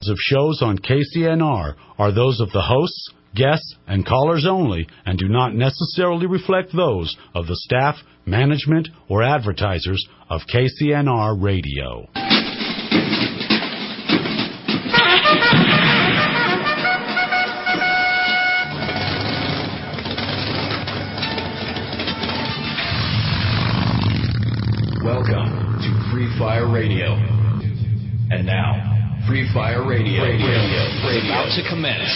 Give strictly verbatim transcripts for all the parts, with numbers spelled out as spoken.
of shows on K C N R are those of the hosts, guests, and callers only and do not necessarily reflect those of the staff, management, or advertisers of K C N R Radio. Welcome to Free Fire Radio. And now, Free Fire Radio, Radio, Radio, Radio. is about to commence.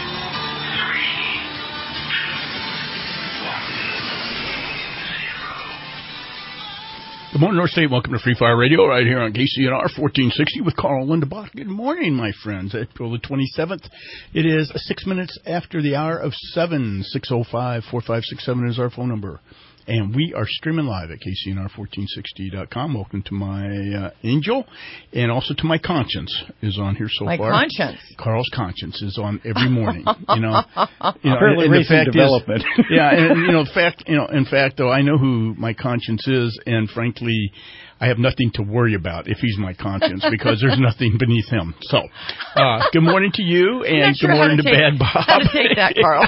Good morning, North State. Welcome to Free Fire Radio right here on K C N R fourteen sixty with Carl Lindebach. Good morning, my friends. April the twenty-seventh. It is six minutes after the hour of seven. six oh five, four five six seven is our phone number. And we are streaming live at K C N R fourteen sixty dot com. Welcome to my uh, angel, and also to my conscience is on here so my far. My conscience. Carl's conscience is on every morning. You know, you know Apparently and, and the fact development. Is, yeah, and you know, the fact, you know, in fact, though, I know who my conscience is, and frankly, I have nothing to worry about if he's my conscience because there's nothing beneath him. So, uh, good morning to you, and sure good morning to take, Bad Bob. How to take that, Carl?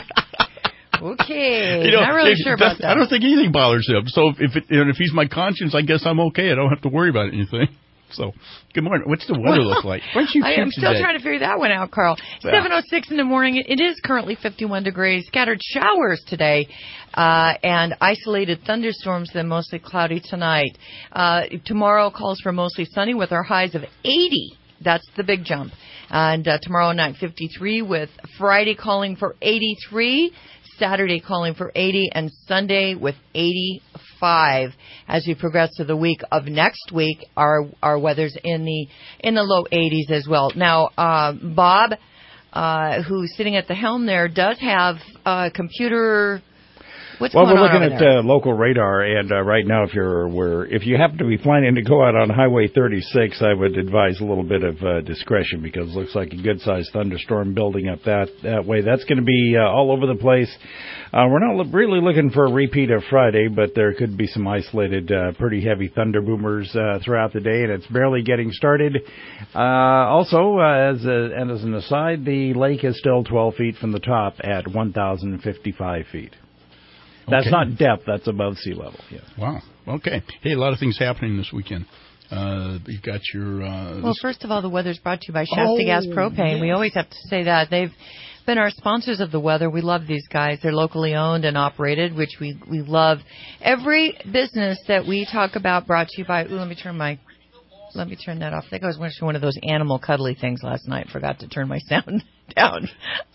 Okay, you know, not really if, sure about that. I don't think anything bothers him. So if it, and if he's my conscience, I guess I'm okay. I don't have to worry about anything. So, good morning. What's the weather well, look like? Why don't you I am still today? trying to figure that one out, Carl. seven oh six in the morning. It is currently fifty-one degrees. Scattered showers today, uh, and isolated thunderstorms, then mostly cloudy tonight. Uh, tomorrow calls for mostly sunny with our highs of eighty. That's the big jump. And uh, tomorrow night, fifty-three, with Friday calling for eighty-three. Saturday calling for eighty, and Sunday with eighty-five. As we progress to the week of next week, our our weather's in the in the low eighties as well. Now, uh, Bob, uh, who's sitting at the helm there, does have a computer. What's well, going we're on looking at uh, local radar, and uh, right now, if you're we're, if you happen to be planning to go out on Highway thirty-six, I would advise a little bit of uh, discretion because it looks like a good-sized thunderstorm building up that that way. That's going to be uh, all over the place. Uh, we're not really looking for a repeat of Friday, but there could be some isolated, uh, pretty heavy thunder boomers uh, throughout the day, and it's barely getting started. Uh, also, uh, as a, and as an aside, the lake is still twelve feet from the top at one thousand fifty-five feet. That's okay. not depth, that's above sea level. Yeah. Wow. Okay. Hey, a lot of things happening this weekend. Uh, you've got your... Uh, well, first of all, the weather's brought to you by Shasta oh, Gas Propane. Yes. We always have to say that. They've been our sponsors of the weather. We love these guys. They're locally owned and operated, which we, we love. Every business that we talk about brought to you by... Ooh, let me turn my... Let me turn that off. I think I was watching one of those animal cuddly things last night. Forgot to turn my sound down.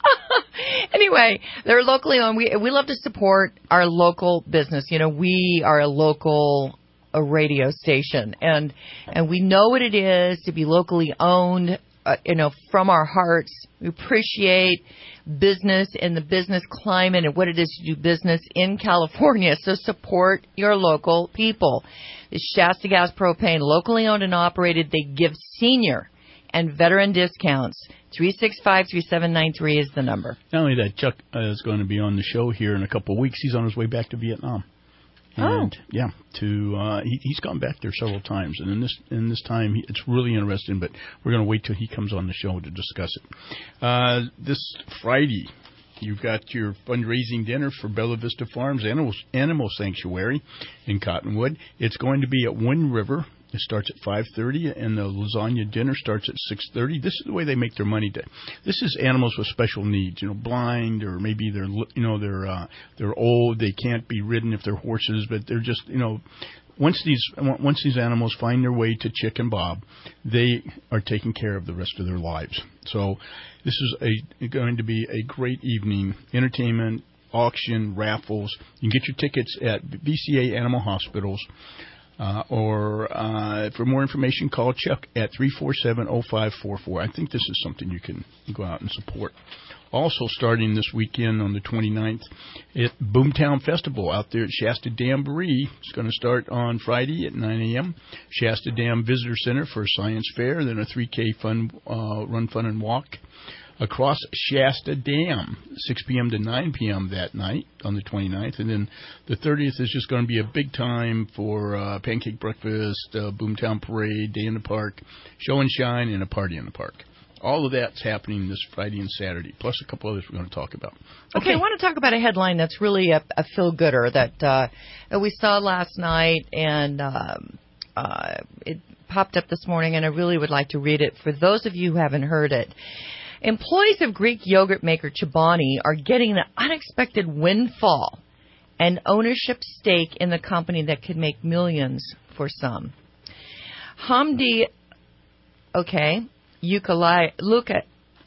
Anyway, they're locally owned. We we love to support our local business. You know, we are a local a radio station, and and we know what it is to be locally owned. Uh, you know, from our hearts, we appreciate business and the business climate and what it is to do business in California. So support your local people. It's Shasta Gas Propane, locally owned and operated. They give senior and veteran discounts. three six five, three seven nine three is the number. Not only that, Chuck uh, is going to be on the show here in a couple of weeks. He's on his way back to Vietnam. And, oh. yeah, to uh, he, he's gone back there several times, and in this in this time he, it's really interesting. But we're going to wait till he comes on the show to discuss it. Uh, this Friday, you've got your fundraising dinner for Bella Vista Farms Animal Animal Sanctuary in Cottonwood. It's going to be at Wind River. It starts at five thirty, and the lasagna dinner starts at six thirty. This is the way they make their money. This is animals with special needs, you know, blind, or maybe they're, you know, they're uh, they're old. They can't be ridden if they're horses, but they're just, you know, once these once these animals find their way to Chick and Bob, they are taken care of the rest of their lives. So this is a going to be a great evening, entertainment, auction, raffles. You can get your tickets at V C A Animal Hospitals. Uh, or uh, for more information, call Chuck at three four seven, oh five four four. I think this is something you can go out and support. Also starting this weekend on the twenty-ninth, at Boomtown Festival out there at Shasta Jamboree. It's going to start on Friday at nine a.m. Shasta Dam Visitor Center for a science fair, then a three K fun uh, run, fun, and walk across Shasta Dam, six p.m. to nine p.m. that night on the twenty-ninth. And then the thirtieth is just going to be a big time for uh, pancake breakfast, uh, Boomtown Parade, Day in the Park, show and shine, and a party in the park. all of that's happening this Friday and Saturday, plus a couple others we're going to talk about. Okay, Okay, I want to talk about a headline that's really a, a feel-gooder that, uh, that we saw last night, and um, uh, it popped up this morning, and I really would like to read it for those of you who haven't heard it. Employees of Greek yogurt maker Chobani are getting an unexpected windfall, an ownership stake in the company that could make millions for some. Hamdi, okay, Ukulai, Luka,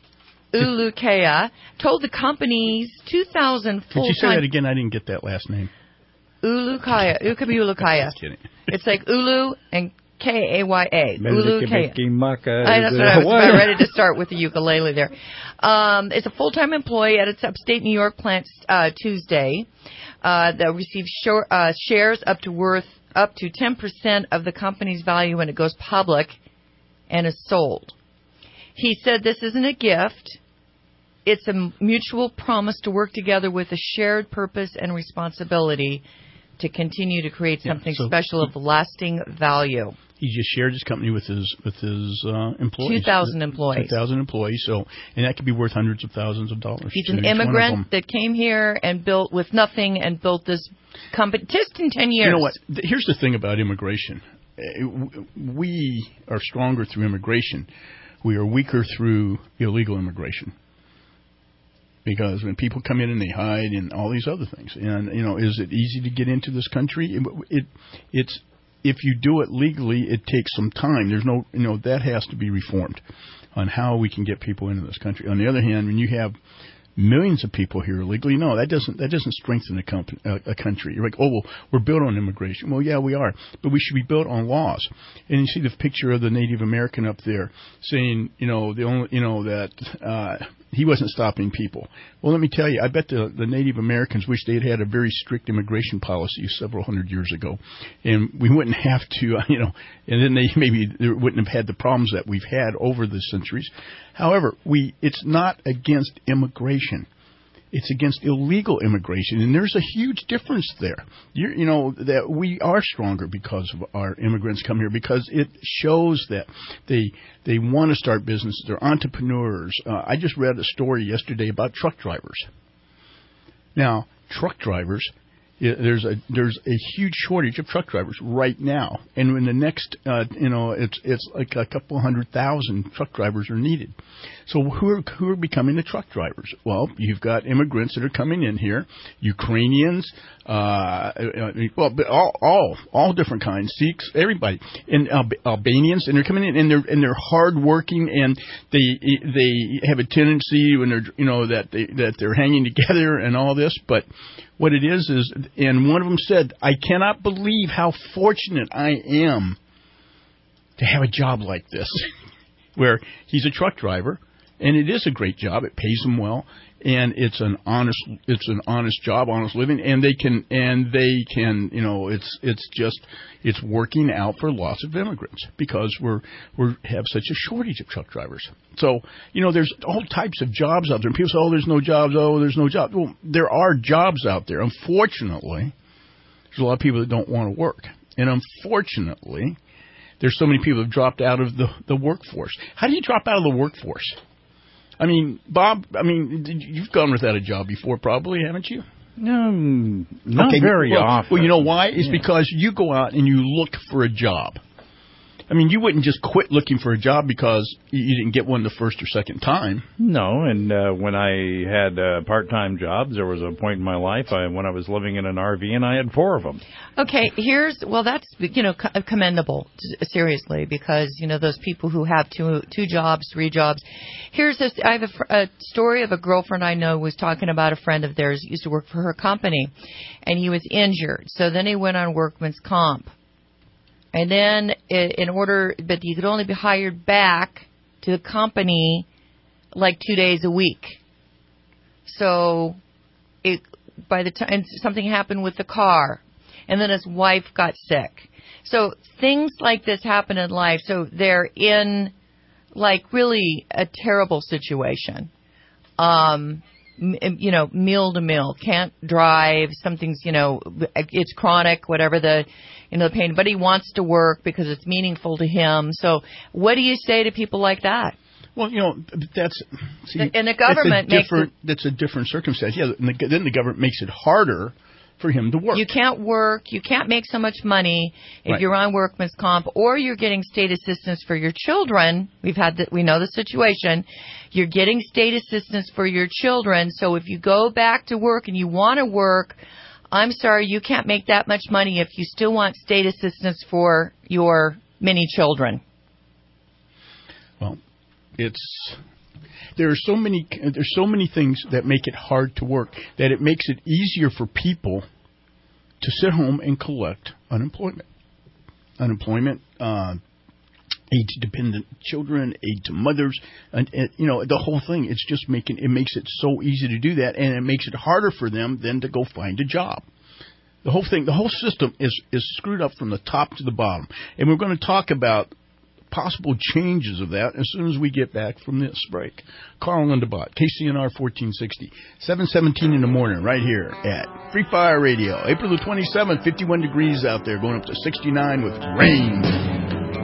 Ulukaya told the company's two thousand Could full-time... you say that again? I didn't get that last name. Ulukaya, Ukabi Ulukaya. Just kidding. It's like Ulu and K A Y A. Ulukaya. Maka. I, that's what I was about ready to start with the ukulele there. Um, it's a full-time employee at its upstate New York plant uh, Tuesday uh, that received shor- uh, shares up to worth up to ten percent of the company's value when it goes public and is sold. He said this isn't a gift. It's a mutual promise to work together with a shared purpose and responsibility to continue to create something yeah, so special of lasting value. He just shared his company with his with his uh, employees. two thousand employees. two thousand employees. So, and that could be worth hundreds of thousands of dollars. He's an immigrant that came here and built with nothing and built this company just in ten years. You know what? Here's the thing about immigration. We are stronger through immigration. We are weaker through illegal immigration. Because when people come in and they hide and all these other things, and you know, is it easy to get into this country? It, it it's if you do it legally, it takes some time. There's no, you know, that has to be reformed on how we can get people into this country. On the other hand, when you have millions of people here illegally, no, that doesn't that doesn't strengthen a, company, a, a country. You're like, oh, well, we're built on immigration. Well, yeah, we are, but we should be built on laws. And you see the picture of the Native American up there saying, you know, the only, you know, that uh, he wasn't stopping people. Well, let me tell you, I bet the, the Native Americans wish they had had a very strict immigration policy several hundred years ago, and we wouldn't have to, you know, and then they maybe they wouldn't have had the problems that we've had over the centuries. However, we it's not against immigration. It's against illegal immigration, and there's a huge difference there. You're, you know, that we are stronger because of our immigrants come here, because it shows that they they want to start businesses. They're entrepreneurs. Uh, I just read a story yesterday about truck drivers. Now, truck drivers, there's a there's a huge shortage of truck drivers right now, and in the next, uh, you know, it's it's like a couple hundred thousand truck drivers are needed. So who are who are becoming the truck drivers? Well, you've got immigrants that are coming in here, Ukrainians, uh, well, all all all different kinds, Sikhs, everybody, and Alb- Albanians, and they're coming in and they're and they're hardworking, and they they have a tendency when they're you know that they that they're hanging together and all this, but what it is is, and one of them said, I cannot believe how fortunate I am to have a job like this, where he's a truck driver, and it is a great job. It pays him well, and it's an honest, it's an honest job, honest living, and they can, and they can, you know, it's it's just, it's working out for lots of immigrants because we're we have such a shortage of truck drivers. So, you know, there's all types of jobs out there. And people say, oh, there's no jobs. Oh, there's no jobs. Well, there are jobs out there. Unfortunately, there's a lot of people that don't want to work. And unfortunately, there's so many people that have dropped out of the, the workforce. How do you drop out of the workforce? I mean, Bob, I mean, you've gone without a job before probably, haven't you? No, not okay, very well, often. Well, you know why? It's Yeah. because you go out and you look for a job. I mean, you wouldn't just quit looking for a job because you didn't get one the first or second time. No, and uh, when I had uh, part-time jobs, there was a point in my life I, when I was living in an R V, and I had four of them. Okay, here's, well, that's, you know, co- commendable, seriously, because, you know, those people who have two two jobs, three jobs. Here's this, I have a, fr- a story of a girlfriend I know was talking about a friend of theirs who used to work for her company, and he was injured. So then he went on workman's comp. And then in order, but you could only be hired back to the company like two days a week. So it, by the time something happened with the car, and then his wife got sick. So things like this happen in life. So they're in like really a terrible situation. Um, you know, meal to meal, can't drive, something's, you know, it's chronic, whatever the, you know, the pain, but he wants to work because it's meaningful to him. So what do you say to people like that? Well, you know, that's see, and the government that's a different. makes it, that's a different circumstance. Yeah, and the, then the government makes it harder for him to work. You can't work. You can't make so much money if Right. you're on workman's comp, or you're getting state assistance for your children. We've had that. We know the situation. You're getting state assistance for your children. So if you go back to work and you want to work, I'm sorry, you can't make that much money if you still want state assistance for your many children. Well, it's there are so many there's so many things that make it hard to work that it makes it easier for people to sit home and collect unemployment. Unemployment, uh, aid to dependent children, aid to mothers, and, and you know the whole thing. It's just making it makes it so easy to do that, and it makes it harder for them then to go find a job. The whole thing, the whole system is is screwed up from the top to the bottom, and we're going to talk about possible changes of that as soon as we get back from this break. Carl and DeBot, K C N R fourteen sixty, seven seventeen in the morning, right here at Free Fire Radio. April the twenty-seventh, fifty-one degrees out there, going up to sixty-nine with rain.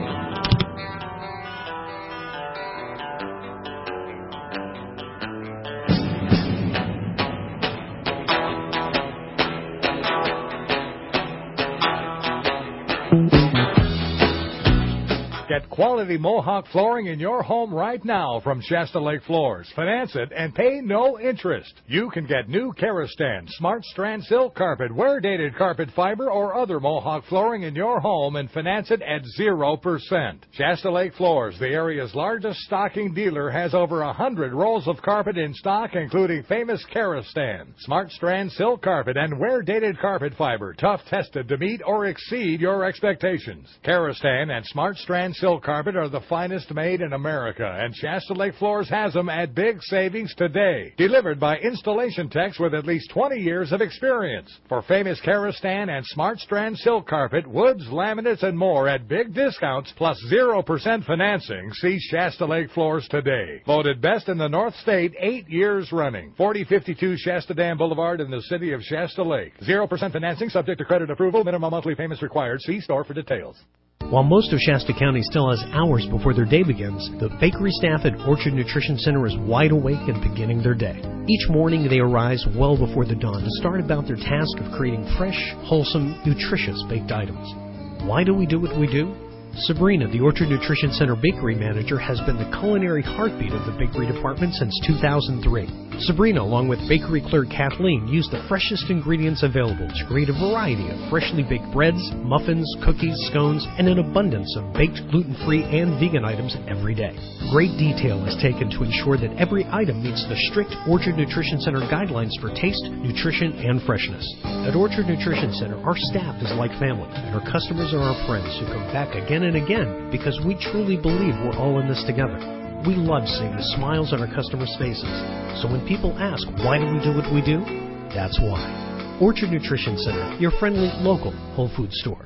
Get quality Mohawk flooring in your home right now from Shasta Lake Floors. Finance it and pay no interest. You can get new Karastan, Smart Strand Silk Carpet, wear-dated carpet fiber, or other Mohawk flooring in your home and finance it at zero percent. Shasta Lake Floors, the area's largest stocking dealer, has over one hundred rolls of carpet in stock, including famous Karastan, Smart Strand Silk Carpet, and wear-dated carpet fiber, tough tested to meet or exceed your expectations. Karastan and Smart Strand Silk Carpet are the finest made in America, and Shasta Lake Floors has them at big savings today. Delivered by installation techs with at least twenty years of experience. For famous Karastan and Smart Strand Silk Carpet, woods, laminates, and more at big discounts plus zero percent financing, see Shasta Lake Floors today. Voted best in the North State eight years running. forty fifty-two Shasta Dam Boulevard in the city of Shasta Lake. zero percent financing subject to credit approval. Minimum monthly payments required. See store for details. While most of Shasta County still has hours before their day begins, the bakery staff at Orchard Nutrition Center is wide awake and beginning their day. Each morning they arise well before the dawn to start about their task of creating fresh, wholesome, nutritious baked items. Why do we do what we do? Sabrina, the Orchard Nutrition Center bakery manager, has been the culinary heartbeat of the bakery department since two thousand three. Sabrina, along with bakery clerk Kathleen, use the freshest ingredients available to create a variety of freshly baked breads, muffins, cookies, scones, and an abundance of baked gluten-free and vegan items every day. Great detail is taken to ensure that every item meets the strict Orchard Nutrition Center guidelines for taste, nutrition, and freshness. At Orchard Nutrition Center, our staff is like family, and our customers are our friends who come back again and again because we truly believe we're all in this together. We love seeing the smiles on our customers' faces. So when people ask, why do we do what we do? That's why. Orchard Nutrition Center, your friendly, local Whole Foods store.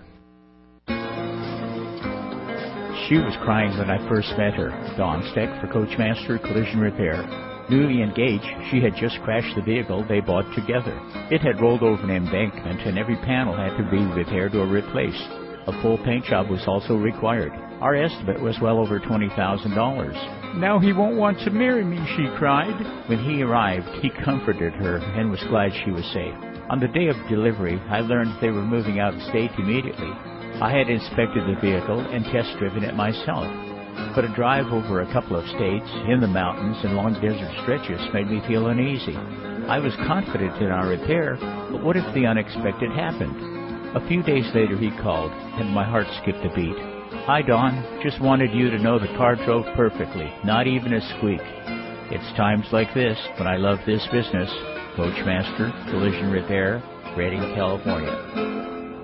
She was crying when I first met her. Dawn Steck for Coachmaster Collision Repair. Newly engaged, she had just crashed the vehicle they bought together. It had rolled over an embankment and every panel had to be repaired or replaced. A full paint job was also required. Our estimate was well over twenty thousand dollars. Now he won't want to marry me, she cried. When he arrived, he comforted her and was glad she was safe. On the day of delivery, I learned they were moving out of state immediately. I had inspected the vehicle and test-driven it myself. But a drive over a couple of states, in the mountains, and long desert stretches made me feel uneasy. I was confident in our repair, but what if the unexpected happened? A few days later he called, and my heart skipped a beat. Hi, Dawn. Just wanted you to know the car drove perfectly, not even a squeak. It's times like this when I love this business. Coachmaster Collision Repair, Redding, California.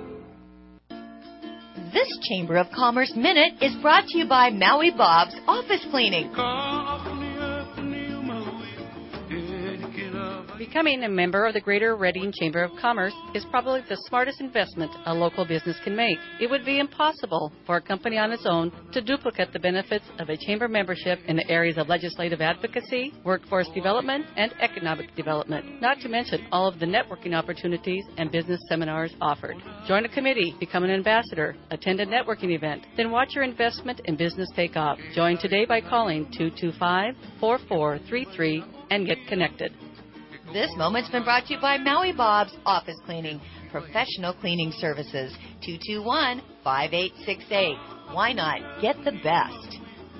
This Chamber of Commerce Minute is brought to you by Maui Bob's Office Cleaning. Becoming a member of the Greater Reading Chamber of Commerce is probably the smartest investment a local business can make. It would be impossible for a company on its own to duplicate the benefits of a chamber membership in the areas of legislative advocacy, workforce development, and economic development, not to mention all of the networking opportunities and business seminars offered. Join a committee, become an ambassador, attend a networking event, then watch your investment in business take off. Join today by calling two two five, four four three three and get connected. This moment's been brought to you by Maui Bob's Office Cleaning, professional cleaning services. two two one, five eight six eight. Why not get the best?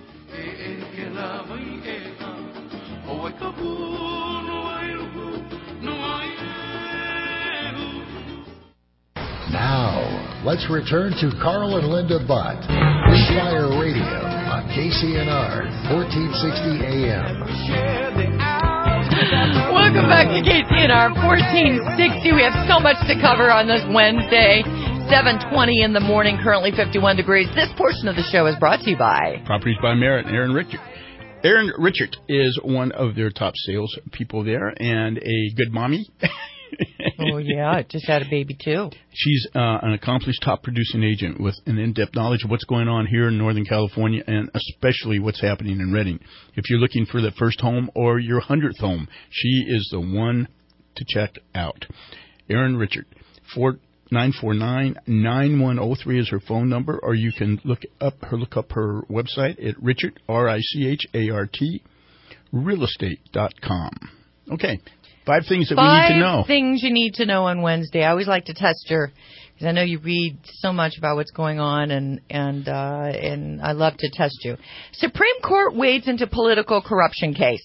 Now, let's return to Carl and Linda Butt. Free Fire Radio on K C N R, fourteen sixty A M. Welcome back to K C N R fourteen sixty. We have so much to cover on this Wednesday, seven twenty in the morning, currently fifty-one degrees. This portion of the show is brought to you by Properties by Merritt and Aaron Richard. Aaron Richard is one of their top sales people there and a good mommy. Oh, yeah, just had a baby, too. She's uh, an accomplished top-producing agent with an in-depth knowledge of what's going on here in Northern California and especially what's happening in Redding. If you're looking for the first home or your hundredth home, she is the one to check out. Erin Richard, nine four nine, nine one zero three is her phone number, or you can look up her look up her website at Richard, R I C H A R T, real estate dot com. Okay. Five things that Five we need to know. Five things you need to know on Wednesday. I always like to test your, because I know you read so much about what's going on, and and uh, and I love to test you. Supreme Court wades into political corruption case.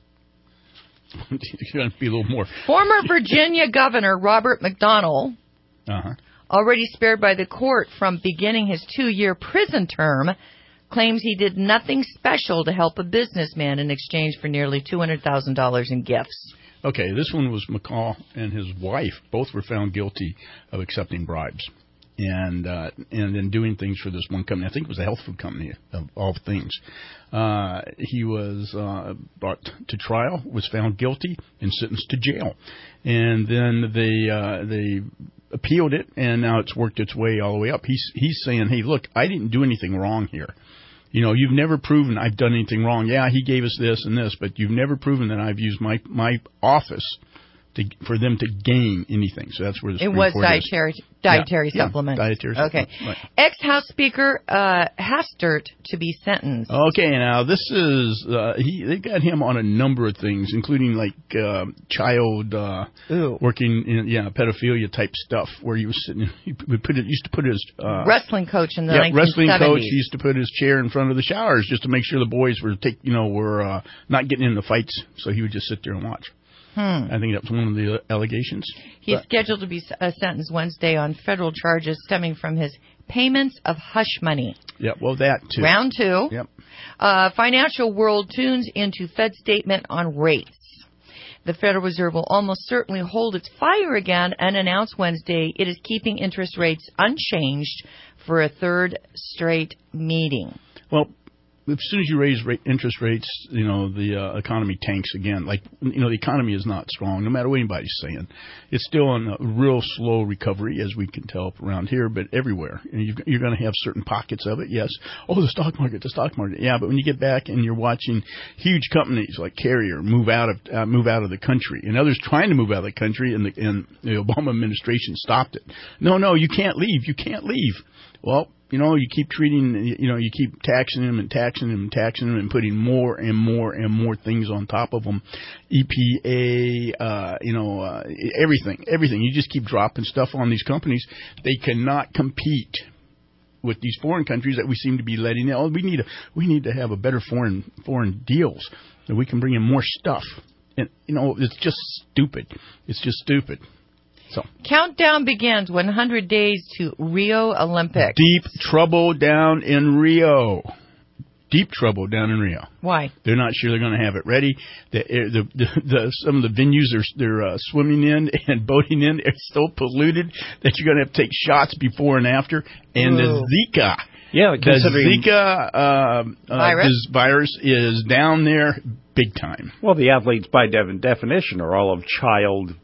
You're going to be a little more. Former Virginia Governor Robert McDonnell, uh-huh. already spared by the court from beginning his two-year prison term, claims he did nothing special to help a businessman in exchange for nearly two hundred thousand dollars in gifts. Okay, this one was McCall and his wife. Both were found guilty of accepting bribes and uh, and then doing things for this one company. I think it was a health food company, of all things. Uh, he was uh, brought to trial, was found guilty, and sentenced to jail. And then they uh, they appealed it, and now it's worked its way all the way up. He's he's saying, hey, look, I didn't do anything wrong here. You know, you've never proven I've done anything wrong. Yeah, he gave us this and this, but you've never proven that I've used my my office to for them to gain anything. So that's where the Supreme It was Court dietary is. dietary yeah, supplement. Yeah, dietary okay. supplement. Right. Ex-House Speaker uh, Hastert to be sentenced. Okay, now this is uh, he. They got him on a number of things, including like uh, child uh, working in yeah pedophilia type stuff, where he was sitting. He would put it used to put his uh, wrestling coach in the yeah, nineteen seventies. Wrestling coach. He used to put his chair in front of the showers just to make sure the boys were take you know were uh, not getting in the fights. So he would just sit there and watch. Hmm. I think that was one of the allegations. He's but. scheduled to be uh, sentenced Wednesday on federal charges stemming from his payments of hush money. Yeah, well, that too. Round two. Yep. Uh, Financial World tunes into Fed statement on rates. The Federal Reserve will almost certainly hold its fire again and announce Wednesday it is keeping interest rates unchanged for a third straight meeting. Well, as soon as you raise rate, interest rates, you know, the uh, economy tanks again. Like, you know, the economy is not strong, no matter what anybody's saying. It's still on a real slow recovery, as we can tell around here, but everywhere. And you've, you're going to have certain pockets of it, yes. Oh, the stock market, the stock market. Yeah, but when you get back and you're watching huge companies like Carrier move out of uh, move out of the country, and others trying to move out of the country, and the, and the Obama administration stopped it. No, no, you can't leave. You can't leave. Well, you know, you keep treating, you know, you keep taxing them and taxing them and taxing them and putting more and more and more things on top of them. E P A, uh, you know, uh, everything, everything. You just keep dropping stuff on these companies. They cannot compete with these foreign countries that we seem to be letting in. Oh, we need a, we need to have a better foreign foreign deals that we can bring in more stuff. And, you know, it's just stupid. It's just stupid. So. Countdown begins one hundred days to Rio Olympics. Deep trouble down in Rio. Deep trouble down in Rio. Why? They're not sure they're going to have it ready. The, the, the, the, some of the venues they're, they're uh, swimming in and boating in are so polluted that you're going to have to take shots before and after. And Whoa. the Zika. Yeah, the Zika uh, uh, virus? this virus is down there big time. Well, the athletes, by de- definition, are all of child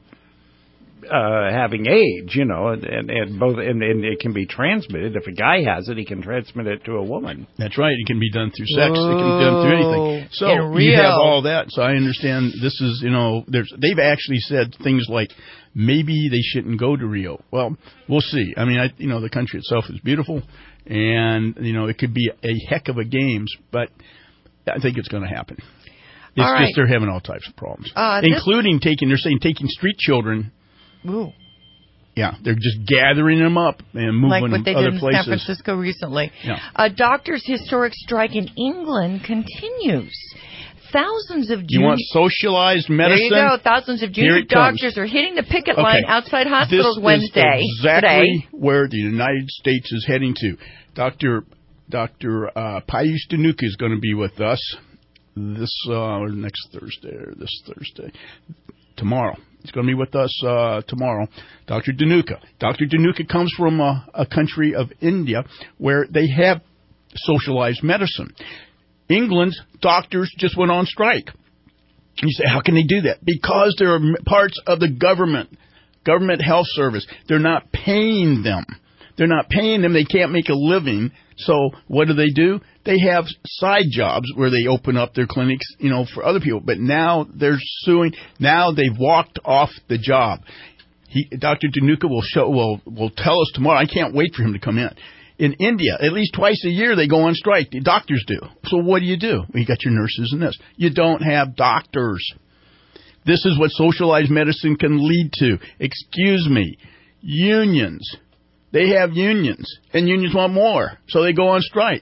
uh, having age, you know, and, and, and both, and, and it can be transmitted. If a guy has it, he can transmit it to a woman. That's right. It can be done through sex. Whoa. It can be done through anything. So you have all that. So I understand this is, you know, there's they've actually said things like maybe they shouldn't go to Rio. Well, we'll see. I mean, I, you know, the country itself is beautiful, and you know, it could be a heck of a games, but I think it's going to happen. It's all right. just they're having all types of problems, uh, including taking. They're saying taking street children. Ooh. Yeah, they're just gathering them up and moving like what they them other did in places. San Francisco recently. Yeah. A doctor's historic strike in England continues. Thousands of junior... You want socialized medicine? There you go. Thousands of junior doctors are hitting the picket okay. line outside hospitals this Wednesday. Is exactly today. where the United States is heading to. Doctor Doctor Uh, Payush Dhanuka is going to be with us this uh, next Thursday or this Thursday. Tomorrow. He's going to be with us uh, tomorrow. Doctor Dhanuka. Doctor Dhanuka comes from a, a country of India where they have socialized medicine. England's doctors just went on strike. You say, how can they do that? Because there are parts of the government, government health service, they're not paying them. They're not paying them. They can't make a living. So what do they do? They have side jobs where they open up their clinics, you know, for other people. But now they're suing. Now they've walked off the job. He, Doctor Dhanuka will show will will tell us tomorrow. I can't wait for him to come in. In India, at least twice a year, they go on strike. The doctors do. So what do you do? Well, you got your nurses and this. You don't have doctors. This is what socialized medicine can lead to. Excuse me. Unions. They have unions, and unions want more, so they go on strike.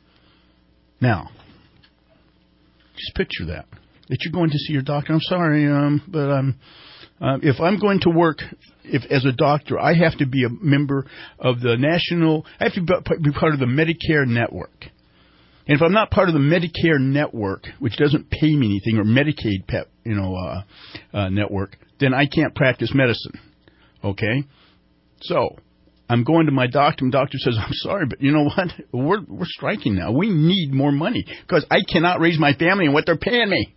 Now, just picture that. That you're going to see your doctor. I'm sorry, um, but um, uh, if I'm going to work if as a doctor, I have to be a member of the national, I have to be part of the Medicare network. And if I'm not part of the Medicare network, which doesn't pay me anything, or Medicaid pep, you know, uh, uh, network, then I can't practice medicine. Okay? So, I'm going to my doctor, and the doctor says, I'm sorry, but you know what? We're we're striking now. We need more money because I cannot raise my family on what they're paying me.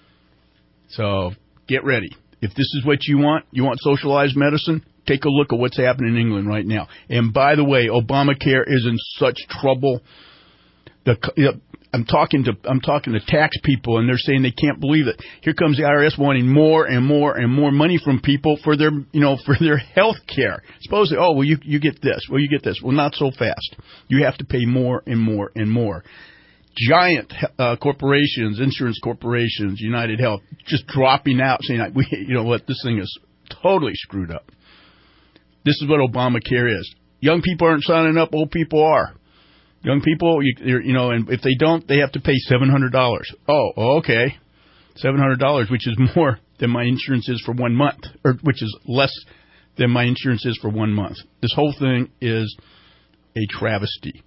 So, get ready. If this is what you want, you want socialized medicine, take a look at what's happening in England right now. And by the way, Obamacare is in such trouble. The, you know, I'm talking to I'm talking to tax people, and they're saying they can't believe it. Here comes the I R S wanting more and more and more money from people for their you know for their health care. Supposedly, oh well, you you get this, well you get this, well not so fast. You have to pay more and more and more. Giant uh, corporations, insurance corporations, United Health, just dropping out, saying, we, you know what, this thing is totally screwed up. This is what Obamacare is. Young people aren't signing up, old people are. Young people, you, you know, and if they don't, they have to pay seven hundred dollars. Oh, okay. seven hundred dollars, which is more than my insurance is for one month, or which is less than my insurance is for one month. This whole thing is a travesty.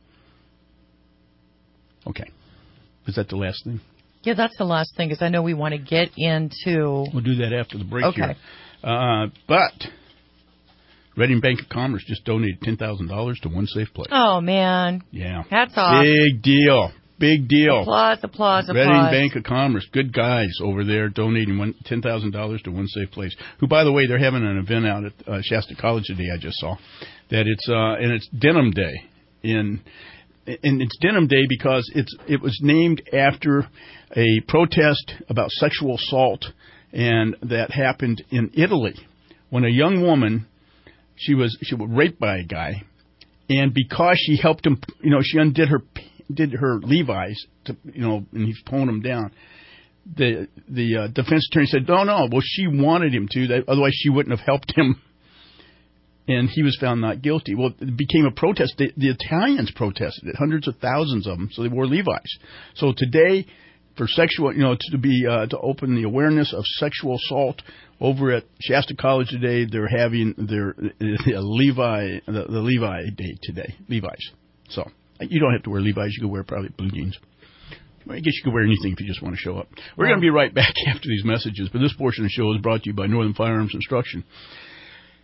Okay. Is that the last thing? Yeah, that's the last thing, because I know we want to get into... We'll do that after the break okay. here. Uh, but... Reading Bank of Commerce just donated ten thousand dollars to One Safe Place. Oh, man. Yeah. Hats off. Big deal. Big deal. Applause, applause, Reading applause. Bank of Commerce. Good guys over there donating one, ten thousand dollars to One Safe Place. Who, by the way, they're having an event out at uh, Shasta College today, I just saw. That it's, uh, and it's Denim Day. In, and it's Denim Day because it's it was named after a protest about sexual assault, and that happened in Italy when a young woman... She was she was raped by a guy, and because she helped him, you know, she undid her did her Levi's, to, you know, and he's pulling them down. The the uh, defense attorney said, no, no, well, she wanted him to, that, otherwise she wouldn't have helped him, and he was found not guilty. Well, it became a protest. The, the Italians protested it, hundreds of thousands of them, so they wore Levi's. So today, for sexual, you know, to be uh, to open the awareness of sexual assault. Over at Shasta College today, they're having their uh, Levi the, the Levi Day today, Levi's. So you don't have to wear Levi's; you can wear probably blue jeans. Well, I guess you can wear anything if you just want to show up. We're going to be right back after these messages, but this portion of the show is brought to you by Northern Firearms Instruction.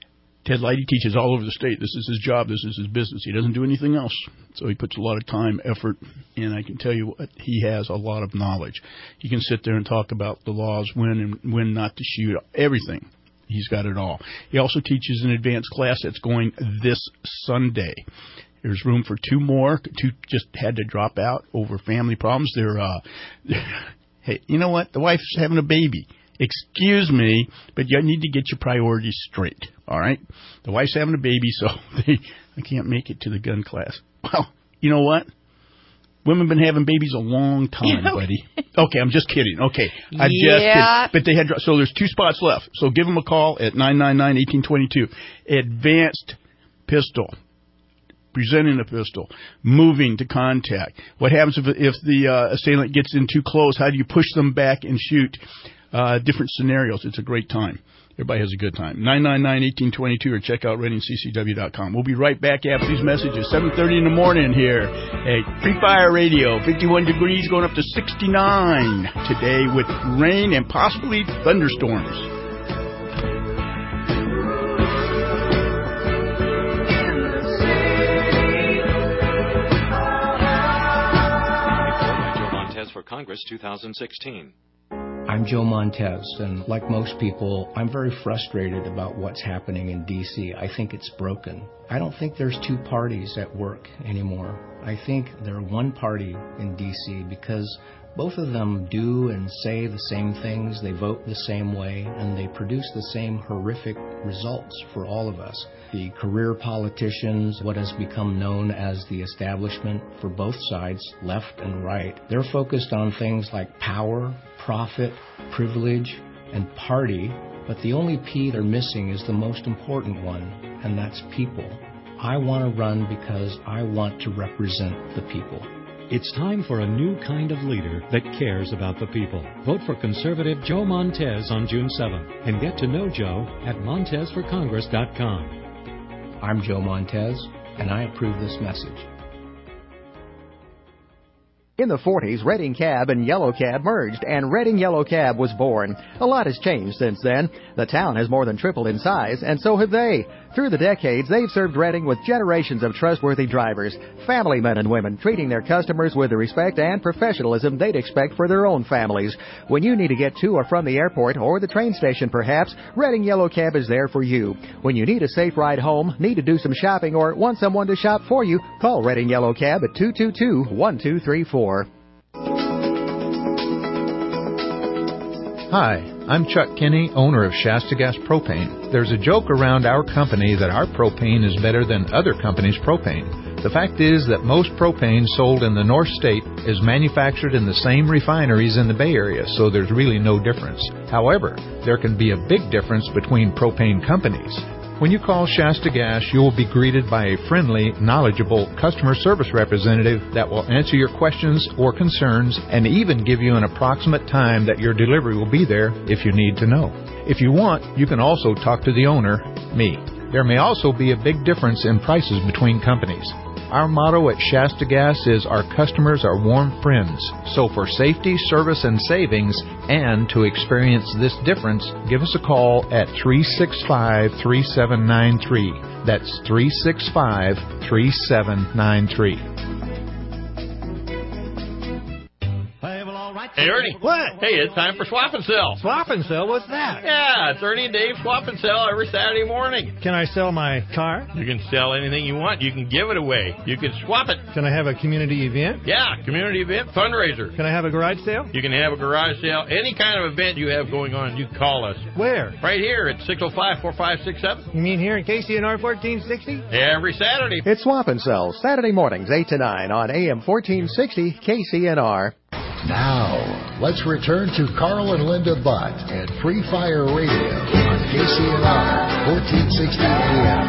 Ted Leidy teaches all over the state. This is his job. This is his business. He doesn't do anything else. So he puts a lot of time, effort, and I can tell you what, he has a lot of knowledge. He can sit there and talk about the laws, when and when not to shoot, everything. He's got it all. He also teaches an advanced class that's going this Sunday. There's room for two more. Two just had to drop out over family problems. They're, uh, hey, you know what? The wife's having a baby. Excuse me, but you need to get your priorities straight, all right? The wife's having a baby, so they, I can't make it to the gun class. Well, you know what? Women have been having babies a long time, buddy. Okay, I'm just kidding. Okay, I'm yeah. just kidding. But they had, so there's two spots left. So give them a call at nine nine nine, one eight two two. Advanced Pistol. Presenting a pistol, moving to contact. What happens if, if the uh, assailant gets in too close? How do you push them back and shoot? Uh, different scenarios. It's a great time. Everybody has a good time. nine nine nine, one eight two two or check out reading c c w dot com. We'll be right back after these messages. seven thirty in the morning here at Free Fire Radio. fifty-one degrees going up to sixty-nine today with rain and possibly thunderstorms. For Congress two thousand sixteen. I'm Joe Montez, and like most people, I'm very frustrated about what's happening in D C. I think it's broken. I don't think there's two parties at work anymore. I think they're one party in D C because both of them do and say the same things, they vote the same way, and they produce the same horrific results for all of us. The career politicians, what has become known as the establishment for both sides, left and right, they're focused on things like power, profit, privilege, and party, but the only P they're missing is the most important one, and that's people. I want to run because I want to represent the people. It's time for a new kind of leader that cares about the people. Vote for conservative Joe Montez on June seventh and get to know Joe at montez for congress dot com. I'm Joe Montez, and I approve this message. In the forties, Redding Cab and Yellow Cab merged, and Redding Yellow Cab was born. A lot has changed since then. The town has more than tripled in size, and so have they. Through the decades, they've served Redding with generations of trustworthy drivers, family men and women, treating their customers with the respect and professionalism they'd expect for their own families. When you need to get to or from the airport or the train station, perhaps, Redding Yellow Cab is there for you. When you need a safe ride home, need to do some shopping, or want someone to shop for you, call Redding Yellow Cab at two two two, one two three four. Hi, I'm Chuck Kinney, owner of Shasta Gas Propane. There's a joke around our company that our propane is better than other companies' propane. The fact is that most propane sold in the North State is manufactured in the same refineries in the Bay Area, so there's really no difference. However, there can be a big difference between propane companies. When you call Shasta Gas, you will be greeted by a friendly, knowledgeable customer service representative that will answer your questions or concerns and even give you an approximate time that your delivery will be there if you need to know. If you want, you can also talk to the owner, me. There may also be a big difference in prices between companies. Our motto at Shasta Gas is our customers are warm friends. So for safety, service, and savings, and to experience this difference, give us a call at three six five, three seven nine three. That's three six five, three seven nine three. Hey, Ernie. What? Hey, it's time for Swap and Sell. Swap and Sell? What's that? Yeah, it's Ernie and Dave Swap and Sell every Saturday morning. Can I sell my car? You can sell anything you want. You can give it away. You can swap it. Can I have a community event? Yeah, community event, fundraiser. Can I have a garage sale? You can have a garage sale. Any kind of event you have going on, you call us. Where? Right here at six oh five, four five six seven. You mean here in K C N R fourteen sixty? Every Saturday. It's Swap and Sell, Saturday mornings, eight to nine on A M fourteen sixty K C N R. Now, let's return to Carl and Linda Butt at Free Fire Radio on K C N R, fourteen sixty A M.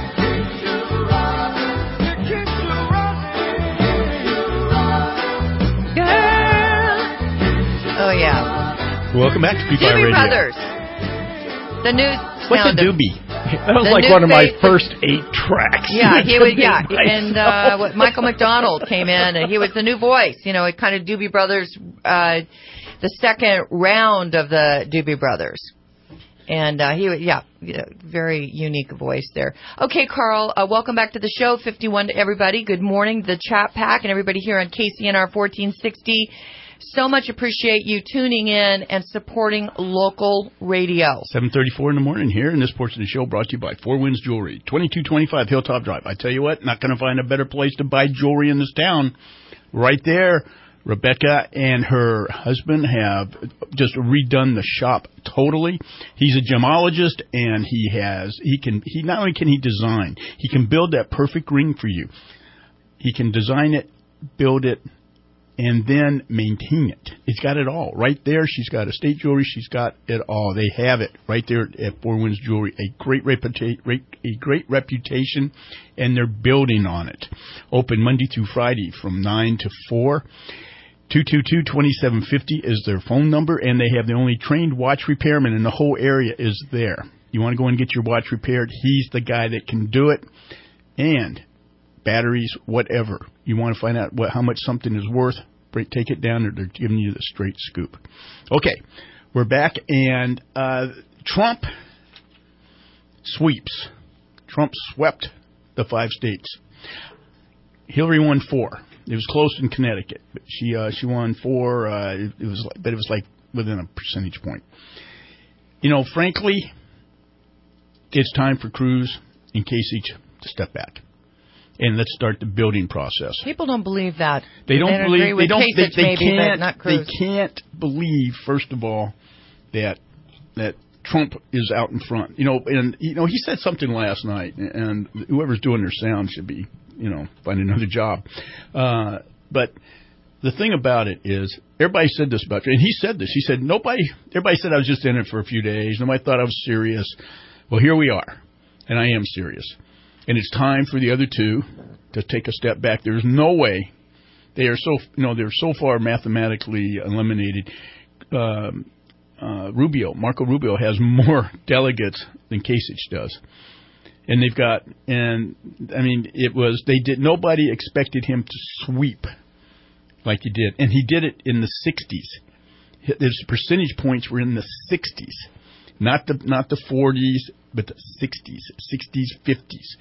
Oh, yeah. Welcome back to Free Fire Doobie Radio. Brothers. The new What's sound a of- doobie? That was The like new one of my face- first eight tracks. Yeah, he was. Yeah, Myself. and uh, what, Michael McDonald came in, and he was the new voice. You know, it kind of Doobie Brothers, uh, the second round of the Doobie Brothers, And uh, he, yeah, yeah, very unique voice there. Okay, Carl, uh, welcome back to the show. fifty-one to everybody. Good morning, the chat pack, and everybody here on K C N R fourteen sixty. So much appreciate you tuning in and supporting local radio. seven thirty-four in the morning here, and this portion of the show brought to you by Four Winds Jewelry, twenty-two twenty-five Hilltop Drive. I tell you what, not going to find a better place to buy jewelry in this town. Right there, Rebecca and her husband have just redone the shop totally. He's a gemologist, and he has he can he not only can he design, he can build that perfect ring for you. He can design it, build it, and then maintain it. It's got it all. Right there, she's got estate jewelry. She's got it all. They have it right there at Four Winds Jewelry. A great, reputa- a great reputation, and they're building on it. Open Monday through Friday from nine to four. two two two, two seven five zero is their phone number, and they have the only trained watch repairman in the whole area is there. You want to go and get your watch repaired, he's the guy that can do it. And batteries, whatever. You want to find out what how much something is worth, take it down, or they're giving you the straight scoop. Okay, we're back, and uh, Trump sweeps. Trump swept the five states. Hillary won four. It was close in Connecticut, but she uh, she won four. Uh, it, it was, but it was like within a percentage point. You know, frankly, it's time for Cruz and Kasich to step back. And let's start the building process. People don't believe that. They don't they believe. They don't. They, they maybe, can't. Not they can't believe. First of all, that that Trump is out in front. You know, and you know he said something last night, and whoever's doing their sound should be, you know, find another job. Uh, but the thing about it is, everybody said this about you, and he said this. He said nobody. Everybody said I was just in it for a few days. Nobody thought I was serious. Well, here we are, and I am serious. And it's time for the other two to take a step back. There's no way they are so you know they're so far mathematically eliminated. Um, uh, Rubio, Marco Rubio, has more delegates than Kasich does, and they've got and I mean it was they did nobody expected him to sweep like he did, and he did it in the sixties. His percentage points were in the sixties, not the not the forties. But the sixties, sixties, fifties,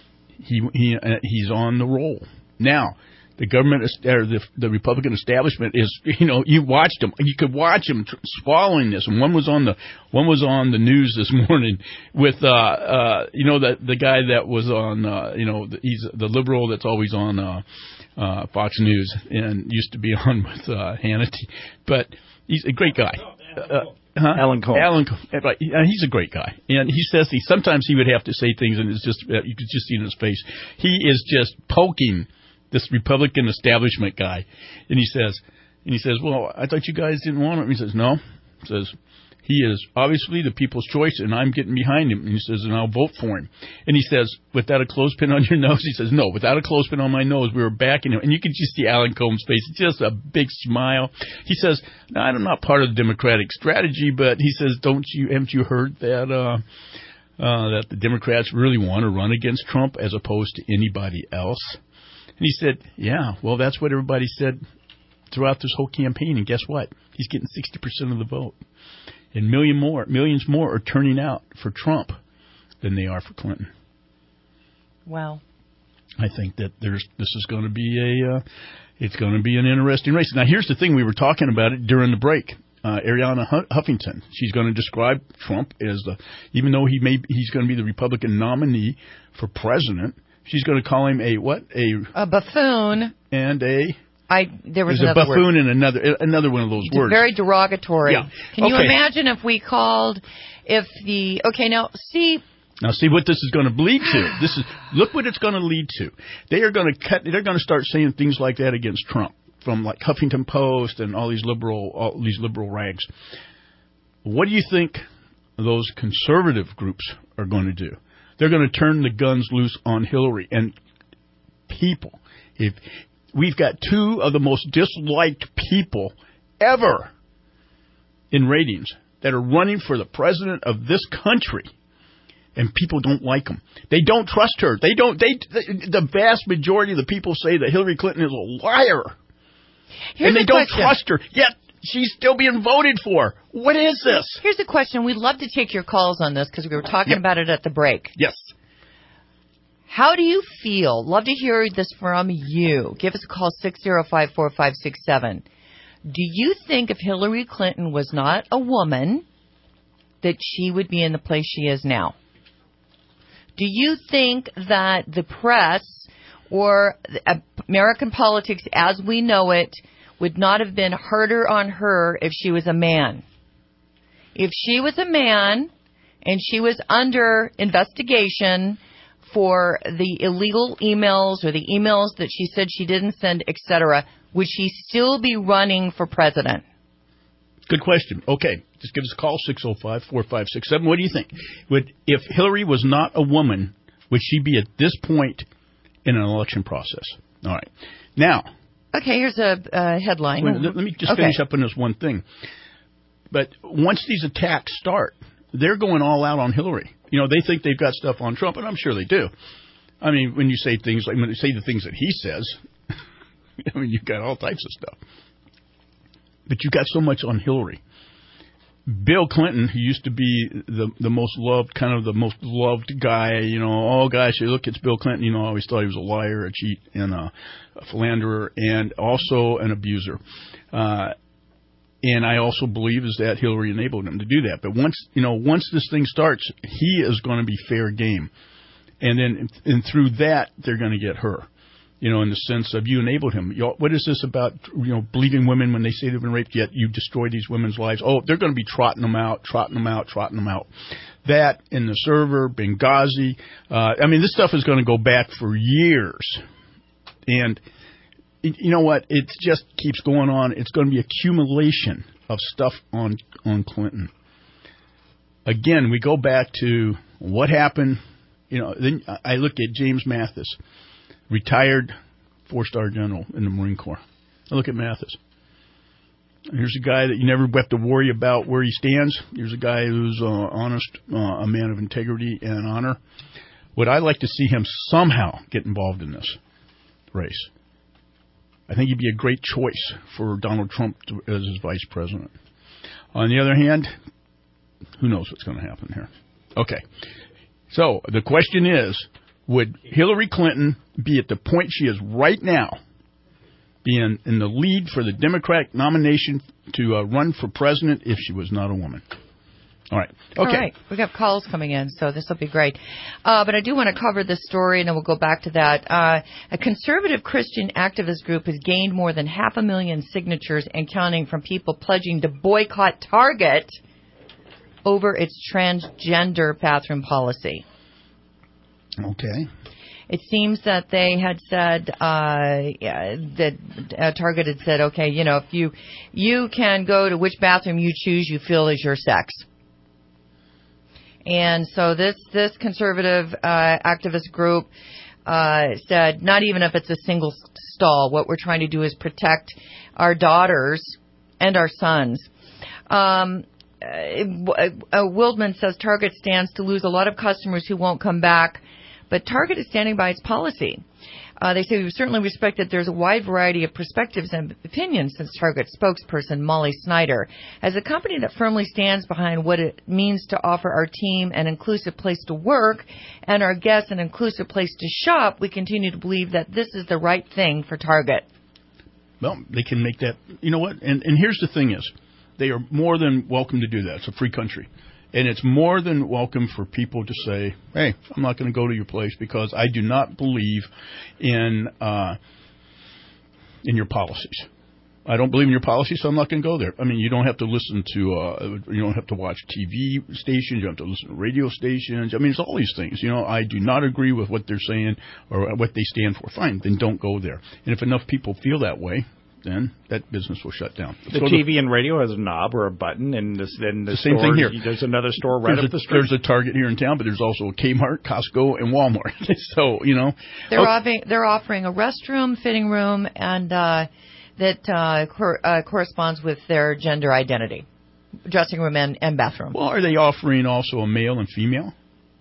he he uh, he's on the roll now. The government or the the Republican establishment is, you know, you watched them. You could watch them tr- swallowing this. And one was on the one was on the news this morning with uh uh you know the the guy that was on uh you know the, he's the liberal that's always on uh uh Fox News and used to be on with uh Hannity, but he's a great guy. Uh, Huh? Alan Colmes. Alan, right? He's a great guy, and he says he sometimes he would have to say things, and it's just you could just see in his face. He is just poking this Republican establishment guy, and he says, and he says, "Well, I thought you guys didn't want him." He says, "No," he says. He is obviously the people's choice, and I'm getting behind him. And he says, and I'll vote for him. And he says, without a clothespin on your nose? He says, no, without a clothespin on my nose, we were backing him. And you can just see Alan Colmes' face. It's just a big smile. He says, no, I'm not part of the Democratic strategy, but he says, don't you, haven't you heard that, uh, uh, that the Democrats really want to run against Trump as opposed to anybody else? And he said, yeah, well, that's what everybody said throughout this whole campaign. And guess what? He's getting sixty percent of the vote. And million more, millions more are turning out for Trump than they are for Clinton. Wow. I think that there's this is going to be a uh, it's going to be an interesting race. Now, here's the thing: we were talking about it during the break. Uh, Arianna Huffington, she's going to describe Trump as the, even though he may he's going to be the Republican nominee for president, she's going to call him a what a a buffoon and a. I, there was There's another a buffoon word. and another another one of those It's words. Very derogatory. Yeah. Can you Okay. imagine if we called, if the, okay, now, see. Now see what this is going to lead to. This is look what it's going to lead to. They are going to cut. They're going to start saying things like that against Trump from like Huffington Post and all these liberal all these liberal rags. What do you think those conservative groups are going to do? They're going to turn the guns loose on Hillary and people. If we've got two of the most disliked people ever in ratings that are running for the president of this country, and people don't like them. They don't trust her. They don't. They the vast majority of the people say that Hillary Clinton is a liar, Here's and they a don't question. trust her. Yet she's still being voted for. What is this? Here's a question. We'd love to take your calls on this because we were talking Yep. about it at the break. Yes. How do you feel? Love to hear this from you. Give us a call, six oh five, four five six seven. Do you think if Hillary Clinton was not a woman, that she would be in the place she is now? Do you think that the press or American politics as we know it would not have been harder on her if she was a man? If she was a man and she was under investigation for the illegal emails or the emails that she said she didn't send, et cetera, would she still be running for president? Good question. Okay, just give us a call, six oh five, four five six seven. What do you think? Would if Hillary was not a woman, would she be at this point in an election process? All right. Now. Okay, here's a uh, headline. Wait, let, let me just okay. finish up on this one thing. But once these attacks start, they're going all out on Hillary. You know, they think they've got stuff on Trump, and I'm sure they do. I mean, when you say things like, when you say the things that he says, I mean, you've got all types of stuff. But you've got so much on Hillary. Bill Clinton, who used to be the the most loved, kind of the most loved guy, you know, oh gosh, you look, it's Bill Clinton, you know, I always thought he was a liar, a cheat, and a, a philanderer, and also an abuser. Uh, and I also believe is that Hillary enabled him to do that. But once, you know, once this thing starts, he is going to be fair game. And then, and through that, they're going to get her. You know, in the sense of you enabled him. You, what is this about, you know, believing women when they say they've been raped, yet you destroy these women's lives? Oh, they're going to be trotting them out, trotting them out, trotting them out. That, in the server, Benghazi. Uh, I mean, this stuff is going to go back for years. And you know what? It just keeps going on. It's going to be accumulation of stuff on on Clinton. Again, we go back to what happened. You know, then I look at James Mathis. Retired four-star general in the Marine Corps. I look at Mathis. Here's a guy that you never have to worry about where he stands. Here's a guy who's uh, honest, uh, a man of integrity and honor. Would I like to see him somehow get involved in this race? I think he'd be a great choice for Donald Trump to, as his vice president. On the other hand, who knows what's going to happen here? Okay. So the question is, would Hillary Clinton be at the point she is right now, being in the lead for the Democratic nomination to uh, run for president if she was not a woman? All right. Okay. All right. We got calls coming in, so this will be great. Uh, but I do want to cover this story, and then we'll go back to that. Uh, a conservative Christian activist group has gained more than half a million signatures and counting from people pledging to boycott Target over its transgender bathroom policy. Okay. It seems that they had said uh, yeah, that uh, Target had said, okay, you know, if you you can go to which bathroom you choose, you feel is your sex. And so this this conservative uh, activist group uh, said, not even if it's a single stall. What we're trying to do is protect our daughters and our sons. Um, uh, uh, Wildman says Target stands to lose a lot of customers who won't come back. But Target is standing by its policy. Uh, they say we certainly respect that there's a wide variety of perspectives and opinions, says Target spokesperson Molly Snyder. As a company that firmly stands behind what it means to offer our team an inclusive place to work and our guests an inclusive place to shop, we continue to believe that this is the right thing for Target. Well, they can make that. You know what? And, and here's the thing is, they are more than welcome to do that. It's a free country. And it's more than welcome for people to say, hey, I'm not going to go to your place because I do not believe in uh, in your policies. I don't believe in your policies, so I'm not going to go there. I mean, you don't have to listen to, uh, you don't have to watch T V stations. You don't have to listen to radio stations. I mean, it's all these things. You know, I do not agree with what they're saying or what they stand for. Fine, then don't go there. And if enough people feel that way, then that business will shut down. The so T V the, and radio has a knob or a button, and this, then the, the same store, thing here. There's another store right there's up a, the street. There's a Target here in town, but there's also a Kmart, Costco, and Walmart. So, you know. They're, okay. offering, they're offering a restroom, fitting room, and uh, that uh, cor- uh, corresponds with their gender identity, dressing room and, and bathroom. Well, are they offering also a male and female?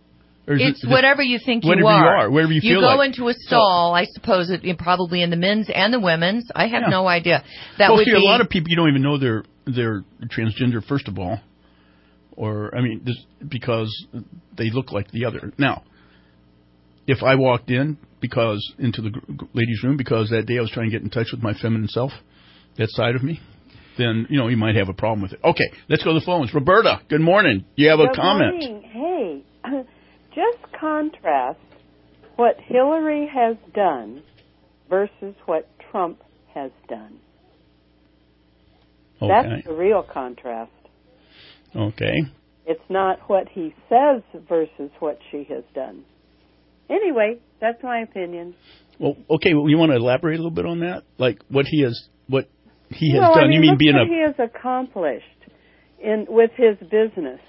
Or is It's it, whatever you think you whatever are. you are, wherever you, you feel go like. into a stall, I suppose it probably in the men's and the women's. I have Yeah. no idea. That well, would see, be a lot of people you don't even know they're they're transgender. First of all, or I mean, this, because they look like the other. Now, if I walked in because into the g- ladies' room because that day I was trying to get in touch with my feminine self, that side of me, then you know you might have a problem with it. Okay, let's go to the phones. Roberta, good morning. You have good a comment? Morning. Hey, just contrast what Hillary has done versus what Trump has done. Okay. That's the real contrast. Okay. It's not what he says versus what she has done. Anyway, that's my opinion. Well, okay. Well, you want to elaborate a little bit on that, like what he has, what he has well, done. I mean, you mean look being what a he has accomplished in with his business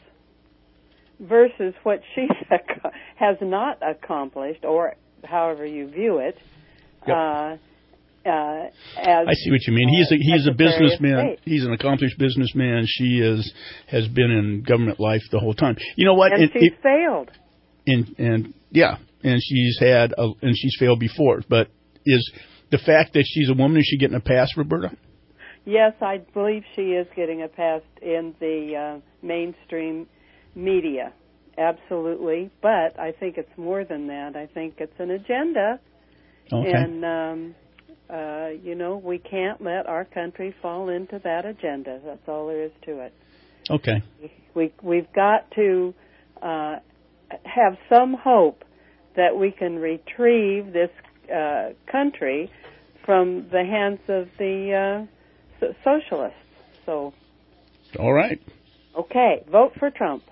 versus what she has not accomplished, or however you view it. Yep. Uh, uh, as I see what you mean. He is a, he is a Secretary of businessman. State. He's an accomplished businessman. She is has been in government life the whole time. You know what? And It- she's it- failed. and and yeah, and she's had a, and she's failed before. But is the fact that she's a woman, is she getting a pass, Roberta? Yes, I believe she is getting a pass in the uh, mainstream media. Absolutely. But I think it's more than that. I think it's an agenda. Okay. And, um, uh, you know, we can't let our country fall into that agenda. That's all there is to it. Okay. We, we've got to uh, have some hope that we can retrieve this uh, country from the hands of the uh, so- socialists. So, All right. okay, vote for Trump.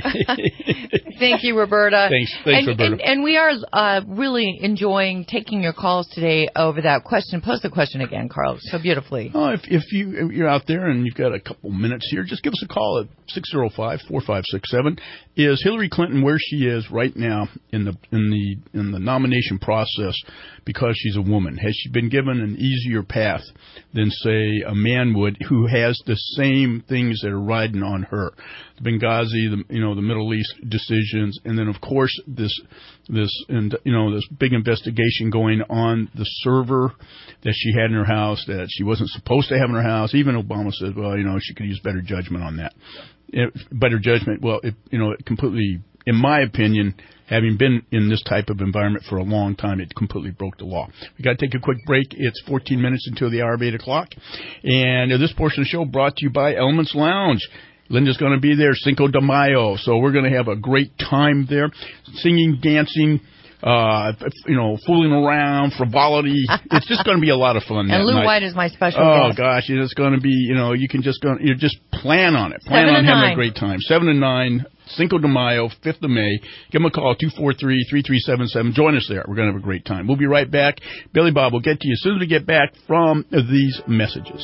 Thank you, Roberta. Thanks, thanks, and, Roberta. And, and we are uh, really enjoying taking your calls today over that question. Pose the question again, Carl, so beautifully. Oh, if if you if you're out there and you've got a couple minutes here, just give us a call at six zero five, four five six seven. Is Hillary Clinton where she is right now in the in the in the nomination process because she's a woman? Has she been given an easier path than say a man would who has the same things that are riding on her? The Benghazi, the you know the Middle East decisions, and then of course this this and you know this big investigation going on the server that she had in her house that she wasn't supposed to have in her house. Even Obama said, well, you know, she could use better judgment on that. It, better judgment. Well, it, you know, it completely, in my opinion, having been in this type of environment for a long time, it completely broke the law. We got to take a quick break. It's fourteen minutes until the hour of eight o'clock, and this portion of the show brought to you by Elements Lounge. Linda's going to be there, Cinco de Mayo, so we're going to have a great time there, singing, dancing, uh, you know, fooling around, frivolity. It's just going to be a lot of fun. And that Lou night. White is my special Oh guest. gosh, it's going to be, you know, you can just go, you just plan on it, plan Seven on to having nine. a great time. Seven to nine, Cinco de Mayo, fifth of May. Give them a call, two four three, three three seven seven. Join us there. We're going to have a great time. We'll be right back. Billy Bob will get to you as soon as we get back from these messages.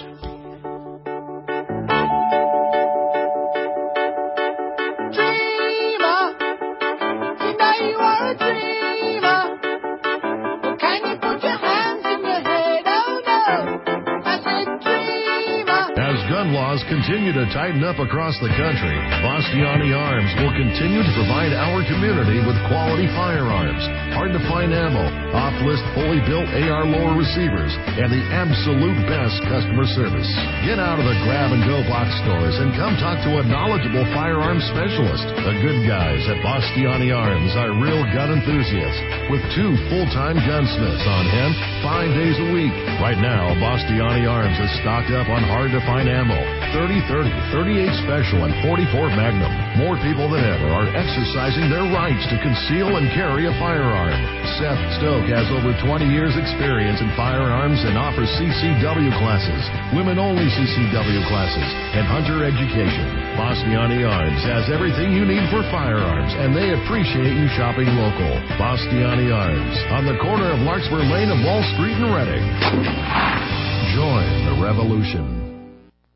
As gun laws continue to tighten up across the country, Bastiani Arms will continue to provide our community with quality firearms, hard-to-find ammo, off-list fully built A R lower receivers, and the absolute best customer service. Get out of the grab-and-go box stores and come talk to a knowledgeable firearms specialist. The good guys at Bastiani Arms are real gun enthusiasts with two full-time gunsmiths on hand five days a week. Right now, Bastiani Arms is stocked up on hard-to-find ammo, thirty thirty, thirty-eight Special, and forty-four Magnum. More people than ever are exercising their rights to conceal and carry a firearm. Seth Stoke has over twenty years experience in firearms and offers C C W classes, women-only C C W classes, and hunter education. Bastiani Arms has everything you need for firearms, and they appreciate you shopping local. Bastiani Arms, on the corner of Larkspur Lane and Wall Street in Reading. Join the revolution. Free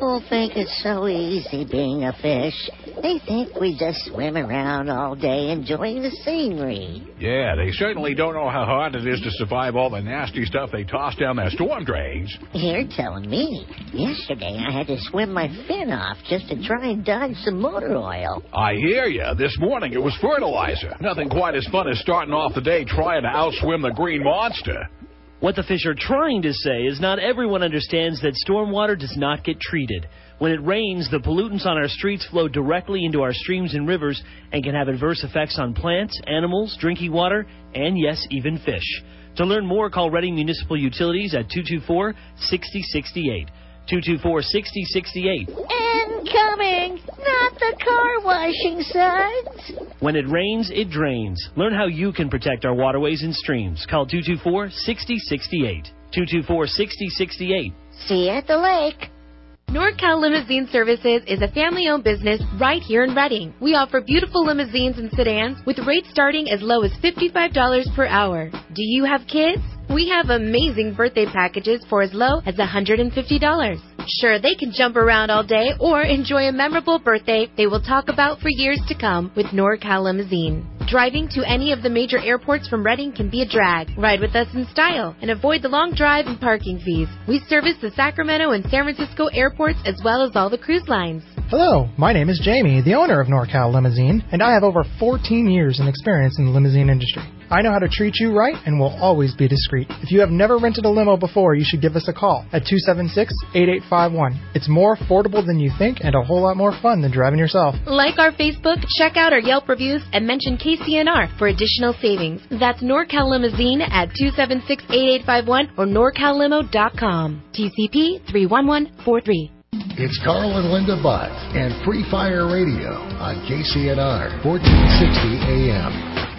People think it's so easy being a fish. They think we just swim around all day enjoying the scenery. Yeah, they certainly don't know how hard it is to survive all the nasty stuff they toss down their storm drains. You're telling me. Yesterday I had to swim my fin off just to try and dodge some motor oil. I hear you. This morning it was fertilizer. Nothing quite as fun as starting off the day trying to outswim the green monster. What the fish are trying to say is not everyone understands that stormwater does not get treated. When it rains, the pollutants on our streets flow directly into our streams and rivers and can have adverse effects on plants, animals, drinking water, and yes, even fish. To learn more, call Reading Municipal Utilities at two two four, six zero six eight. two two four, six zero six eight. Incoming! Not the car washing suds! When it rains, it drains. Learn how you can protect our waterways and streams. Call two two four, six zero six eight. two two four, six zero six eight. See you at the lake. NorCal Limousine Services is a family-owned business right here in Reading. We offer beautiful limousines and sedans with rates starting as low as fifty-five dollars per hour. Do you have kids? We have amazing birthday packages for as low as one hundred fifty dollars. Sure, they can jump around all day or enjoy a memorable birthday they will talk about for years to come with NorCal Limousine. Driving to any of the major airports from Reading can be a drag. Ride with us in style and avoid the long drive and parking fees. We service the Sacramento and San Francisco airports as well as all the cruise lines. Hello, my name is Jamie, the owner of NorCal Limousine, and I have over fourteen years in experience in the limousine industry. I know how to treat you right and will always be discreet. If you have never rented a limo before, you should give us a call at two seven six, eight eight five one. It's more affordable than you think and a whole lot more fun than driving yourself. Like our Facebook, check out our Yelp reviews, and mention K C N R for additional savings. That's NorCal Limousine at two seven six, eight eight five one or norcal limo dot com. T C P three one one four three. It's Carl and Linda Butt and Free Fire Radio on K C N R fourteen sixty A M.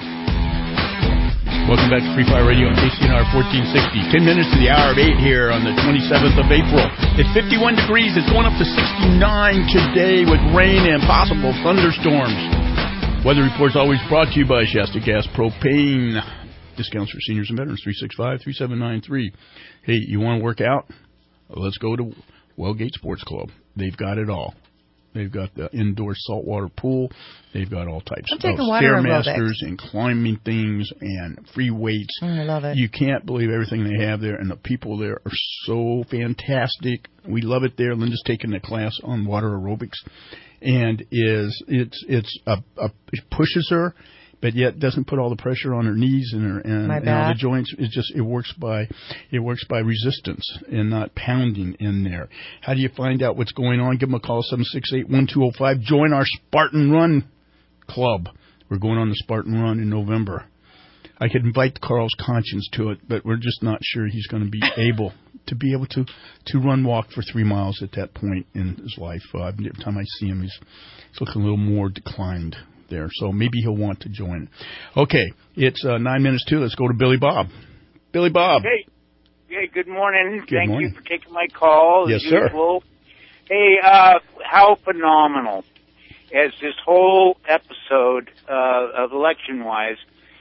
Welcome back to Free Fire Radio on K C N R fourteen sixty. Ten minutes to the hour of eight here on the twenty-seventh of April. It's fifty-one degrees. It's going up to sixty-nine today with rain and possible thunderstorms. Weather reports always brought to you by Shasta Gas Propane. Discounts for seniors and veterans, three six five, three seven nine three. Hey, you want to work out? Well, let's go to Wellgate Sports Club. They've got it all. They've got the indoor saltwater pool. They've got all types I'm of taking water Stairmasters and climbing things and free weights. Mm, I love it. You can't believe everything they have there, and the people there are so fantastic. We love it there. Linda's taking a class on water aerobics, and is it's it's a, a it pushes her, but yet doesn't put all the pressure on her knees and her and, My and all the back. joints. It just it works by it works by resistance and not pounding in there. How do you find out what's going on? Give them a call, seven six eight, one two zero five. Join our Spartan Run Club. We're going on the Spartan Run in November. I could invite Carl's conscience to it, but we're just not sure he's going to be able to be able to, to run walk for three miles at that point in his life. Uh, every time I see him, he's, he's looking a little more declined there, so maybe he'll want to join. Okay, it's uh, nine minutes to. Let's go to Billy Bob. Billy Bob. Hey, hey, good morning. Good Thank morning. you for taking my call. Yes, as sir. usual. Hey, uh, how phenomenal is this whole episode uh, of election-wise?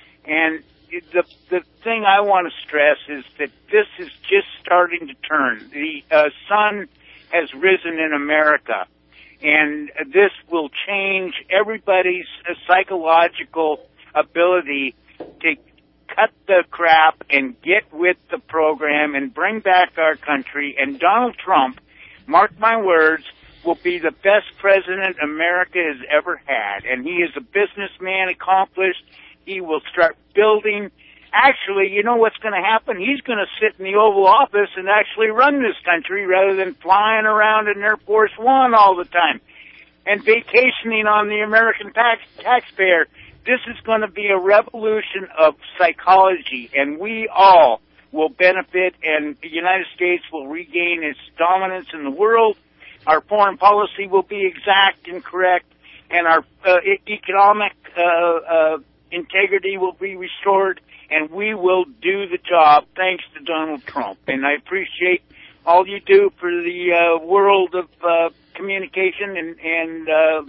And the the thing I want to stress is that this is just starting to turn. The uh, sun has risen in America. And this will change everybody's uh, psychological ability to cut the crap and get with the program and bring back our country. And Donald Trump, mark my words, will be the best president America has ever had. And he is a businessman, accomplished. He will start building. Actually, you know what's going to happen? He's going to sit in the Oval Office and actually run this country rather than flying around in Air Force One all the time and vacationing on the American tax taxpayer. This is going to be a revolution of psychology, and we all will benefit, and the United States will regain its dominance in the world. Our foreign policy will be exact and correct, and our uh, e- economic uh, uh, integrity will be restored, and we will do the job thanks to Donald Trump. And I appreciate all you do for the uh, world of uh, communication, and, and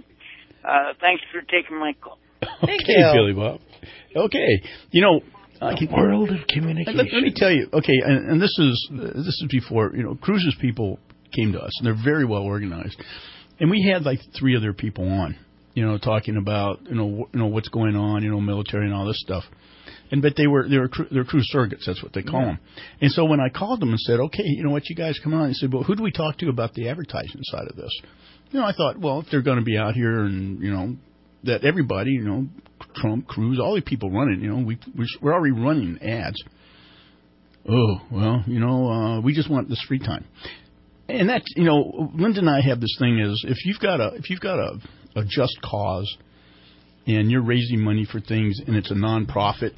uh, uh, thanks for taking my call. Okay, Billy Bob. Okay, you know, I can, world of communication. Let, let me tell you. Okay, and, and this is uh, this is before you know cruises people came to us, and they're very well organized. And we had like three other people on, you know, talking about you know w- you know what's going on, you know, military and all this stuff. And but they were they were cru- they're crew surrogates, that's what they call yeah. them. And so when I called them and said, okay, you know what, you guys come on, they said, well, who do we talk to about the advertising side of this? You know, I thought, well, if they're going to be out here and you know that everybody, you know, Trump, Cruz, all the people running, you know, we we're already running ads. Oh well, you know, uh, we just want this free time. And that's, you know, Linda and I have this thing is if you've got a if you've got a, a just cause and you're raising money for things and it's a nonprofit,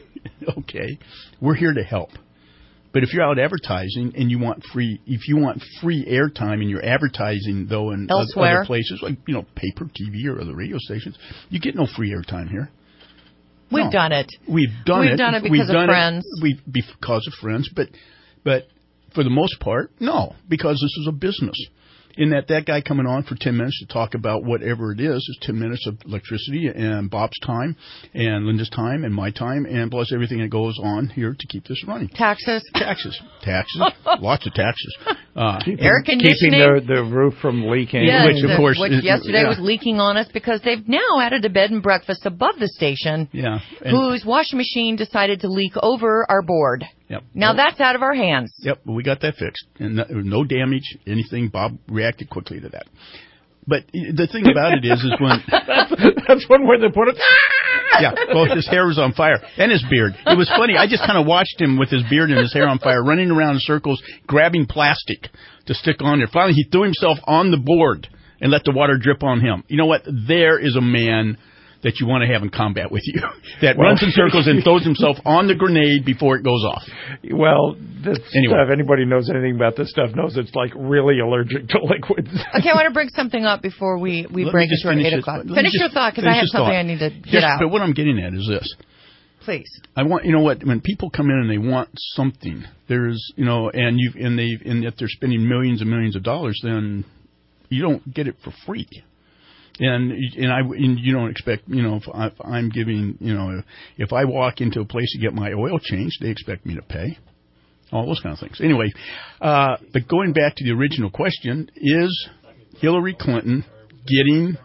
okay, we're here to help. But if you're out advertising and you want free, if you want free airtime and you're advertising though in Elsewhere. other places like you know paper, T V, or other radio stations, you get no free airtime here. We've no. done it. We've done We've it. done it because We've of done friends. It, we because of friends, but but. For the most part, no, because this is a business. In that that guy coming on for ten minutes to talk about whatever it is is ten minutes of electricity and Bob's time and Linda's time and my time and plus everything that goes on here to keep this running. Taxes. Taxes. Taxes. Lots of taxes. Uh, keeping, air conditioning. Keeping the, the roof from leaking. Yes, which, of the, course, which is, yesterday yeah. was leaking on us because they've now added a bed and breakfast above the station yeah, and, whose washing machine decided to leak over our board. Yep. Now well, that's out of our hands. Yep, we got that fixed. And no, no damage, anything. Bob reacted quickly to that. But the thing about it is, is when... that's, that's one way they put it. Yeah, well, his hair was on fire. And his beard. It was funny. I just kind of watched him with his beard and his hair on fire, running around in circles, grabbing plastic to stick on there. Finally, he threw himself on the board and let the water drip on him. You know what? There is a man that you want to have in combat with you, that well, runs in circles and throws himself on the grenade before it goes off. Well, this anyway. stuff, anybody knows anything about this stuff knows it's like really allergic to liquids. Okay, I want to bring something up before we, we break into our eight o'clock. Finish your thought, because I have something thought. I need to get Here's, out. But what I'm getting at is this. Please. I want, you know what, when people come in and they want something, there's, you know, and you and they and if they're spending millions and millions of dollars, then you don't get it for free. And and I and you don't expect, you know, if, I, if I'm giving, you know, if I walk into a place to get my oil changed, they expect me to pay. All those kind of things. Anyway, uh, but going back to the original question, is Hillary Clinton getting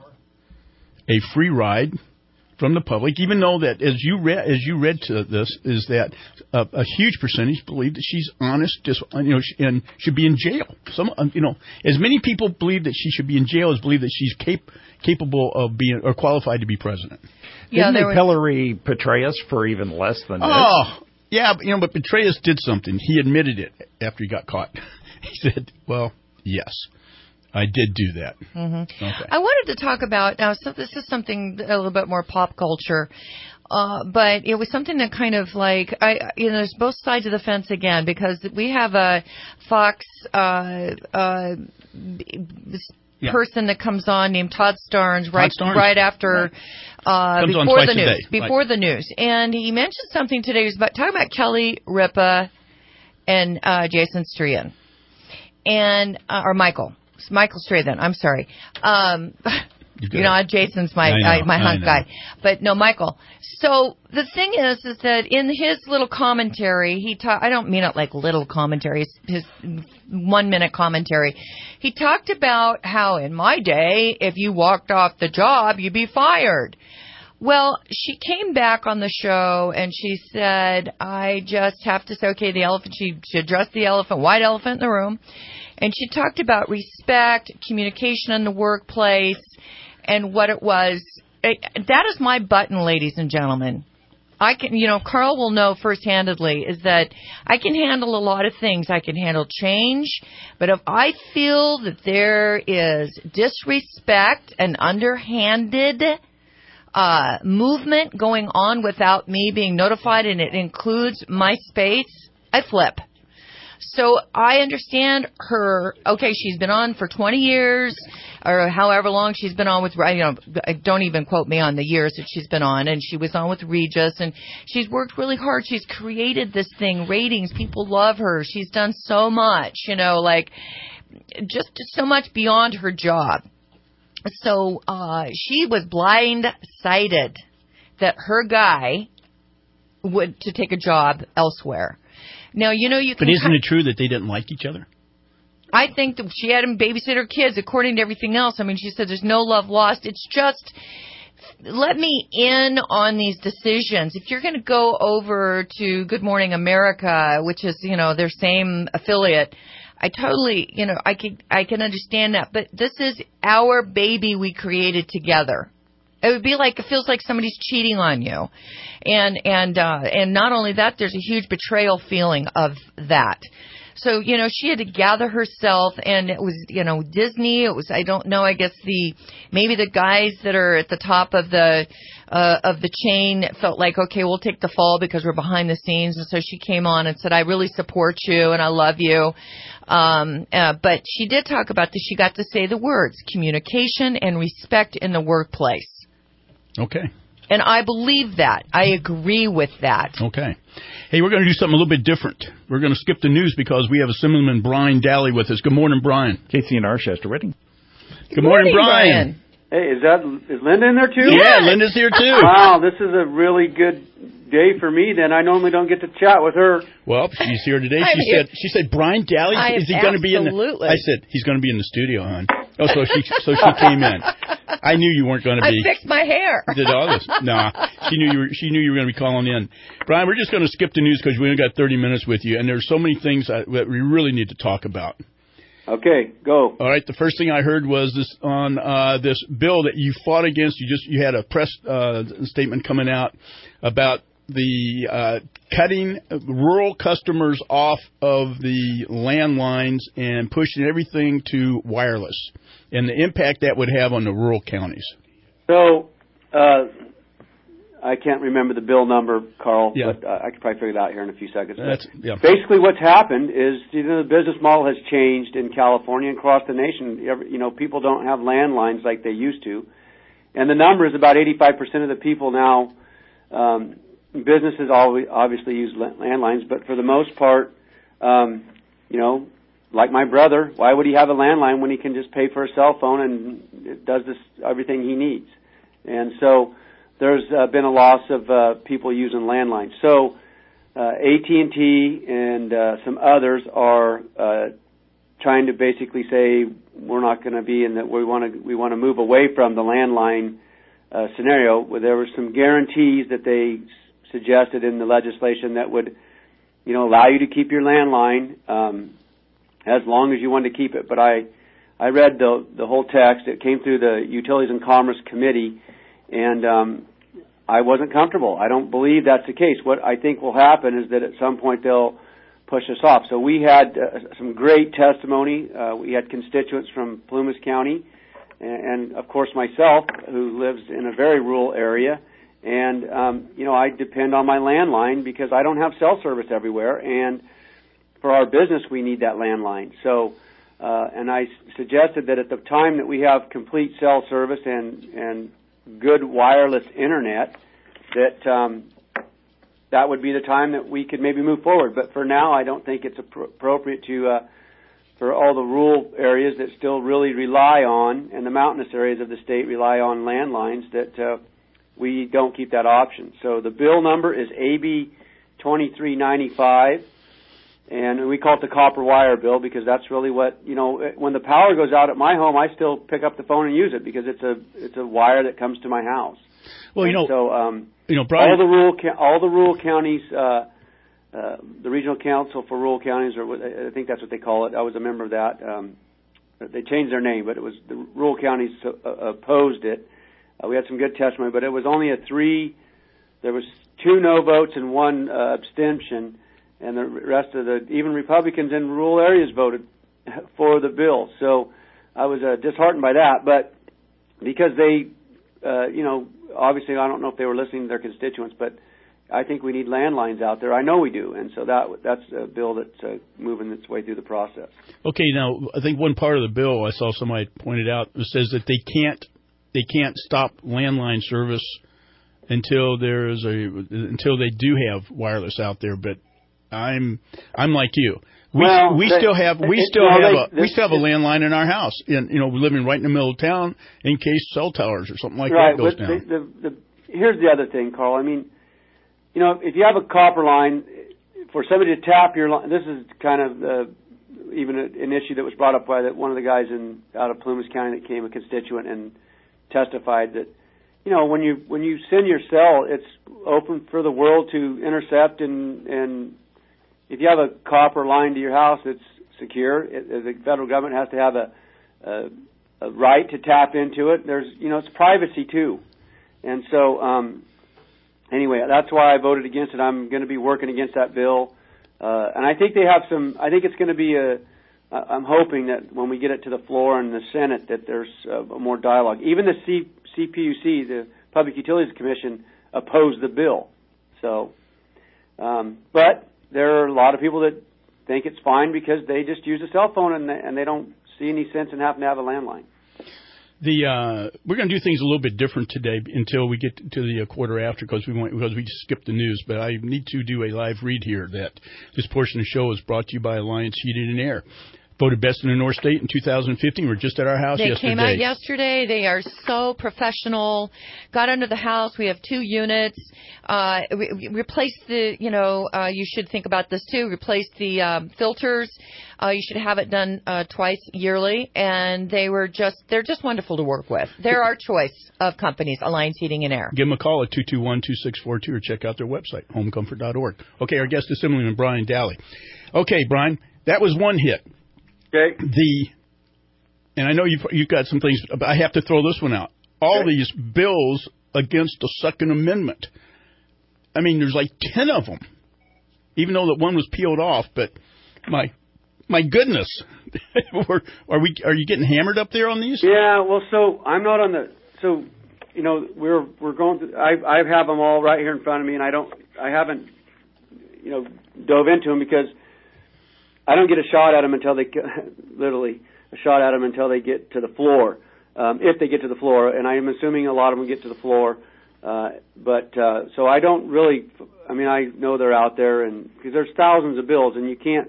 a free ride from the public, even though that, as you read, as you read to this, is that a, a huge percentage believe that she's honest, just, you know, and should be in jail. Some, you know, as many people believe that she should be in jail as believe that she's cap- capable of being or qualified to be president. Yeah, Didn't they was... Hillary portray us for even less than this? Oh, yeah, but, you know, but Petraeus did something. He admitted it after he got caught. He said, "Well, yes." I did do that. Mm-hmm. Okay. I wanted to talk about, now so this is something a little bit more pop culture, uh, but it was something that kind of like, I, you know, there's both sides of the fence again, because we have a Fox uh, uh, yeah. person that comes on named Todd Starnes Todd right Starnes. right after, right. uh, before the news. Day. Before right. the news. And he mentioned something today. He was about, talking about Kelly Ripa and uh, Jason Strahan. And, uh, or Michael. Michael Strahan, I'm sorry. Um, you know, Jason's my I know, I, my I hunk know. guy, but no, Michael. So the thing is, is that in his little commentary, he ta- I don't mean it like little commentary, his one minute commentary. He talked about how in my day, if you walked off the job, you'd be fired. Well, she came back on the show and she said, I just have to say, okay, the elephant, she, she addressed the elephant, white elephant in the room. And she talked about respect, communication in the workplace, and what it was. It, that is my button, ladies and gentlemen. I can, you know, Carl will know first-handedly is that I can handle a lot of things. I can handle change, but if I feel that there is disrespect and underhanded uh, movement going on without me being notified, and it includes my space, I flip. So I understand her, okay, she's been on for twenty years or however long she's been on with, you know, don't even quote me on the years that she's been on. And she was on with Regis and she's worked really hard. She's created this thing, ratings. People love her. She's done so much, you know, like just, just so much beyond her job. So uh, she was blindsided that her guy would to take a job elsewhere. Now, you know, you can... But isn't it true that they didn't like each other? I think that she had him babysit her kids, according to everything else. I mean, she said there's no love lost. It's just, let me in on these decisions. If you're going to go over to Good Morning America, which is, you know, their same affiliate, I totally, you know, I can, I can understand that. But this is our baby we created together. It would be like, it feels like somebody's cheating on you. And, and, uh, and not only that, there's a huge betrayal feeling of that. So, you know, she had to gather herself, and it was, you know, Disney. It was, I don't know, I guess the, maybe the guys that are at the top of the, uh, of the chain felt like, okay, we'll take the fall because we're behind the scenes. And so she came on and said, I really support you and I love you. Um, uh, but she did talk about this. She got to say the words, communication and respect in the workplace. Okay. And I believe that. I agree with that. Okay. Hey, we're going to do something a little bit different. We're going to skip the news because we have Assemblyman Brian Daly with us. Good morning, Brian. K C N R, Chester Redding. Good, Good morning, morning, Brian. Brian. Hey, is that is Linda in there too? Yeah, Linda's here too. Wow, this is a really good day for me. Then I normally don't get to chat with her. Well, she's here today. She said, "She said, Brian Daly, I is he going to be in the?" I said, "He's going to be in the studio, hon." Oh, so she so she came in. I knew you weren't going to be. I fixed my hair. Did all this? No, she knew you were. She knew you were going to be calling in. Brian, we're just going to skip the news because we only got thirty minutes with you, and there's so many things that we really need to talk about. Okay, go. All right. The first thing I heard was this on uh, this bill that you fought against. You just you had a press uh, statement coming out about the uh, cutting rural customers off of the landlines and pushing everything to wireless, and the impact that would have on the rural counties. So, uh, I can't remember the bill number, Carl, yeah. but uh, I could probably figure it out here in a few seconds. That's, yeah. Basically, what's happened is you know the business model has changed in California and across the nation. You know, people don't have landlines like they used to, and the number is about eighty-five percent of the people now. Um, businesses always obviously use landlines, but for the most part, um, you know, like my brother, why would he have a landline when he can just pay for a cell phone and it does this everything he needs? And so there's uh, been a loss of uh, people using landlines. So uh, A T and T and uh, some others are uh, trying to basically say we're not going to be in that. We want to we want to move away from the landline uh, scenario. Where there were some guarantees that they suggested in the legislation that would, you know, allow you to keep your landline um, as long as you wanted to keep it. But I, I read the the whole text. It came through the Utilities and Commerce Committee, and um, I wasn't comfortable. I don't believe that's the case. What I think will happen is that at some point they'll push us off. So we had uh, some great testimony. Uh, we had constituents from Plumas County, and, and of course myself, who lives in a very rural area. And, um, you know, I depend on my landline because I don't have cell service everywhere. And for our business, we need that landline. So, uh, and I suggested that at the time that we have complete cell service and, and good wireless internet, that, um, that would be the time that we could maybe move forward. But for now, I don't think it's appropriate to, uh, for all the rural areas that still really rely on, and the mountainous areas of the state rely on landlines, that, uh, we don't keep that option. So the bill number is A B twenty-three ninety-five, and we call it the copper wire bill because that's really what, you know, when the power goes out at my home, I still pick up the phone and use it because it's a it's a wire that comes to my house. Well, you and know, so um, you know, Brian, all the rural all the rural counties, uh, uh, the Regional Council for Rural Counties, or what, I think that's what they call it. I was a member of that. Um, they changed their name, but it was the rural counties uh, opposed it. Uh, we had some good testimony, but it was only a three. There was two no votes and one uh, abstention, and the rest of the even Republicans in rural areas voted for the bill. So I was uh, disheartened by that. But because they, uh, you know, obviously I don't know if they were listening to their constituents, but I think we need landlines out there. I know we do, and so that that's a bill that's uh, moving its way through the process. Okay, now I think one part of the bill I saw somebody pointed out says that they can't. They can't stop landline service until there is a until they do have wireless out there. But I'm I'm like you. We well, we they, still have we it, still well, have they, a we still have a landline in our house. And you know, we're living right in the middle of town in case cell towers or something like right, that goes but down. The, the, the, here's the other thing, Carl. I mean, you know, if you have a copper line, for somebody to tap your line, this is kind of uh, even a, an issue that was brought up by that one of the guys in out of Plumas County that came a constituent and testified that, you know, when you when you send your cell, it's open for the world to intercept, and and if you have a copper line to your house, it's secure. It, the federal government has to have a, a, a right to tap into it. There's, you know, it's privacy too, and so um, anyway, that's why I voted against it. I'm going to be working against that bill. Uh, and I think they have some, I think it's going to be a, I'm hoping that when we get it to the floor in the Senate that there's uh, more dialogue. Even the C, CPUC, the Public Utilities Commission, opposed the bill. So, um, but there are a lot of people that think it's fine because they just use a cell phone and they, and they don't see any sense in having to have a landline. The uh, we're going to do things a little bit different today until we get to the uh, quarter after because we want, because we skipped the news. But I need to do a live read here. That this portion of the show is brought to you by Alliance Heating and Air. Voted best in the North State in two thousand fifteen. We're just at our house they yesterday. They came out yesterday. They are so professional. Got under the house. We have two units. Uh, we, we replaced the, you know, uh, you should think about this too. Replaced the um, filters. Uh, you should have it done uh, twice yearly. And they were just, they're just wonderful to work with. They're our choice of companies, Alliance Heating and Air. Give them a call at two two one, two six four two or check out their website, home comfort dot org. Okay, our guest is Assemblyman Brian Daly. Okay, Brian, that was one hit. Okay. The, and I know you've, you've got some things, but I have to throw this one out. All okay. These bills against the Second Amendment. I mean, there's like ten of them, even though that one was peeled off. But my my goodness, are, are we are you getting hammered up there on these? Yeah. Well, so I'm not on the. So you know, we're we're going. To, I I have them all right here in front of me, and I don't. I haven't, you know, dove into them because I don't get a shot at them until they, literally, a shot at them until they get to the floor, um, if they get to the floor. And I am assuming a lot of them get to the floor. Uh, but, uh, so I don't really, I mean, I know they're out there, and, because there's thousands of bills, and you can't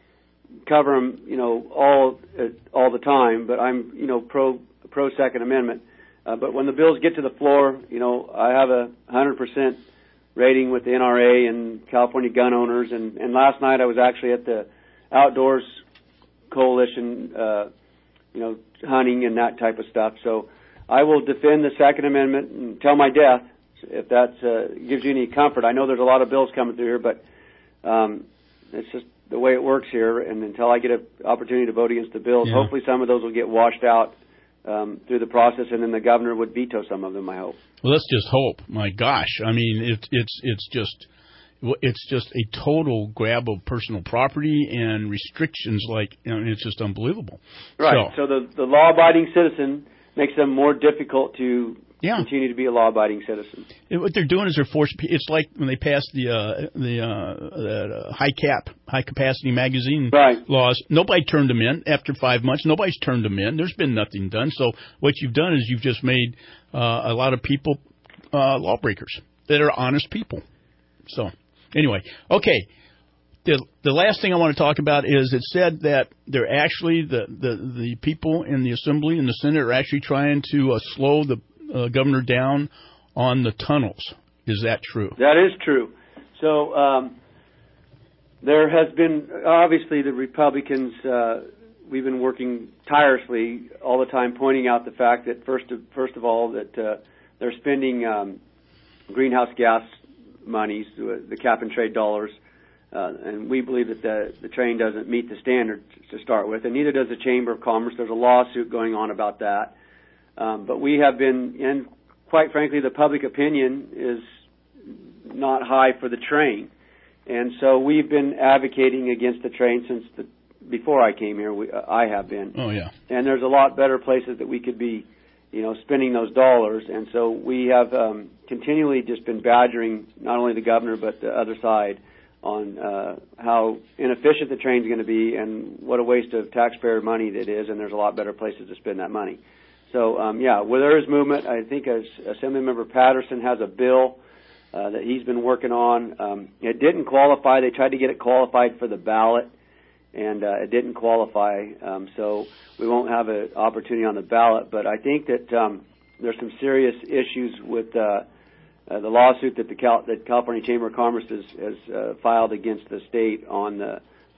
cover them, you know, all, uh, all the time. But I'm, you know, pro, pro Second Amendment. Uh, but when the bills get to the floor, you know, I have a one hundred percent rating with the N R A and California gun owners. And, and last night I was actually at the Outdoors Coalition, uh, you know, hunting and that type of stuff. So I will defend the Second Amendment until my death, if that uh, gives you any comfort. I know there's a lot of bills coming through here, but um, it's just the way it works here. And until I get an opportunity to vote against the bills, yeah. hopefully some of those will get washed out um, through the process, and then the governor would veto some of them, I hope. Well, let's just hope. My gosh. I mean, it, it's it's just... It's just a total grab of personal property and restrictions, like, you know, it's just unbelievable. Right. So, so the the law-abiding citizen makes them more difficult to yeah. continue to be a law-abiding citizen. And what they're doing is they're forcing. It's like when they passed the uh, the uh, the uh, high cap, high capacity magazine right. laws. Nobody turned them in after five months. Nobody's turned them in. There's been nothing done. So what you've done is you've just made uh, a lot of people uh, lawbreakers that are honest people. So. Anyway, okay, the the last thing I want to talk about is it said that they're actually, the, the, the people in the Assembly and the Senate are actually trying to uh, slow the uh, governor down on the tunnels. Is that true? That is true. So um, there has been, obviously the Republicans, uh, we've been working tirelessly all the time pointing out the fact that, first of, first of all, that uh, they're spending um, greenhouse gas monies, the cap and trade dollars, uh, and we believe that the, the train doesn't meet the standard to start with, and neither does the Chamber of Commerce. There's a lawsuit going on about that. Um, but we have been, and quite frankly, the public opinion is not high for the train. And so we've been advocating against the train since the, before I came here. We, uh, I have been. Oh, yeah. And there's a lot better places that we could be, you know, spending those dollars. And so we have um, continually just been badgering not only the governor but the other side on uh, how inefficient the train's going to be and what a waste of taxpayer money that is, and there's a lot better places to spend that money. So, um, yeah, where there is movement, I think as Assemblymember Patterson has a bill uh, that he's been working on. Um, it didn't qualify. They tried to get it qualified for the ballot, and uh, it didn't qualify. Um, so we won't have an opportunity on the ballot. But I think that um, there's some serious issues with uh, uh, the lawsuit that the Cal- that California Chamber of Commerce has, has uh, filed against the state on the,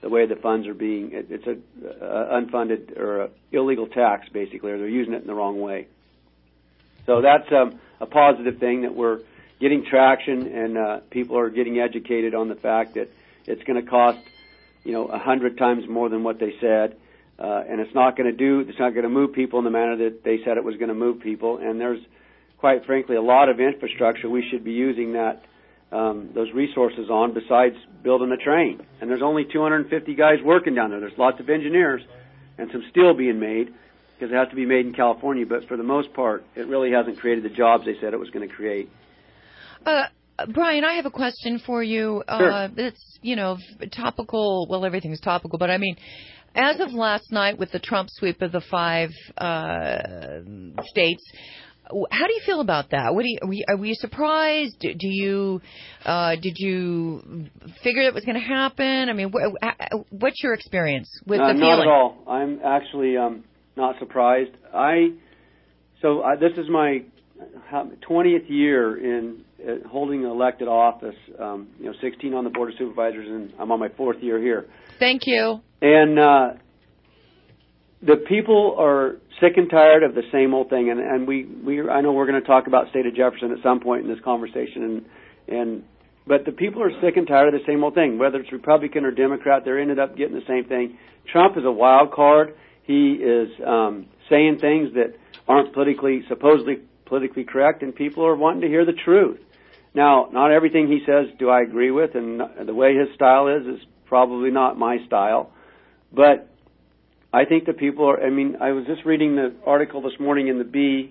the way the funds are being. It, it's a uh, unfunded or a illegal tax, basically, or they're using it in the wrong way. So that's um, a positive thing that we're getting traction, and uh, people are getting educated on the fact that it's going to cost, you know, a hundred times more than what they said, uh, and it's not going to do. It's not going to move people in the manner that they said it was going to move people. And there's, quite frankly, a lot of infrastructure we should be using that um, those resources on besides building a train. And there's only two hundred fifty guys working down there. There's lots of engineers and some steel being made, because it has to be made in California, but for the most part, it really hasn't created the jobs they said it was going to create. Uh, Brian, I have a question for you. Sure. Uh, it's, you know, topical. Well, everything's topical, but I mean, as of last night with the Trump sweep of the five uh, states, how do you feel about that? What do you, are, we, are we surprised? Do, do you uh, did you figure it was going to happen? I mean, wh- what's your experience with uh, the feeling? Not at all. I'm actually um, not surprised. I so I, this is my twentieth year in uh, holding elected office. Um, you know, sixteen on the Board of Supervisors, and I'm on my fourth year here. Thank you. And uh, the people are sick and tired of the same old thing. And, and we, we, I know we're going to talk about state of Jefferson at some point in this conversation. And, and but the people are sick and tired of the same old thing. Whether it's Republican or Democrat, they ended up getting the same thing. Trump is a wild card. He is um, saying things that aren't politically, supposedly politically correct, and people are wanting to hear the truth. Now, not everything he says do I agree with, and the way his style is is probably not my style. But I think the people are, I mean, I was just reading the article this morning in the Bee,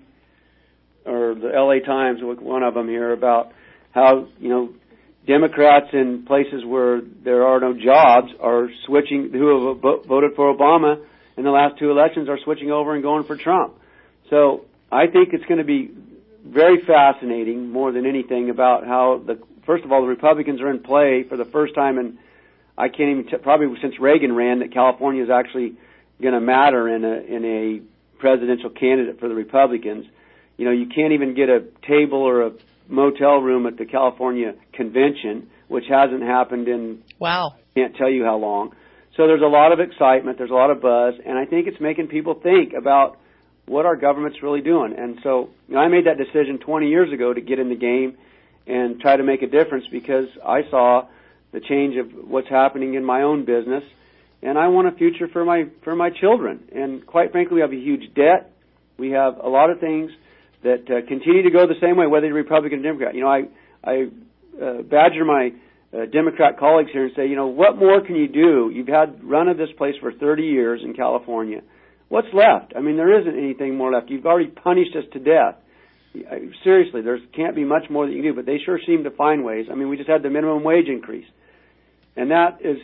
or the L A Times, one of them here, about how, you know, Democrats in places where there are no jobs are switching, who have voted for Obama in the last two elections are switching over and going for Trump. So I think it's going to be very fascinating, more than anything, about how, the first of all, the Republicans are in play for the first time in, I can't even, t- probably since Reagan ran, that California is actually going to matter in a in a presidential candidate for the Republicans. You know, you can't even get a table or a motel room at the California convention, which hasn't happened in, wow, can't tell you how long. So there's a lot of excitement, there's a lot of buzz, and I think it's making people think about what our government's really doing. And so, you know, I made that decision twenty years ago to get in the game and try to make a difference, because I saw the change of what's happening in my own business, and I want a future for my for my children. And quite frankly, we have a huge debt. We have a lot of things that uh, continue to go the same way, whether you're Republican or Democrat. You know, I I uh, badger my uh, Democrat colleagues here and say, you know, what more can you do? You've had run of this place for thirty years in California. What's left? I mean, there isn't anything more left. You've already punished us to death. Seriously, there can't be much more that you can do, but they sure seem to find ways. I mean, we just had the minimum wage increase, and that is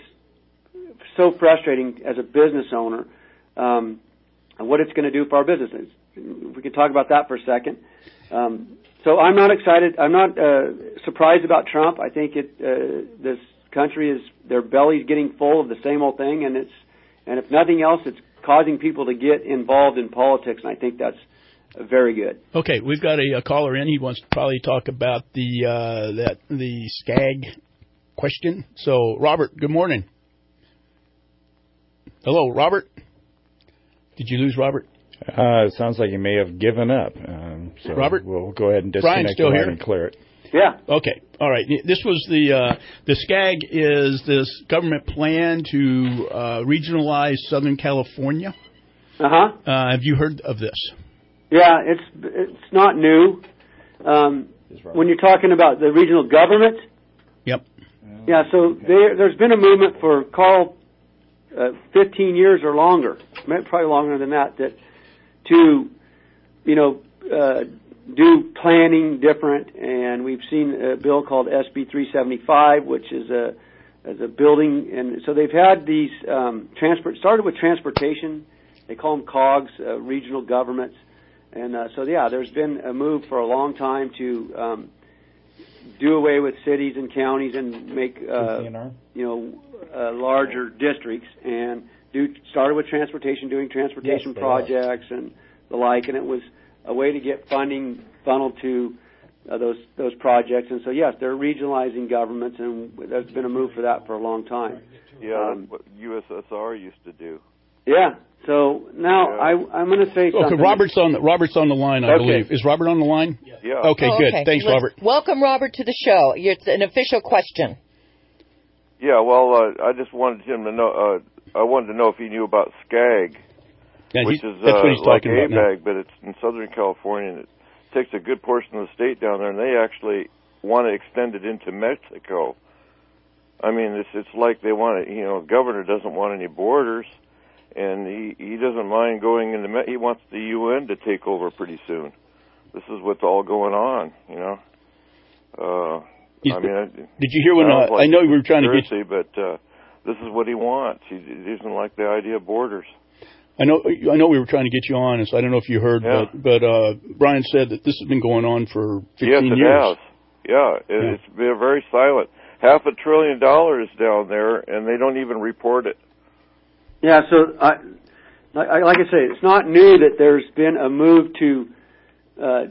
so frustrating as a business owner, um, and what it's going to do for our businesses. We can talk about that for a second. Um, so I'm not excited. I'm not uh, surprised about Trump. I think it, uh, this country is, their belly's getting full of the same old thing, and it's, and if nothing else, it's causing people to get involved in politics, and I think that's very good. Okay, we've got a, a caller in. He wants to probably talk about the uh, that the SCAG question. So, Robert, good morning. Hello, Robert. Did you lose Robert? Uh, it sounds like you may have given up. Um, so Robert, we'll go ahead and disconnect Brian's still the line here and clear it. Yeah. Okay. All right. This was the uh, the SCAG is this government plan to uh, regionalize Southern California. Uh-huh. Uh Have you heard of this? Yeah, it's it's not new. Um, when you're talking about the regional government. Yep. Yeah. So there, there's been a movement for Carl, uh, fifteen years or longer, probably longer than that, that to, you know. Uh, do planning different, and we've seen a bill called S B three seventy-five, which is a as a building, and so they've had these um, transport started with transportation. They call them COGS, uh, regional governments, and uh, so yeah, there's been a move for a long time to um, do away with cities and counties and make uh, you know uh, larger districts, and do started with transportation, doing transportation yes, projects and the like, and it was a way to get funding funneled to uh, those those projects. And so, yes, they're regionalizing governments, and there's been a move for that for a long time. Yeah, Um, that's what U S S R used to do. Yeah. So now Yeah. I, I'm going to say something. Okay, Robert's on the, Robert's on the line, I Okay. believe. Is Robert on the line? Yeah. Okay, Oh, good. okay. Thanks, Let's- Robert. Welcome, Robert, to the show. It's an official question. Yeah, well, uh, I just wanted him to know. Uh, I wanted to know if he knew about SCAG, Yeah, which he- is that's uh, what he's like talking about now. A B A G, but it's in Southern California, and it takes a good portion of the state down there, and they actually want to extend it into Mexico. I mean, it's it's like they want to. You know, the governor doesn't want any borders, and he he doesn't mind going into. Me- he wants the U N to take over pretty soon. This is what's all going on. You know. Uh, I mean, I, Did you hear when sounds uh, like I know you were trying to get? conspiracy, but uh, this is what he wants. He, he doesn't like the idea of borders. I know I know we were trying to get you on, and so I don't know if you heard, Yeah. but but uh, Brian said that this has been going on for fifteen Yes, it years. has. Yeah, it, Yeah. it's been very silent. Half a trillion dollars down there, and they don't even report it. Yeah, so I, like, I- like I say, it's not new that there's been a move to uh,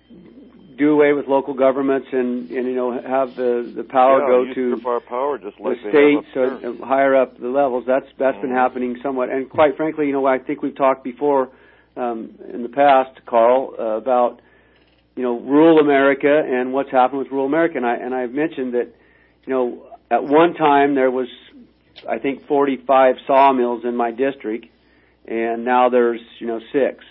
do away with local governments and, and you know have the, the power yeah, go you to strip our power just the like they have states up there. or higher up the levels. That's that's Mm-hmm. been happening somewhat, and quite frankly, you know, I think we've talked before um, in the past, Carl, uh, about you know rural America and what's happened with rural America, and I and I've mentioned that you know at one time there was I think forty-five sawmills in my district, and now there's you know six,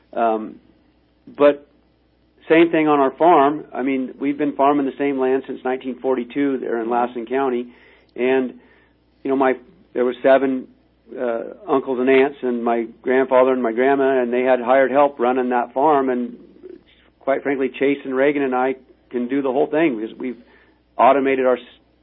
um, but same thing on our farm. I mean, we've been farming the same land since nineteen forty-two there in Lassen County, and you know, my there were seven uh, uncles and aunts, and my grandfather and my grandma, and they had hired help running that farm. And quite frankly, Chase and Reagan and I can do the whole thing because we've automated our.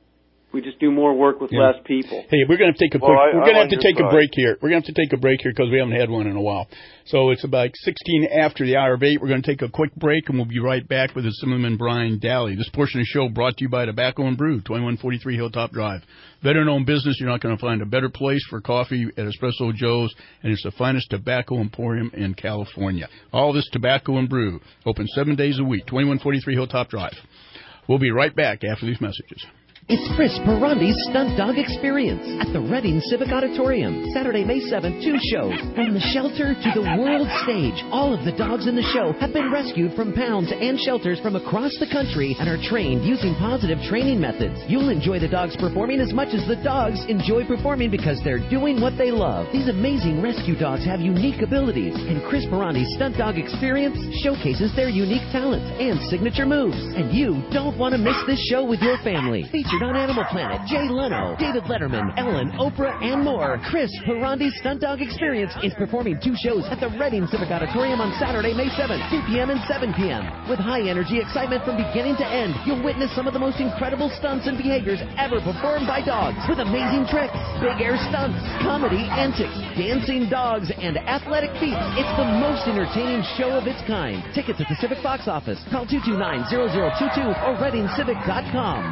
We just do more work with Yeah. less people. Hey, we're going to take a Well, quick. I- we're I'm going to on have to your take a side. break here. We're going to have to take a break here because we haven't had one in a while. So it's about sixteen after the hour of eight. We're going to take a quick break, and we'll be right back with Assemblyman Brian Daly. This portion of the show brought to you by Tobacco and Brew, twenty-one forty-three Hilltop Drive. Veteran-owned business. You're not going to find a better place for coffee at Espresso Joe's, and it's the finest tobacco emporium in California. All this Tobacco and Brew, open seven days a week, twenty-one forty-three Hilltop Drive. We'll be right back after these messages. It's Chris Perandi's Stunt Dog Experience at the Reading Civic Auditorium. Saturday, May seventh, two shows. From the shelter to the world stage, all of the dogs in the show have been rescued from pounds and shelters from across the country and are trained using positive training methods. You'll enjoy the dogs performing as much as the dogs enjoy performing because they're doing what they love. These amazing rescue dogs have unique abilities, and Chris Perandi's Stunt Dog Experience showcases their unique talents and signature moves. And you don't want to miss this show with your family. Featured on Animal Planet, Jay Leno, David Letterman, Ellen, Oprah, and more. Chris Perandi's Stunt Dog Experience is performing two shows at the Reading Civic Auditorium on Saturday, May seventh, two p.m. and seven p.m. With high-energy excitement from beginning to end, you'll witness some of the most incredible stunts and behaviors ever performed by dogs, with amazing tricks, big air stunts, comedy antics, dancing dogs, and athletic feats. It's the most entertaining show of its kind. Tickets at the Civic box office. Call two two nine, zero zero two two or reading civic dot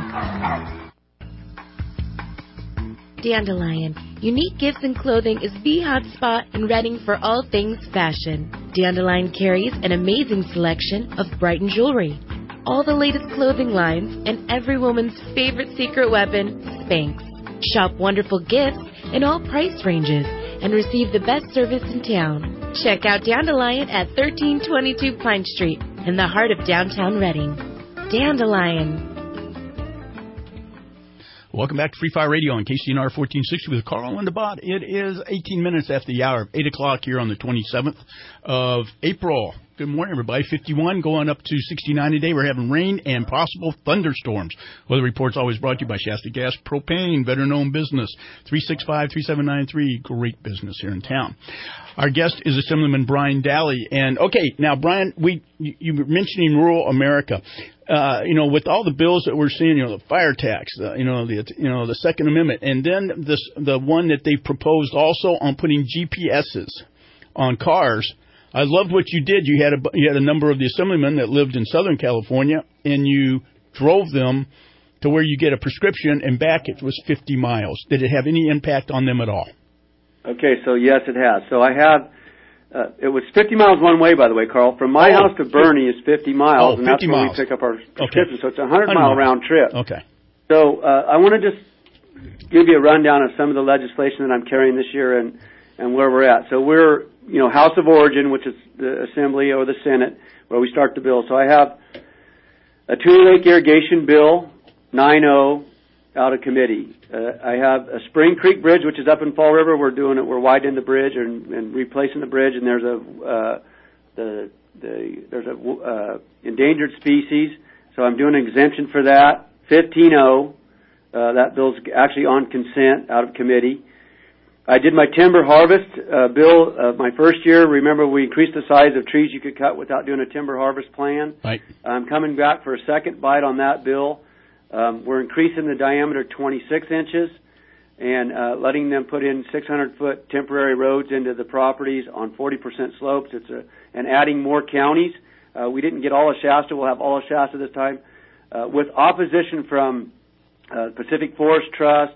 com. Dandelion. Unique gifts and clothing is the hot spot in Reading for all things fashion. Dandelion carries an amazing selection of Brighton jewelry, all the latest clothing lines, and every woman's favorite secret weapon, Spanx. Shop wonderful gifts in all price ranges and receive the best service in town. Check out Dandelion at thirteen twenty-two Pine Street in the heart of downtown Reading. Dandelion. Welcome back to Free Fire Radio on K C N R fourteen sixty with Carl and Bot. It is eighteen minutes after the hour of eight o'clock here on the twenty-seventh of April. Good morning, everybody. fifty-one going up to sixty-nine today. We're having rain and possible thunderstorms. Weather reports always brought to you by Shasta Gas Propane, veteran-owned business, three six five, three seven nine three. Great business here in town. Our guest is Assemblyman Brian Daly. And, okay, now, Brian, we you, you were mentioning rural America. Uh, you know, with all the bills that we're seeing, you know, the fire tax, the, you know, the you know the Second Amendment, and then this the one that they proposed also on putting G P S's on cars. I loved what you did. You had a you had a number of the assemblymen that lived in Southern California, and you drove them to where you get a prescription, and back it was fifty miles. Did it have any impact on them at all? Okay, so yes, it has. So I have Uh, it was fifty miles one way, by the way, Carl. From my oh, house to Bernie is fifty miles, oh, and that's fifty where miles. we pick up our Okay. prescription. So it's a hundred mile round trip. Okay. So uh, I want to just give you a rundown of some of the legislation that I'm carrying this year and and where we're at. So we're, you know, House of Origin, which is the Assembly or the Senate, where we start the bill. So I have a Tule Lake irrigation bill, nine oh, out of committee. Uh, I have a Spring Creek Bridge, which is up in Fall River. We're doing it. We're widening the bridge and, and replacing the bridge. And there's a uh, the the there's a uh, endangered species. So I'm doing an exemption for that. fifteen oh, uh, that bill's actually on consent out of committee. I did my timber harvest uh, bill uh, my first year. Remember, we increased the size of trees you could cut without doing a timber harvest plan. Right. I'm coming back for a second bite on that bill. Um, we're increasing the diameter twenty-six inches and uh, letting them put in six hundred foot temporary roads into the properties on forty percent slopes. It's a, and adding more counties. Uh, we didn't get all of Shasta. We'll have all of Shasta this time. Uh, with opposition from uh, Pacific Forest Trust,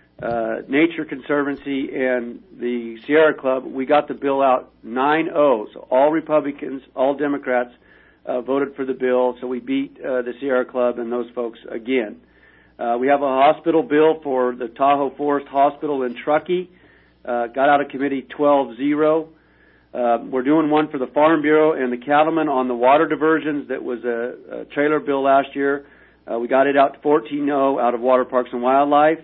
uh, Nature Conservancy, and the Sierra Club, we got the bill out nine oh. So all Republicans, all Democrats uh, voted for the bill. So we beat uh, the Sierra Club and those folks again. Uh, we have a hospital bill for the Tahoe Forest Hospital in Truckee. Uh, got out of committee twelve zero. Uh, we're doing one for the Farm Bureau and the cattlemen on the water diversions. That was a, a trailer bill last year. Uh, we got it out to fourteen oh out of Water Parks and Wildlife.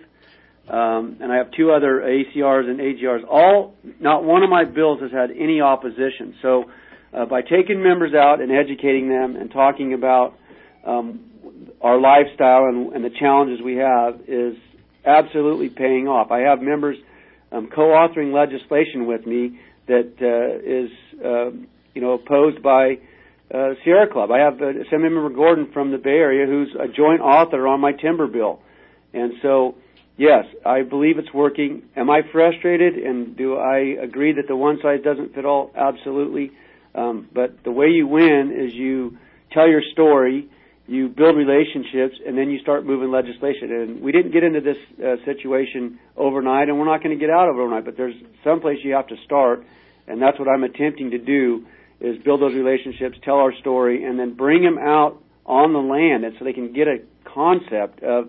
Um, and I have two other A C Rs and A G Rs. All, not one of my bills has had any opposition. So uh, by taking members out and educating them and talking about um, our lifestyle and, and the challenges we have is absolutely paying off. I have members um, co-authoring legislation with me that uh, is, uh, you know, opposed by uh, Sierra Club. I have uh, Assemblymember Gordon from the Bay Area who's a joint author on my timber bill. And so, yes, I believe it's working. Am I frustrated, and do I agree that the one size doesn't fit all? Absolutely. Um, but the way you win is you tell your story, you build relationships, and then you start moving legislation. And we didn't get into this uh, situation overnight, and we're not going to get out of it overnight, but there's some place you have to start, and that's what I'm attempting to do, is build those relationships, tell our story, and then bring them out on the land, and so they can get a concept of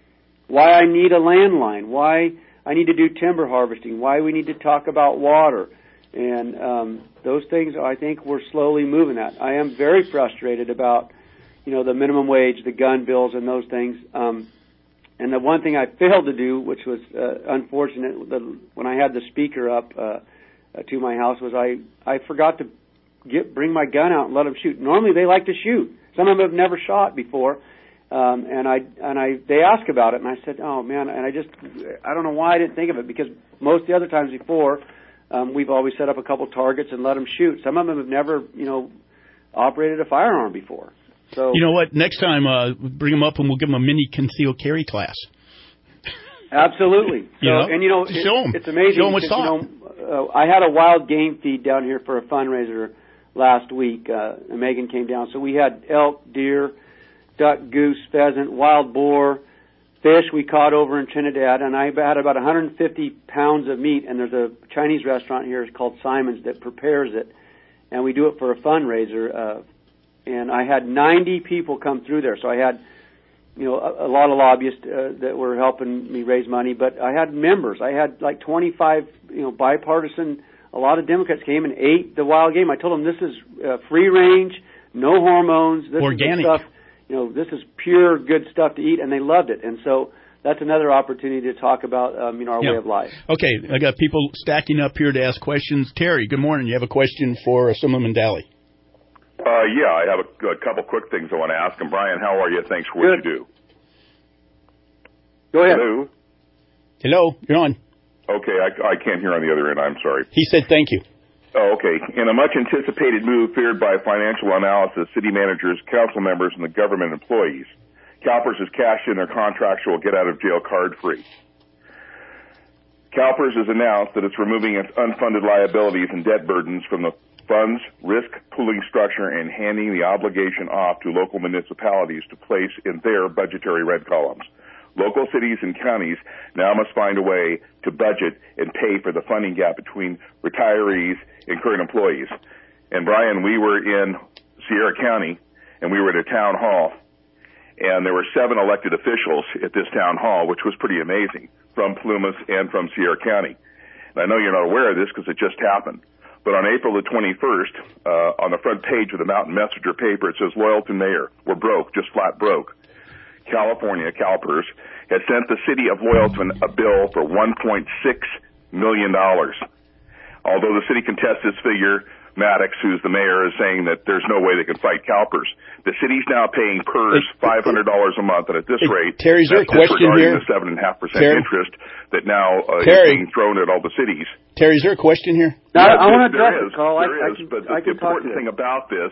why I need a landline, why I need to do timber harvesting, why we need to talk about water. And um, those things, I think we're slowly moving at. I am very frustrated about, you know, the minimum wage, the gun bills, and those things. Um, and the one thing I failed to do, which was uh, unfortunate, the, when I had the speaker up uh, uh, to my house, was I, I forgot to get bring my gun out and let them shoot. Normally they like to shoot. Some of them have never shot before. Um, and I and I they asked about it, and I said, "Oh man!" And I just I don't know why I didn't think of it, because most of the other times before, um, we've always set up a couple targets and let them shoot. Some of them have never, you know, operated a firearm before. So you know what? Next time, uh, bring them up and we'll give them a mini concealed carry class. Absolutely. So, you know? And you know, it, show them. It's amazing. Show them what's because, you know, uh, I had a wild game feed down here for a fundraiser last week. Uh, and Megan came down, so we had elk, deer, duck, goose, pheasant, wild boar, fish we caught over in Trinidad, and I had about one hundred fifty pounds of meat, and there's a Chinese restaurant here called Simon's that prepares it, and we do it for a fundraiser, uh, and I had ninety people come through there, so I had, you know, a, a lot of lobbyists uh, that were helping me raise money, but I had members. I had like twenty-five, you know, bipartisan, a lot of Democrats came and ate the wild game. I told them this is uh, free range, no hormones, this organic is the stuff. You know, this is pure good stuff to eat, and they loved it. And so that's another opportunity to talk about, um, you know, our yeah. way of life. Okay, I got people stacking up here to ask questions. Terry, good morning. You have a question for Assemblyman Daly? Uh, yeah, I have a, a couple quick things I want to ask. And Brian, how are you? Thanks for what good. you do. Go ahead. Hello? Hello, you're on. Okay, I, I can't hear on the other end. I'm sorry. He said thank you. Oh, okay. In a much-anticipated move feared by financial analysis, city managers, council members, and the government employees, CalPERS has cashed in their contractual get-out-of-jail card free. CalPERS has announced that it's removing its unfunded liabilities and debt burdens from the fund's risk pooling structure and handing the obligation off to local municipalities to place in their budgetary red columns. Local cities and counties now must find a way to budget and pay for the funding gap between retirees and current employees. And Brian, we were in Sierra County, and we were at a town hall, and there were seven elected officials at this town hall, which was pretty amazing, from Plumas and from Sierra County. And I know you're not aware of this because it just happened, but on April the twenty-first, uh, on the front page of the Mountain Messenger paper, it says, Loyalton Mayor, we're broke, just flat broke. California, CalPERS, has sent the city of Loyalton a bill for one point six million dollars. Although the city contests this figure, Maddox, who's the mayor, is saying that there's no way they can fight CalPERS. The city's now paying PERS five hundred dollars a month, and at this hey, rate, Terry, is there a question here? The seven and a half percent Terry? interest that now uh, Terry? is being thrown at all the cities. Terry, is there a question here? No, Yes, I want to there address is, it, Carl. There I, is, I can, but I the can talk important to thing about this,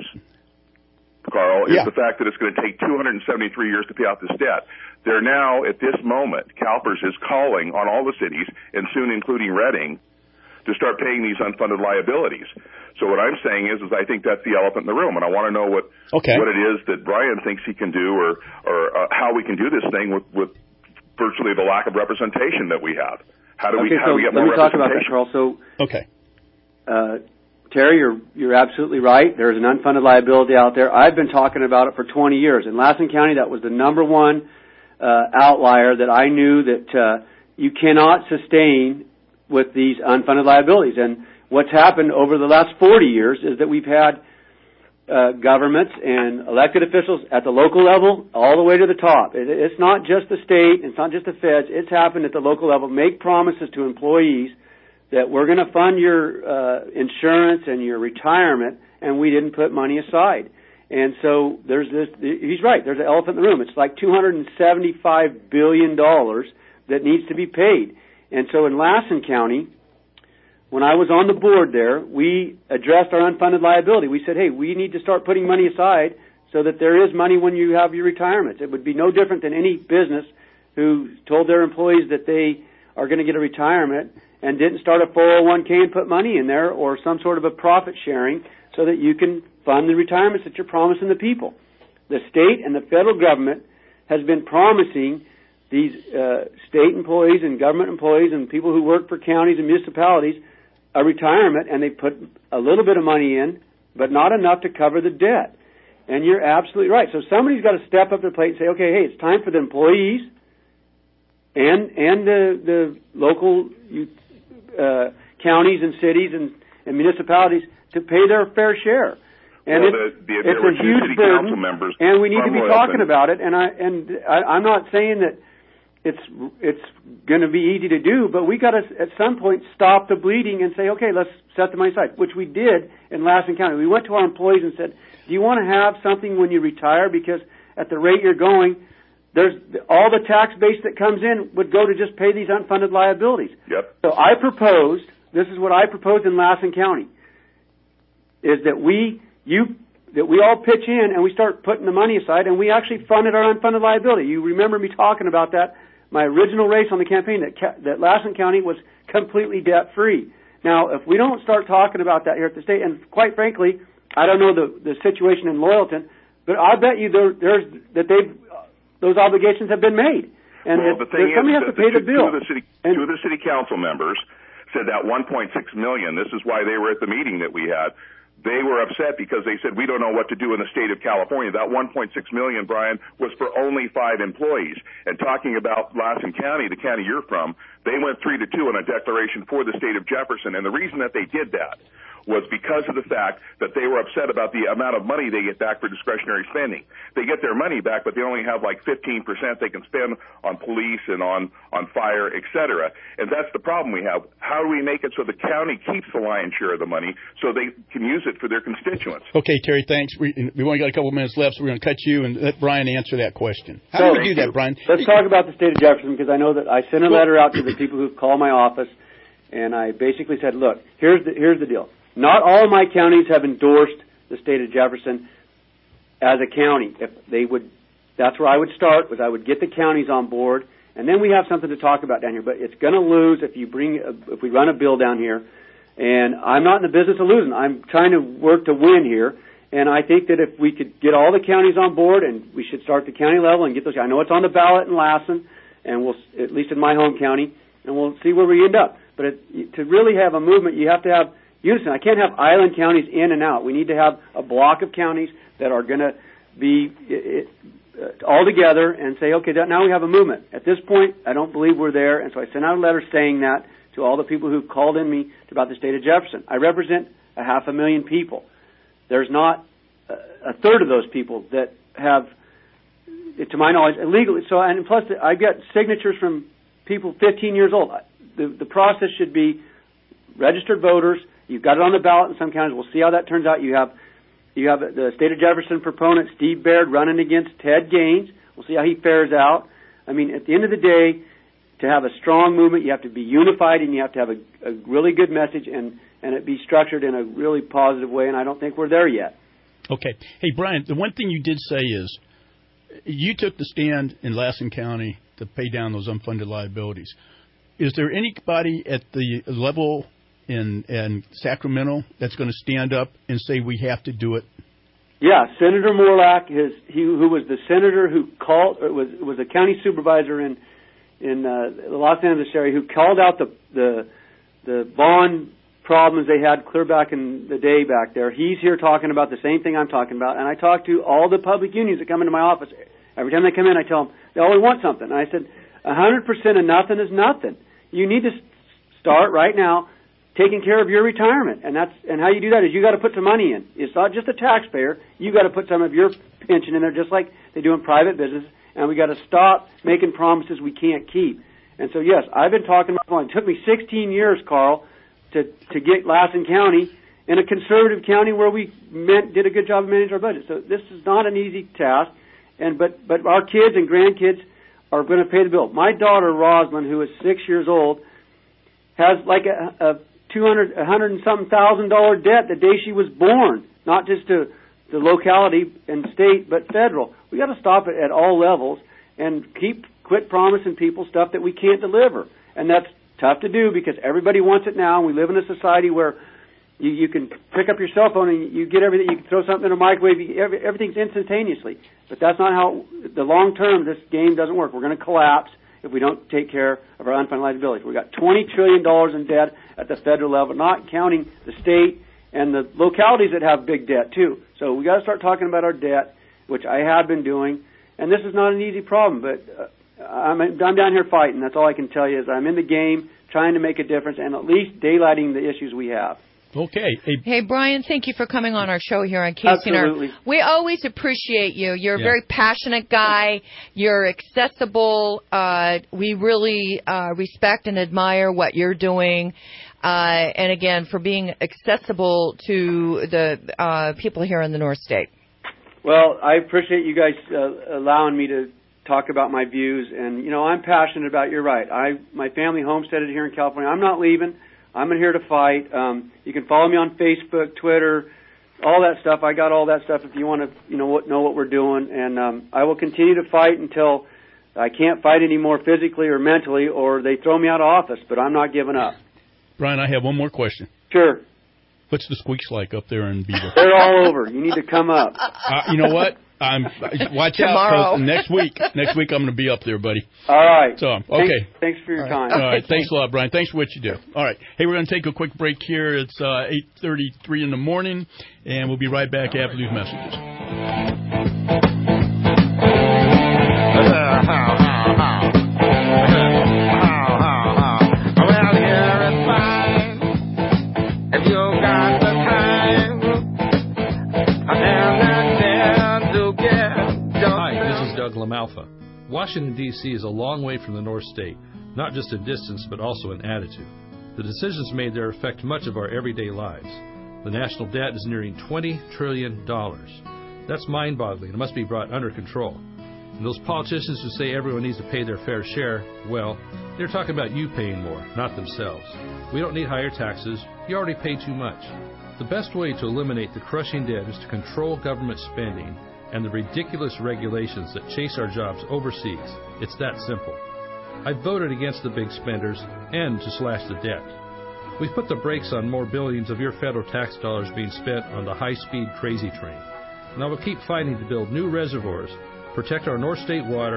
Carl, is Yeah. the fact that it's going to take two hundred seventy-three years to pay out this debt. They're now, at this moment, CalPERS is calling on all the cities, and soon including Reading, to start paying these unfunded liabilities. So what I'm saying is, is I think that's the elephant in the room, and I want to know what okay. what it is that Brian thinks he can do, or or uh, how we can do this thing with, with virtually the lack of representation that we have. How do okay, we how so do we get let more me talk about that, representation? Carl. So, okay, uh, Terry, you're you're absolutely right. There's an unfunded liability out there. I've been talking about it for twenty years. In Lassen County, that was the number one uh, outlier that I knew that uh, you cannot sustain with these unfunded liabilities. And what's happened over the last forty years is that we've had uh, governments and elected officials at the local level all the way to the top. It, it's not just the state, it's not just the feds, it's happened at the local level. Make promises to employees that we're going to fund your uh, insurance and your retirement, and we didn't put money aside. And so there's this, he's right, there's an elephant in the room. It's like two hundred seventy-five billion dollars that needs to be paid. And so in Lassen County, when I was on the board there, we addressed our unfunded liability. We said, hey, we need to start putting money aside so that there is money when you have your retirements. It would be no different than any business who told their employees that they are going to get a retirement and didn't start a four oh one k and put money in there or some sort of a profit sharing so that you can fund the retirements that you're promising the people. The state and the federal government has been promising these uh, state employees and government employees and people who work for counties and municipalities a retirement, and they put a little bit of money in, but not enough to cover the debt. And you're absolutely right. So somebody's got to step up to the plate and say, okay, hey, it's time for the employees and and the, the local uh, counties and cities and, and municipalities to pay their fair share. And well, it's, the, the, it's a huge city burden, council members and we need to from be Loyalton. talking about it. And I and I, I'm not saying that it's it's going to be easy to do, but we got to at some point stop the bleeding and say, okay, let's set the money aside, which we did in Lassen County. We went to our employees and said, do you want to have something when you retire? Because at the rate you're going, there's all the tax base that comes in would go to just pay these unfunded liabilities. Yep. So I proposed, this is what I proposed in Lassen County, is that we you that we all pitch in and we start putting the money aside, and we actually funded our unfunded liability. You remember me talking about that, my original race on the campaign, that that Lassen County was completely debt-free. Now, if we don't start talking about that here at the state, and quite frankly, I don't know the, the situation in Loyalton, but I bet you there, there's that they've those obligations have been made, and well, it, the thing somebody is has to that pay the the two, bill. Two of the city, and, two of the city council members said that one point six million. This is why they were at the meeting that we had. They were upset because they said, we don't know what to do in the state of California. That one point six million, Brian, was for only five employees. And talking about Lassen County, the county you're from, they went three to two in a declaration for the state of Jefferson. And the reason that they did that was because of the fact that they were upset about the amount of money they get back for discretionary spending. They get their money back, but they only have like fifteen percent they can spend on police and on, on fire, et cetera. And that's the problem we have. How do we make it so the county keeps the lion's share of the money so they can use it for their constituents? Okay, Terry, thanks. We, we've only got a couple minutes left, so we're going to cut you and let Brian answer that question. How so, do we do that, Brian? Let's talk about the state of Jefferson, because I know that I sent a letter out to the people who called my office, and I basically said, look, here's the, here's the deal. Not all my counties have endorsed the state of Jefferson as a county. If they would, that's where I would start, was I would get the counties on board, and then we have something to talk about down here. But it's going to lose if you bring, if we run a bill down here. And I'm not in the business of losing. I'm trying to work to win here. And I think that if we could get all the counties on board, and we should start at the county level and get those. I know it's on the ballot in Lassen, and we'll, at least in my home county, and we'll see where we end up. But it, to really have a movement, you have to have unison. I can't have island counties in and out. We need to have a block of counties that are going to be it, it, all together and say, okay, that, now we have a movement. At this point, I don't believe we're there, and so I sent out a letter saying that to all the people who called in me about the state of Jefferson. I represent a half a million people. There's not a, a third of those people that have, to my knowledge, illegally. So, and plus, I get signatures from people fifteen years old. The, the process should be registered voters. You've got it on the ballot in some counties. We'll see how that turns out. You have you have the state of Jefferson proponent, Steve Baird, running against Ted Gaines. We'll see how he fares out. I mean, at the end of the day, to have a strong movement, you have to be unified and you have to have a, a really good message and, and it be structured in a really positive way, and I don't think we're there yet. Okay. Hey, Brian, the one thing you did say is you took the stand in Lassen County to pay down those unfunded liabilities. Is there anybody at the level in, in Sacramento that's going to stand up and say we have to do it? Yeah, Senator Morlack, his, he, who was the senator who called, or was was a county supervisor in in uh, the Los Angeles area, who called out the the the bond problems they had clear back in the day back there. He's here talking about the same thing I'm talking about, and I talk to all the public unions that come into my office. Every time they come in, I tell them they always want something. And I said, a hundred percent of nothing is nothing. You need to start right now taking care of your retirement, and that's and how you do that is you got to put some money in. It's not just a taxpayer. You got to put some of your pension in there, just like they do in private business. And we got to stop making promises we can't keep. And so, yes, I've been talking about going. It took me sixteen years, Carl, to to get Lassen County in a conservative county where we meant, did a good job of managing our budget. So this is not an easy task. And but but our kids and grandkids are going to pay the bill. My daughter Rosalind, who is six years old, has like a, a two hundred, a hundred and something thousand dollar debt the day she was born, not just to the locality and state, but federal. We got to stop it at all levels and keep quit promising people stuff that we can't deliver. And that's tough to do because everybody wants it now. We live in a society where you, you can pick up your cell phone and you get everything. You can throw something in a microwave. You, every, everything's instantaneously. But that's not how the long term. This game doesn't work. We're going to collapse if we don't take care of our unfunded liabilities. We've got twenty trillion dollars in debt at the federal level, not counting the state and the localities that have big debt too. So we got to start talking about our debt, which I have been doing. And this is not an easy problem, but uh, I'm, I'm down here fighting. That's all I can tell you is I'm in the game trying to make a difference and at least daylighting the issues we have. Okay. Hey, hey Brian, thank you for coming on our show here on K C N R. Absolutely. We always appreciate you. You're a Yeah. very passionate guy. You're accessible. Uh, we really uh, respect and admire what you're doing. Uh, and again, for being accessible to the uh, people here in the North State. Well, I appreciate you guys uh, allowing me to talk about my views. And, you know, I'm passionate about, you're right. I My family homesteaded here in California. I'm not leaving. I'm here to fight. Um, you can follow me on Facebook, Twitter, all that stuff. I got all that stuff if you want to, you know, what, know what we're doing. And um, I will continue to fight until I can't fight anymore physically or mentally, or they throw me out of office. But I'm not giving up. Brian, I have one more question. Sure. What's the squeaks like up there in Beaver? They're all over. You need to come up. Uh, you know what? I'm watch Tomorrow. out. 'Cause next week, next week I'm going to be up there, buddy. All right. So okay. Thanks, thanks for your All time. All right. Thanks a lot, Brian. Thanks for what you do. All right. Hey, we're going to take a quick break here. It's uh, eight thirty-three in the morning, and we'll be right back after these messages. Alpha. Washington, D C is a long way from the North State, not just in distance but also in attitude. The decisions made there affect much of our everyday lives. The national debt is nearing twenty trillion dollars. That's mind-boggling and must be brought under control. And those politicians who say everyone needs to pay their fair share, well, they're talking about you paying more, not themselves. We don't need higher taxes. You already pay too much. The best way to eliminate the crushing debt is to control government spending and the ridiculous regulations that chase our jobs overseas. It's that simple. I voted against the big spenders and to slash the debt. We've put the brakes on more billions of your federal tax dollars being spent on the high-speed crazy train. And I will keep fighting to build new reservoirs, protect our North State water,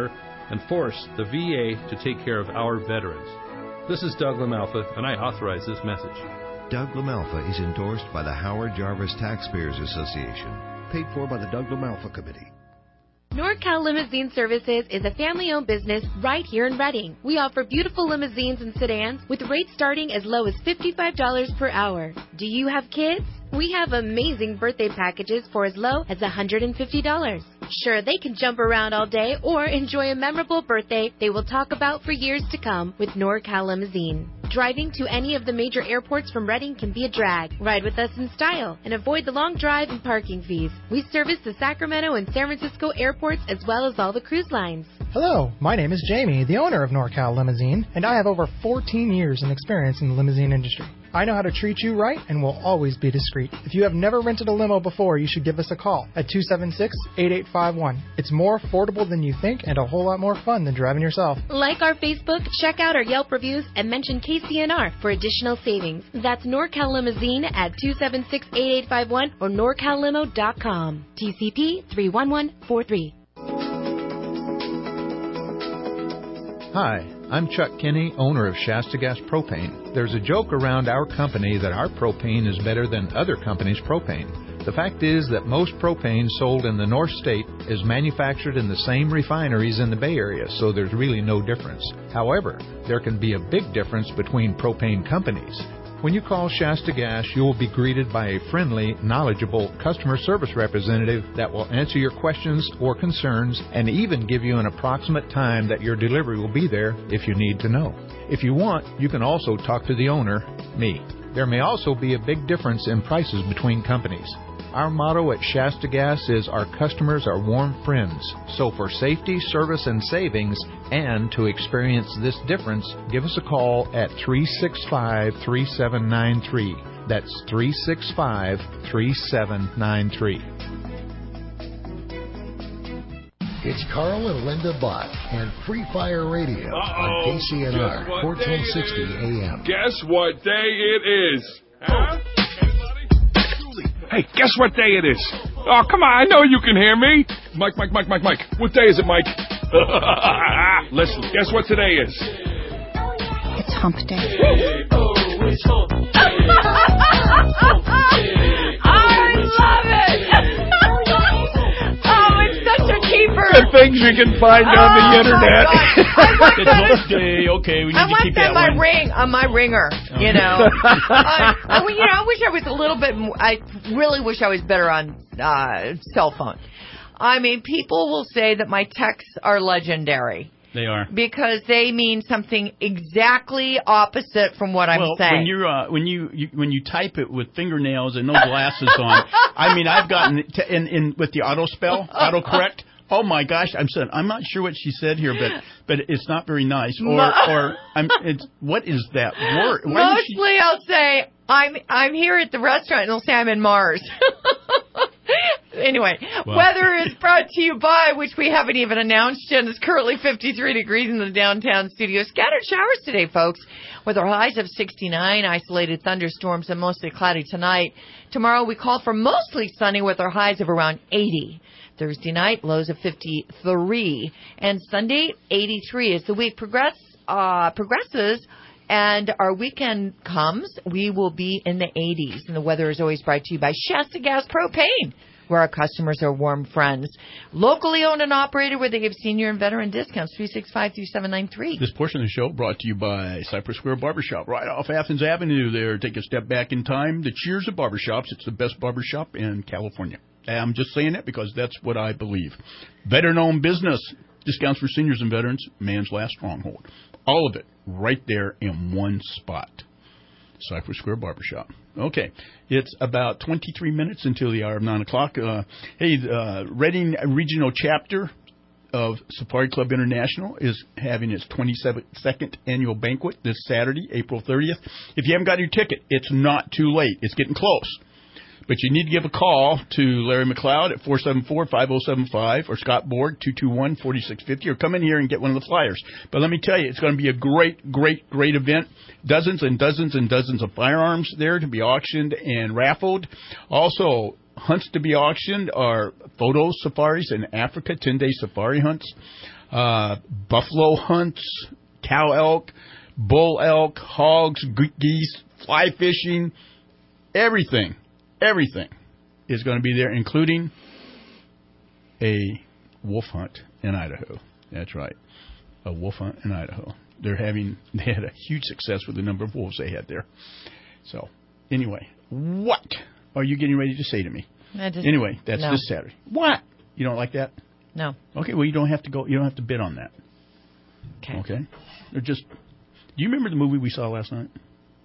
and force the V A to take care of our veterans. This is Doug LaMalfa, and I authorize this message. Doug LaMalfa is endorsed by the Howard Jarvis Taxpayers Association, paid for by the Doug LaMalfa Committee. NorCal Limousine Services is a family-owned business right here in Reading. We offer beautiful limousines and sedans with rates starting as low as fifty-five dollars per hour. Do you have kids? We have amazing birthday packages for as low as one hundred fifty dollars. Sure, they can jump around all day or enjoy a memorable birthday they will talk about for years to come with NorCal Limousine. Driving to any of the major airports from Reading can be a drag. Ride with us in style and avoid the long drive and parking fees. We service the Sacramento and San Francisco airports as well as all the cruise lines. Hello, my name is Jamie, the owner of NorCal Limousine, and I have over fourteen years in experience in the limousine industry. I know how to treat you right and will always be discreet. If you have never rented a limo before, you should give us a call at two seven six, eight eight five one. It's more affordable than you think and a whole lot more fun than driving yourself. Like our Facebook, check out our Yelp reviews, and mention K C N R for additional savings. That's NorCal Limousine at two seven six, eight eight five one or norcal limo dot com. T C P three one one four three. Hi, I'm Chuck Kinney, owner of Shasta Gas Propane. There's a joke around our company that our propane is better than other companies' propane. The fact is that most propane sold in the North State is manufactured in the same refineries in the Bay Area, so there's really no difference. However, there can be a big difference between propane companies. When you call Shasta Gas, you will be greeted by a friendly, knowledgeable customer service representative that will answer your questions or concerns and even give you an approximate time that your delivery will be there if you need to know. If you want, you can also talk to the owner, me. There may also be a big difference in prices between companies. Our motto at Shasta Gas is our customers are warm friends. So for safety, service, and savings, and to experience this difference, give us a call at three six five, three seven nine three. That's three six five, three seven nine three. It's Carl and Linda Bott and Free Fire Radio Uh-oh. on K C N R fourteen sixty A M. Guess what day it is? Huh? Hey, guess what day it is? Oh, come on, I know you can hear me. Mike, Mike, Mike, Mike, Mike. What day is it, Mike? Listen, guess what today is? It's hump day. Oh, it's hump I love it! Oh, it's such a keeper. The things you can find oh, on the internet. It's hump day. Okay, we need I to want keep that that my one. ring on my ringer. You know, uh, I, you know, I wish I was a little bit. More, I really wish I was better on uh, cell phone. I mean, people will say that my texts are legendary. They are. Because they mean something exactly opposite from what I'm well, saying. when you're uh, when you, you when you type it with fingernails and no glasses on, I mean, I've gotten to, in in with the auto spell, autocorrect. Oh my gosh, I'm saying I'm not sure what she said here, but but it's not very nice. Or or I'm it's what is that word? Why Mostly, she... I'll say I'm I'm here at the restaurant, and they'll say I'm in Mars. Anyway, well. Weather is brought to you by, which we haven't even announced yet. It's currently fifty-three degrees in the downtown studio. Scattered showers today, folks, with our highs of sixty-nine, isolated thunderstorms, and mostly cloudy tonight. Tomorrow we call for mostly sunny with our highs of around eighty. Thursday night, lows of fifty-three. And Sunday, eighty-three. As the week progress, uh, progresses and our weekend comes, we will be in the eighties. And the weather is always brought to you by Shasta Gas Propane, where our customers are warm friends. Locally owned and operated, where they give senior and veteran discounts, three six five, three seven nine three. This portion of the show brought to you by Cypress Square Barbershop, right off Athens Avenue there. Take a step back in time. The Cheers of Barbershops. It's the best barbershop in California. I'm just saying it because that's what I believe. Veteran-owned business. Discounts for seniors and veterans. Man's last stronghold. All of it right there in one spot. Cypress Square Barbershop. Okay. It's about twenty-three minutes until the hour of nine o'clock. Uh, hey, uh, Reading Regional Chapter of Safari Club International is having its twenty-second annual banquet this Saturday, April thirtieth. If you haven't got your ticket, it's not too late. It's getting close. But you need to give a call to Larry McLeod at four seven four, five oh seven five or Scott Borg, two two one, four six five oh, or come in here and get one of the flyers. But let me tell you, it's going to be a great, great, great event. Dozens and dozens and dozens of firearms there to be auctioned and raffled. Also, hunts to be auctioned are photo safaris in Africa, ten-day safari hunts, uh, buffalo hunts, cow elk, bull elk, hogs, geese, fly fishing, everything, everything is going to be there, including a wolf hunt in Idaho. That's right, a wolf hunt in Idaho. They're having, they had a huge success with the number of wolves they had there. So, anyway, what are you getting ready to say to me? Just, anyway, that's no. this Saturday. What? You don't like that? No. Okay, well, you don't have to go, you don't have to bid on that. Okay. Okay? Or just, do you remember the movie we saw last night?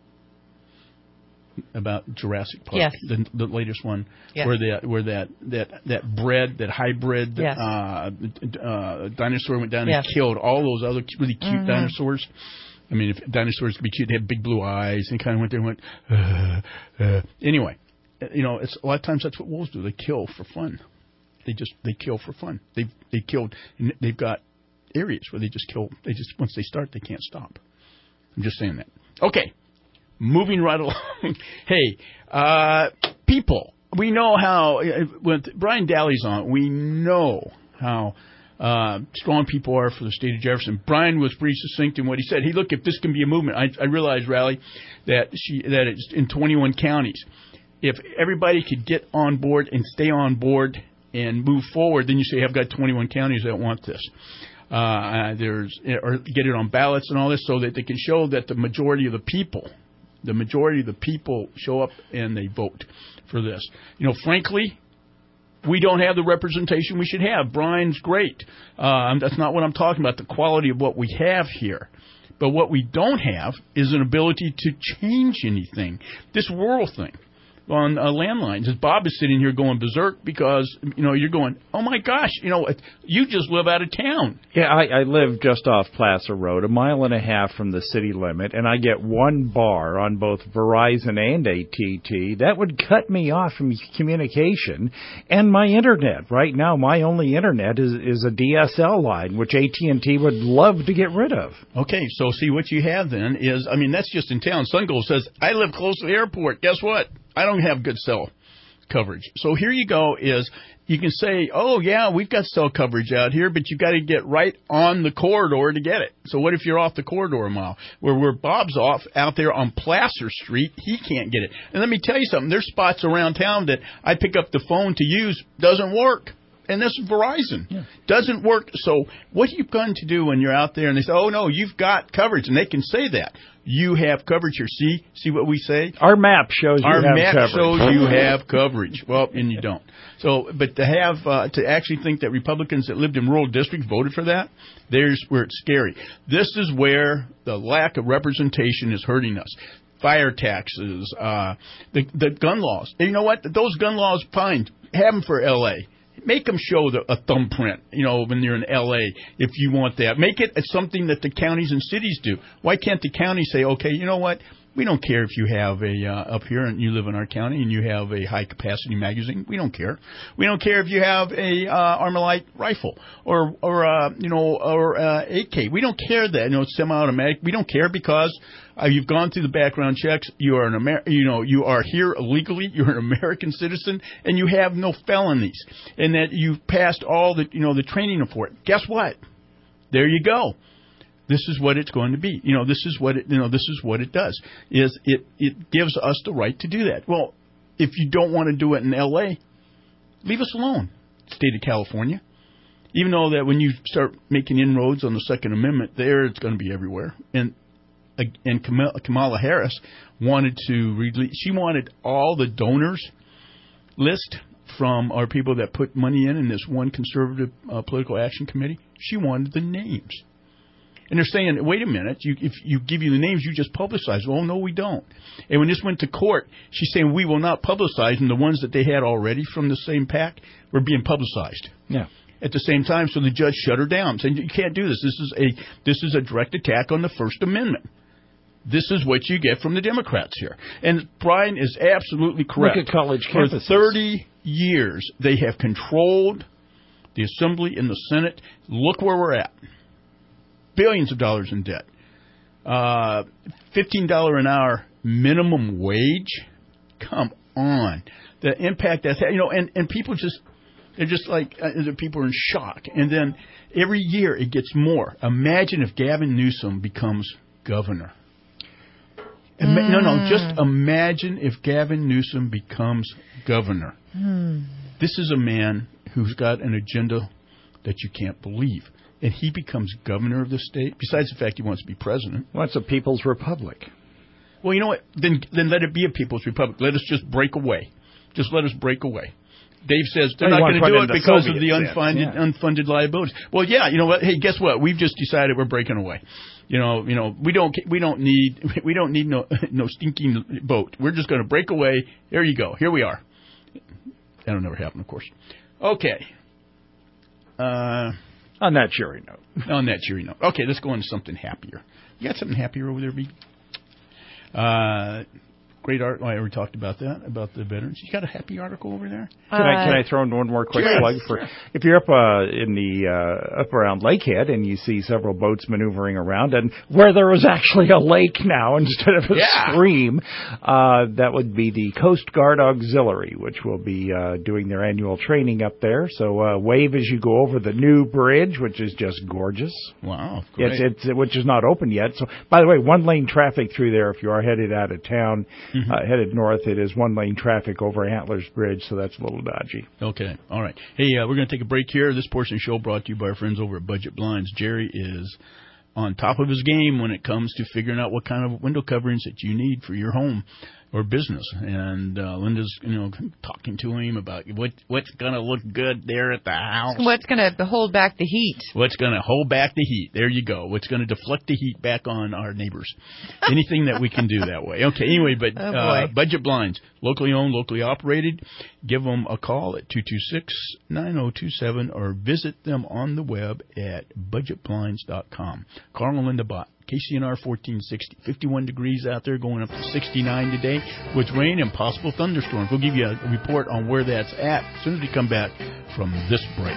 About Jurassic Park, yes. the the latest one, yes. where that where that that that bred that hybrid yes. uh, uh, dinosaur went down yes. and killed all those other really cute mm-hmm. dinosaurs. I mean, if dinosaurs could be cute, they had big blue eyes and kind of went there and went. Uh, uh. Anyway, you know, it's a lot of times that's what wolves do. They kill for fun. They just they kill for fun. They they killed. They've got areas where they just kill. They just once they start, they can't stop. I'm just saying that. Okay. Moving right along. Hey, uh, people, we know how, when Brian Daly's on, we know how uh, strong people are for the state of Jefferson. Brian was pretty succinct in what he said. Hey, look, if this can be a movement, I, I realize, Riley, that she that it's in twenty-one counties. If everybody could get on board and stay on board and move forward, then you say, I've got twenty-one counties that want this. Uh, there's or get it on ballots and all this so that they can show that the majority of the people The majority of the people show up and they vote for this. You know, frankly, we don't have the representation we should have. Brian's great. Uh, that's not what I'm talking about, the quality of what we have here. But what we don't have is an ability to change anything. This rural thing on uh, landlines, as Bob is sitting here going berserk because, you know, you're going, oh, my gosh, you know, you just live out of town. Yeah, I, I live just off Placer Road, a mile and a half from the city limit, and I get one bar on both Verizon and A T T. That would cut me off from communication and my internet. Right now, my only internet is, is a D S L line, which A T and T would love to get rid of. Okay, so see, what you have then is, I mean, that's just in town. SunGold says, I live close to the airport. Guess what? I don't have good cell coverage. So here you go is you can say, oh, yeah, we've got cell coverage out here, but you've got to get right on the corridor to get it. So what if you're off the corridor a mile? Where, where Bob's off out there on Placer Street, he can't get it. And let me tell you something. There's spots around town that I pick up the phone to use, doesn't work. And this is Verizon. Yeah. Doesn't work. So what are you going to do when you're out there and they say, oh, no, you've got coverage? And they can say that. You have coverage here. See see what we say? Our map shows you Our have map coverage. shows you have coverage. Well, and you don't. So, but to have, uh, to actually think that Republicans that lived in rural districts voted for that, there's where it's scary. This is where the lack of representation is hurting us. Fire taxes, uh, the, the gun laws. And you know what? Those gun laws, fine. Have them for L A Make them show the, a thumbprint, you know, when you're in L A if you want that. Make it something that the counties and cities do. Why can't the county say, okay, you know what? We don't care if you have a, uh, up here and you live in our county and you have a high-capacity magazine. We don't care. We don't care if you have a uh, Armalite rifle or, or uh, you know, or uh, A K. We don't care that, you know, it's semi-automatic. We don't care because uh, you've gone through the background checks. You are an Amer- you know, you are here illegally. You're an American citizen and you have no felonies. And that you've passed all the, you know, the training for it. Guess what? There you go. This is what it's going to be. You know, this is what it, you know, this is what it does. Is it, it gives us the right to do that. Well, if you don't want to do it in L A, leave us alone, state of California. Even though that when you start making inroads on the Second Amendment, there it's going to be everywhere. And and Kamala Harris wanted to release, she wanted all the donors list from our people that put money in in this one conservative uh, political action committee. She wanted the names. And they're saying, wait a minute, you, if you give you the names, you just publicize. Oh, no, we don't. And when this went to court, she's saying we will not publicize, and the ones that they had already from the same pack were being publicized. Yeah. At the same time, so the judge shut her down, saying you can't do this. This is a this is a direct attack on the First Amendment. This is what you get from the Democrats here. And Brian is absolutely correct. Look at college For campuses. thirty years, they have controlled the Assembly and the Senate. Look where we're at. Billions of dollars in debt. Uh, fifteen dollars an hour minimum wage? Come on. the impact that's had, you know, and, and people just, they're just like, uh, the people are in shock. And then every year it gets more. Imagine if Gavin Newsom becomes governor. Ima- mm. No, no, just imagine if Gavin Newsom becomes governor. Hmm. This is a man who's got an agenda that you can't believe. And he becomes governor of the state, besides the fact he wants to be president. Well, it's a people's republic. Well, you know what? Then then let it be a people's republic. Let us just break away. Just let us break away. Dave says they're Well, not you going to want do to it put in the because of the Soviet unfunded sense, yeah. unfunded liabilities. Well, yeah, you know what? Hey, guess what? We've just decided we're breaking away. You know, you know, we don't we don't need we don't need no no stinking boat. We're just going to break away. There you go. Here we are. That'll never happen, of course. Okay. Uh, on that cheery note. On that cheery note. Okay, let's go on to something happier. You got something happier over there, B? Uh, great art. Oh, I already talked about that, about the veterans. You got a happy article over there? Can uh, I can I throw in one more quick yes. plug for if you're up uh, in the uh, up around Lakehead and you see several boats maneuvering around, and where there is actually a lake now instead of a yeah. stream, uh, that would be the Coast Guard Auxiliary, which will be uh, doing their annual training up there. So uh, wave as you go over the new bridge, which is just gorgeous. Wow, great. It's it's which is not open yet. So by the way, one lane traffic through there if you are headed out of town. Mm-hmm. Uh, headed north, it is one-lane traffic over Antlers Bridge, so that's a little dodgy. Okay, all right. Hey, uh, we're going to take a break here. This portion of the show brought to you by our friends over at Budget Blinds. Jerry is on top of his game when it comes to figuring out what kind of window coverings that you need for your home or business. And uh, Linda's, you know, talking to him about what what's going to look good there at the house. What's going to hold back the heat. What's going to hold back the heat. There you go. What's going to deflect the heat back on our neighbors. Anything that we can do that way. Okay, anyway, but oh uh, Budget Blinds, locally owned, locally operated. Give them a call at two two six, nine zero two seven or visit them on the web at budget blinds dot com. Carl and Linda Bott. K C N R fourteen sixty, fifty-one degrees out there, going up to sixty-nine today with rain and possible thunderstorms. We'll give you a report on where that's at as soon as we come back from this break.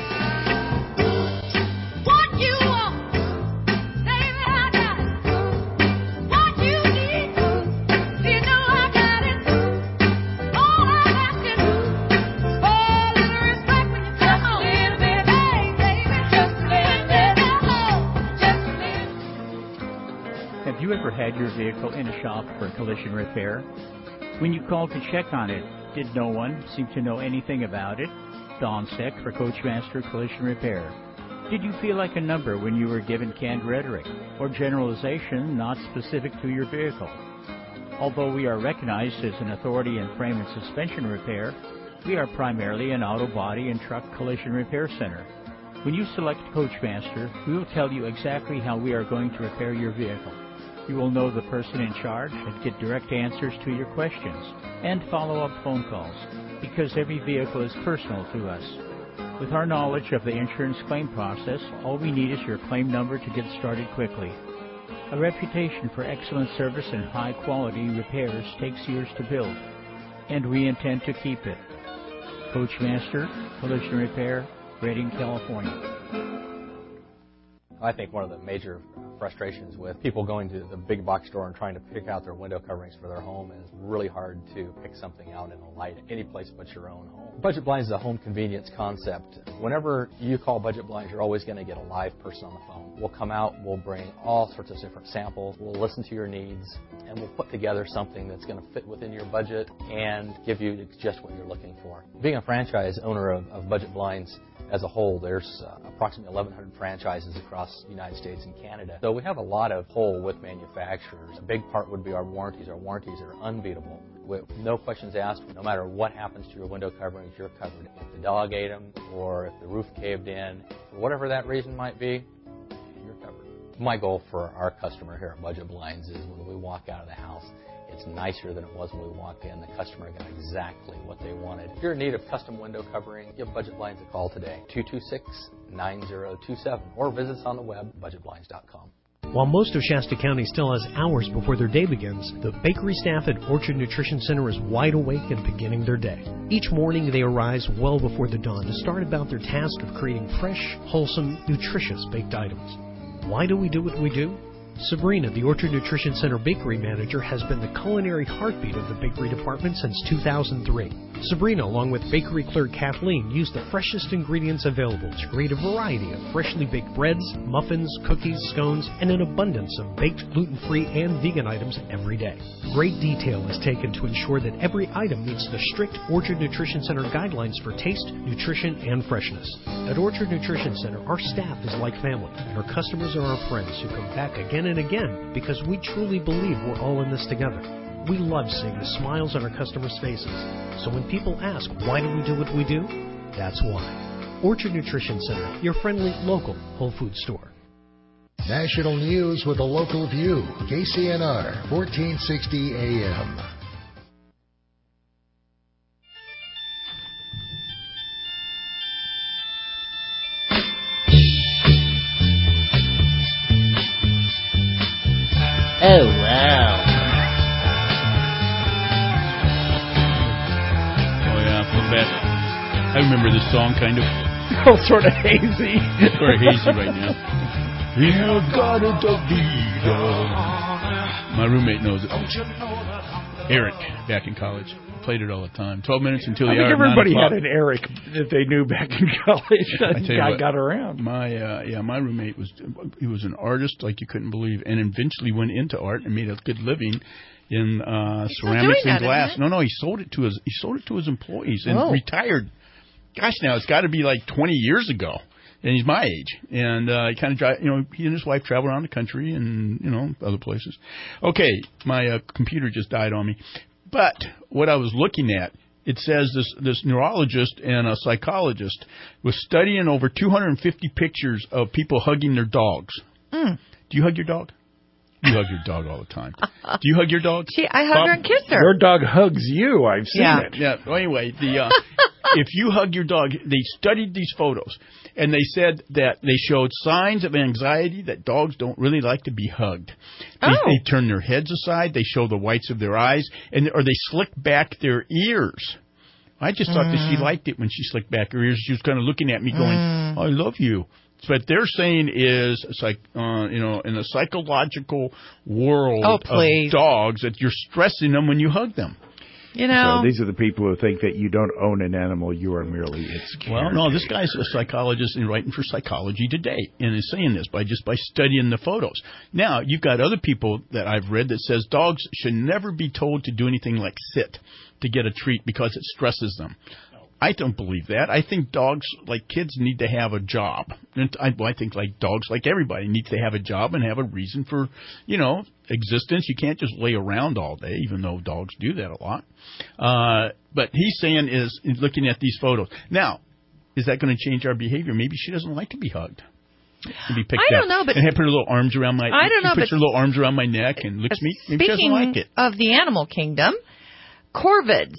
What you want, baby, I got it. What you need, you know I got it. All I'm asking is for a little respect when you come on. Just a little bit, hey, baby, just a little bit, oh, just a little. Have you ever had your vehicle in a shop for collision repair? When you called to check on it, did no one seem to know anything about it? Don Seck for Coachmaster Collision Repair. Did you feel like a number when you were given canned rhetoric or generalization not specific to your vehicle? Although we are recognized as an authority in frame and suspension repair, we are primarily an auto body and truck collision repair center. When you select Coachmaster, we will tell you exactly how we are going to repair your vehicle. You will know the person in charge and get direct answers to your questions and follow-up phone calls, because every vehicle is personal to us. With our knowledge of the insurance claim process, all we need is your claim number to get started quickly. A reputation for excellent service and high-quality repairs takes years to build, and we intend to keep it. Coachmaster Collision Repair, Redding, California. I think one of the major frustrations with people going to the big box store and trying to pick out their window coverings for their home is really hard to pick something out in a light any place but your own home. Budget Blinds is a home convenience concept. Whenever you call Budget Blinds, you're always going to get a live person on the phone. We'll come out, we'll bring all sorts of different samples, we'll listen to your needs, and we'll put together something that's going to fit within your budget and give you just what you're looking for. Being a franchise owner of, of Budget Blinds, as a whole, there's uh, approximately eleven hundred franchises across the United States and Canada. So we have a lot of pull with manufacturers. A big part would be our warranties. Our warranties are unbeatable. With no questions asked, no matter what happens to your window coverings, you're covered. If the dog ate them, or if the roof caved in, for whatever that reason might be, you're covered. My goal for our customer here at Budget Blinds is when we walk out of the house, it's nicer than it was when we walked in. The customer got exactly what they wanted. If you're in need of custom window covering, give Budget Blinds a call today, two two six, nine zero two seven, or visit us on the web, budget blinds dot com. While most of Shasta County still has hours before their day begins, the bakery staff at Orchard Nutrition Center is wide awake and beginning their day. Each morning they arise well before the dawn to start about their task of creating fresh, wholesome, nutritious baked items. Why do we do what we do? Sabrina, the Orchard Nutrition Center bakery manager, has been the culinary heartbeat of the bakery department since two thousand three. Sabrina, along with bakery clerk Kathleen, used the freshest ingredients available to create a variety of freshly baked breads, muffins, cookies, scones, and an abundance of baked gluten-free and vegan items every day. Great detail is taken to ensure that every item meets the strict Orchard Nutrition Center guidelines for taste, nutrition, and freshness. At Orchard Nutrition Center, our staff is like family, and our customers are our friends who come back again and again because we truly believe we're all in this together. We love seeing the smiles on our customers' faces. So when people ask, why do we do what we do? That's why. Orchard Nutrition Center, your friendly local Whole Food store. National news with a local view. K C N R, fourteen sixty A M. Oh, wow. I remember this song kind of. Oh, sort of hazy. Sort of hazy right now. You gotta be My roommate knows it. Eric, back in college, played it all the time. Twelve minutes until the I think hour. Everybody had an Eric that they knew back in college. That guy what, got around. My uh, yeah, my roommate was he was an artist like you couldn't believe, and eventually went into art and made a good living in uh, ceramics and that, glass. No, no, he sold it to his he sold it to his employees and oh. retired. Gosh, now it's got to be like twenty years ago, and he's my age. And uh, he kind of drive, you know, he and his wife travel around the country and you know other places. Okay, my uh, computer just died on me, but what I was looking at, it says this this neurologist and a psychologist was studying over two hundred fifty pictures of people hugging their dogs. Mm. Do you hug your dog? You hug your dog all the time. Do you hug your dog? She, I hug Bob? her and kiss her. Your dog hugs you. I've seen yeah. it. Yeah. Well, anyway, the uh, if you hug your dog, they studied these photos, and they said that they showed signs of anxiety that dogs don't really like to be hugged. They, oh. they turn their heads aside. They show the whites of their eyes, and or they slick back their ears. I just thought mm. that she liked it when she slicked back her ears. She was kind of looking at me, going, mm. "I love you." So what they're saying is, it's like, uh, you know, in the psychological world oh, of dogs, that you're stressing them when you hug them. You know, so these are the people who think that you don't own an animal; you are merely its caretaker. Well, no, this guy's a psychologist and writing for Psychology Today, and is saying this by just by studying the photos. Now, you've got other people that I've read that says dogs should never be told to do anything like sit to get a treat because it stresses them. I don't believe that. I think dogs, like kids, need to have a job. And I, well, I think like dogs, like everybody, needs to have a job and have a reason for, you know, existence. You can't just lay around all day, even though dogs do that a lot. Uh, but he's saying is, is looking at these photos. Now, is that going to change our behavior? Maybe she doesn't like to be hugged. To be picked I don't up. know, but and have her little arms around my. I don't know, puts but her little arms around my neck and licks me. Maybe she doesn't like it. Speaking of the animal kingdom, corvids.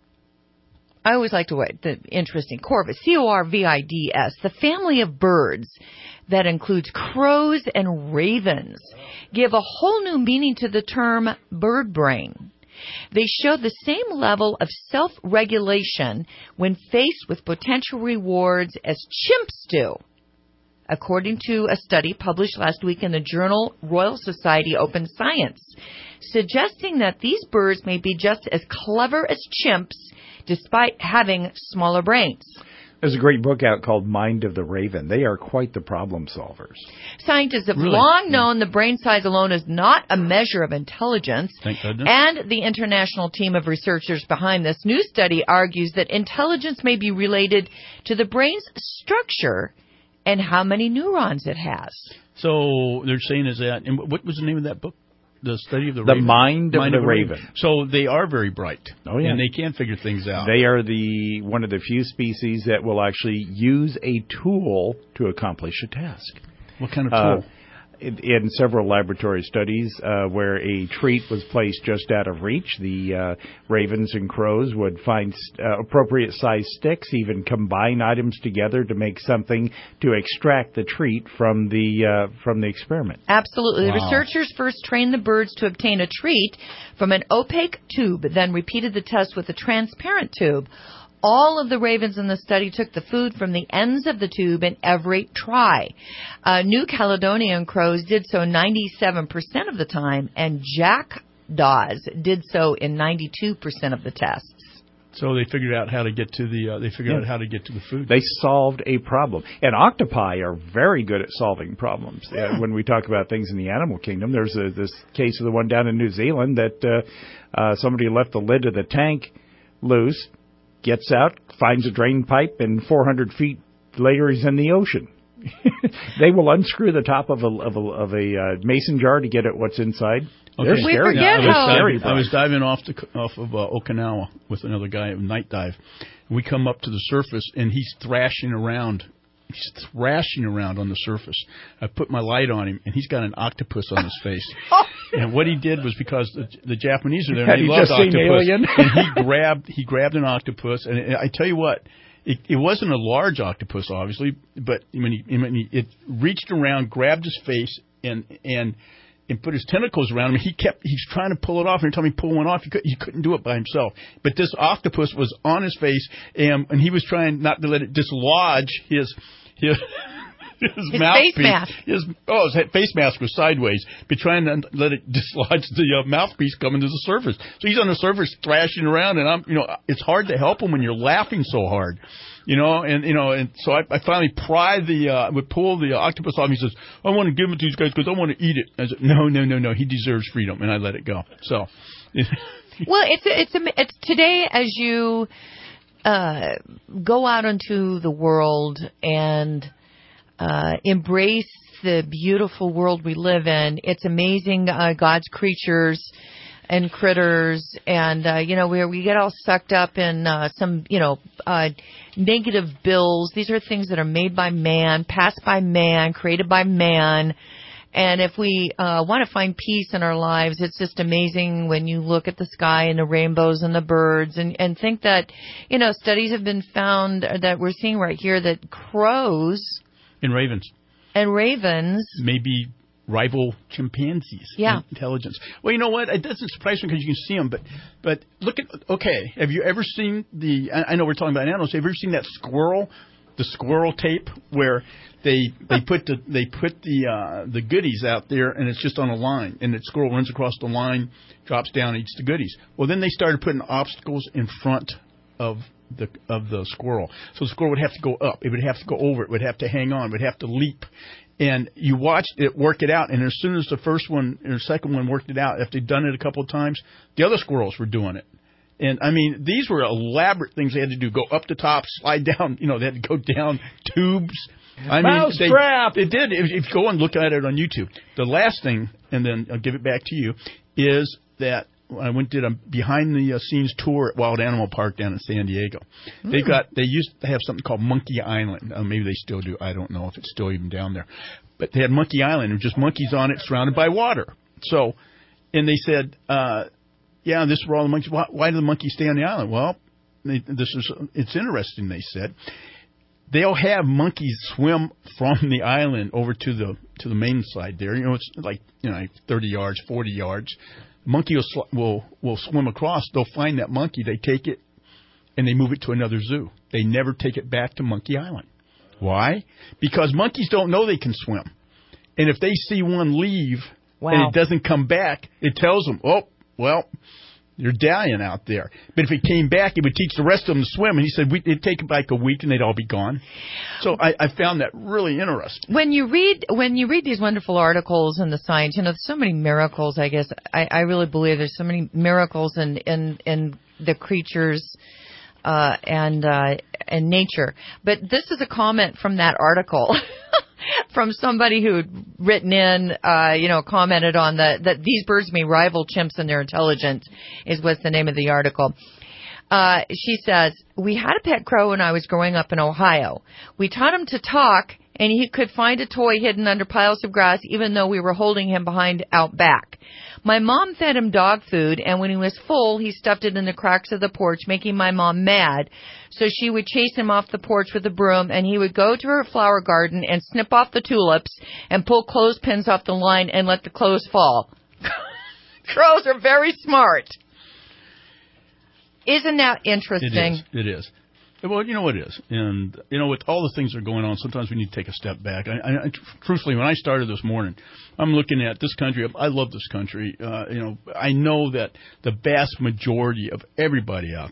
I always like to wait. The interesting corvids, C O R V I D S, the family of birds that includes crows and ravens, give a whole new meaning to the term bird brain. They show the same level of self-regulation when faced with potential rewards as chimps do, according to a study published last week in the journal Royal Society Open Science, suggesting that these birds may be just as clever as chimps despite having smaller brains. There's a great book out called Mind of the Raven. They are quite the problem solvers. Scientists have Really? long known the brain size alone is not a measure of intelligence. Thank goodness. And the international team of researchers behind this new study argues that intelligence may be related to the brain's structure and how many neurons it has. So they're saying is that, and what was the name of that book? The study of the The raven. Mind of the Raven. So they are very bright. Oh, yeah. And they can figure things out. They are the one of the few species that will actually use a tool to accomplish a task. What kind of tool? Uh, in, in several laboratory studies uh, where a treat was placed just out of reach, the uh, ravens and crows would find uh, appropriate size sticks, even combine items together to make something to extract the treat from the uh, from the experiment. Absolutely. Wow. The researchers first trained the birds to obtain a treat from an opaque tube, then repeated the test with a transparent tube. All of the ravens in the study took the food from the ends of the tube in every try. Uh, New Caledonian crows did so ninety-seven percent of the time, and jackdaws did so in ninety-two percent of the tests. So they figured out how to get to the uh, they figured Yeah. out how to get to the food. They solved a problem. And octopi are very good at solving problems. Uh, when we talk about things in the animal kingdom, there's a, this case of the one down in New Zealand that uh, uh, somebody left the lid of the tank loose, gets out, finds a drain pipe, and four hundred feet later he's in the ocean. They will unscrew the top of a of a, of a uh, mason jar to get at what's inside. They're Okay. scary. Yeah, I was They're scary, diving, I was diving off the off of uh, Okinawa with another guy, a night dive. We come up to the surface, and he's thrashing around. He's thrashing around on the surface. I put my light on him, and he's got an octopus on his face. And what he did was because the, the Japanese are there, Had and they you love just seen octopus. Alien? And he grabbed he grabbed an octopus, and I tell you what. It, it wasn't a large octopus, obviously, but when he, when he it reached around, grabbed his face, and and and put his tentacles around him. He kept he's trying to pull it off, and every time he pulled one off, he, could, he couldn't do it by himself. But this octopus was on his face, and and he was trying not to let it dislodge his his. His, His mouthpiece, face mask. His, oh, his face mask was sideways, but trying to let it dislodge the uh, mouthpiece coming to the surface. So he's on the surface thrashing around, and I'm, you know, it's hard to help him when you're laughing so hard, you know. And you know, and so I, I finally pry the, uh, would pull the uh, octopus off. He says, "I want to give it to these guys because I want to eat it." I said, "No, no, no, no. He deserves freedom," and I let it go. So, Well, it's it's it's today as you uh, go out into the world and uh, embrace the beautiful world we live in. It's amazing, uh, God's creatures and critters, and uh, you know, where we get all sucked up in uh, some, you know, uh, negative bills. These are things that are made by man, passed by man, created by man. And if we uh, want to find peace in our lives, it's just amazing when you look at the sky and the rainbows and the birds, and, and think that, you know, studies have been found that we're seeing right here that crows and ravens and ravens maybe rival chimpanzees Yeah. in intelligence. Well, you know what? It doesn't surprise me because you can see them, but but look at okay. Have you ever seen the? I I know we're talking about animals. Have you ever seen that squirrel? The squirrel tape where they they put the they put the uh, the goodies out there, and it's just on a line, and the squirrel runs across the line, drops down, and eats the goodies. Well, then they started putting obstacles in front of the of the squirrel, so the squirrel would have to go up, it would have to go over, it would have to hang on, it would have to leap. And you watched it work it out, and as soon as the first one or the second one worked it out, after they'd done it a couple of times, the other squirrels were doing it. And, I mean, these were elaborate things they had to do. Go up the top, slide down. You know, they had to go down tubes. I mean, they, Mousetrap! It did. If, if you go and look at it on YouTube. The last thing, and then I'll give it back to you, is that when I went did a behind-the-scenes tour at Wild Animal Park down in San Diego. Mm. They got they used to have something called Monkey Island. Uh, maybe they still do. I don't know if it's still even down there. But they had Monkey Island. There were just monkeys on it surrounded by water. So, and they said, uh, yeah, this is where all the monkeys. Why, why do the monkeys stay on the island? Well, they, this is it's interesting. They said they'll have monkeys swim from the island over to the to the main side there. You know, it's like you know thirty yards, forty yards. Monkey will sl- will will swim across. They'll find that monkey. They take it and they move it to another zoo. They never take it back to Monkey Island. Why? Because monkeys don't know they can swim, and if they see one leave Wow. and it doesn't come back, it tells them, oh. Well, you're dying out there. But if it came back, it would teach the rest of them to swim. And he said we, it'd take like a week and they'd all be gone. So I, I found that really interesting. When you read when you read these wonderful articles in the science, you know, there's so many miracles. I guess I, I really believe there's so many miracles in in, in the creatures uh, and uh, and nature. But this is a comment from that article. From somebody who had written in, uh, you know, commented on the, that these birds may rival chimps in their intelligence, is what's the name of the article. Uh, she says, we had a pet crow when I was growing up in Ohio. We taught him to talk, and he could find a toy hidden under piles of grass, even though we were holding him behind out back. My mom fed him dog food, and when he was full, he stuffed it in the cracks of the porch, making my mom mad. So she would chase him off the porch with a broom, and he would go to her flower garden and snip off the tulips and pull clothespins off the line and let the clothes fall. Crows are very smart. Isn't that interesting? It is. It is. Well, you know what it is. And, you know, with all the things that are going on, sometimes we need to take a step back. I, I, I, truthfully, when I started this morning, I'm looking at this country. I love this country. Uh, you know, I know that the vast majority of everybody out there,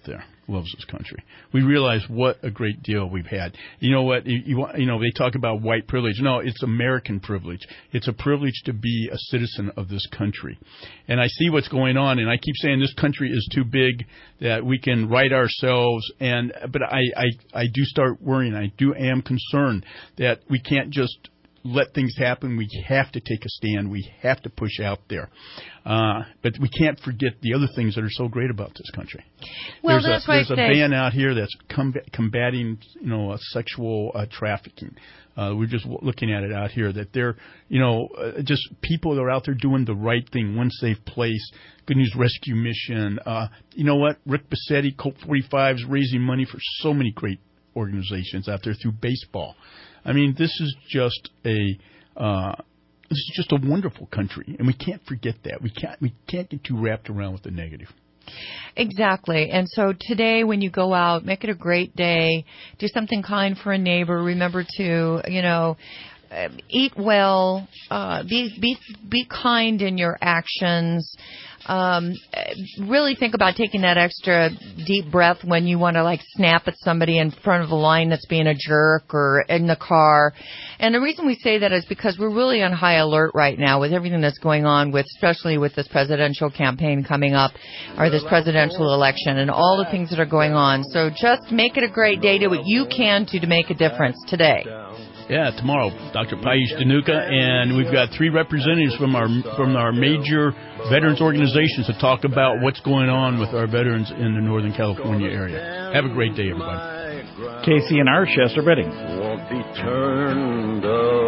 loves this country. We realize what a great deal we've had. You know what? You, you, you know, they talk about white privilege. No, it's American privilege. It's a privilege to be a citizen of this country. And I see what's going on, and I keep saying this country is too big that we can right ourselves. And but I, I, I do start worrying. I do am concerned that we can't just let things happen. We have to take a stand. We have to push out there. Uh, but we can't forget the other things that are so great about this country. Well, there's that's a, why there's I a say- ban out here that's comb- combating, you know, uh, sexual uh, trafficking. Uh, we're just w- looking at it out here that they're, you know, uh, just people that are out there doing the right thing, one safe place, Good News Rescue Mission. Uh, you know what? Rick Bassetti, Colt forty-five is raising money for so many great organizations out there through baseball. I mean, this is just a uh, this is just a wonderful country, and we can't forget that. We can't we can't get too wrapped around with the negative. Exactly. And so today when you go out, make it a great day. Do something kind for a neighbor. Remember to, you know, uh, eat well. Uh, be be be kind in your actions. Um, really think about taking that extra deep breath when you want to like snap at somebody in front of a line that's being a jerk or in the car. And the reason we say that is because we're really on high alert right now with everything that's going on with, especially with this presidential campaign coming up or this presidential election and all the things that are going on. So just make it a great day. Do what you can to, to make a difference today. Yeah, tomorrow, Doctor Paish Danuka, and we've got three representatives from our from our major veterans organizations to talk about what's going on with our veterans in the Northern California area. Have a great day, everybody. Casey and our Chester Redding. Won't be turned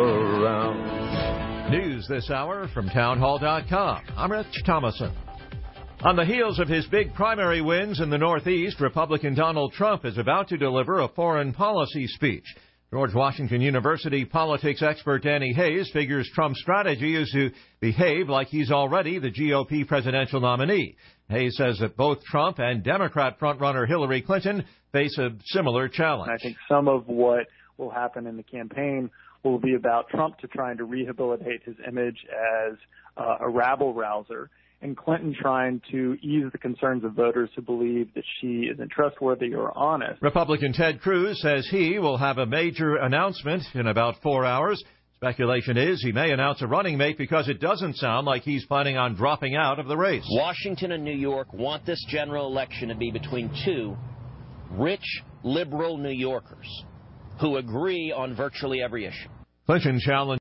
around. News this hour from townhall dot com. I'm Rich Thomason. On the heels of his big primary wins in the Northeast, Republican Donald Trump is about to deliver a foreign policy speech. George Washington University politics expert Danny Hayes figures Trump's strategy is to behave like he's already the G O P presidential nominee. Hayes says that both Trump and Democrat frontrunner Hillary Clinton face a similar challenge. I think some of what will happen in the campaign will be about Trump to trying to rehabilitate his image as uh, a rabble-rouser, and Clinton trying to ease the concerns of voters who believe that she isn't trustworthy or honest. Republican Ted Cruz says he will have a major announcement in about four hours. Speculation is he may announce a running mate because it doesn't sound like he's planning on dropping out of the race. Washington and New York want this general election to be between two rich, liberal New Yorkers who agree on virtually every issue. Clinton challenged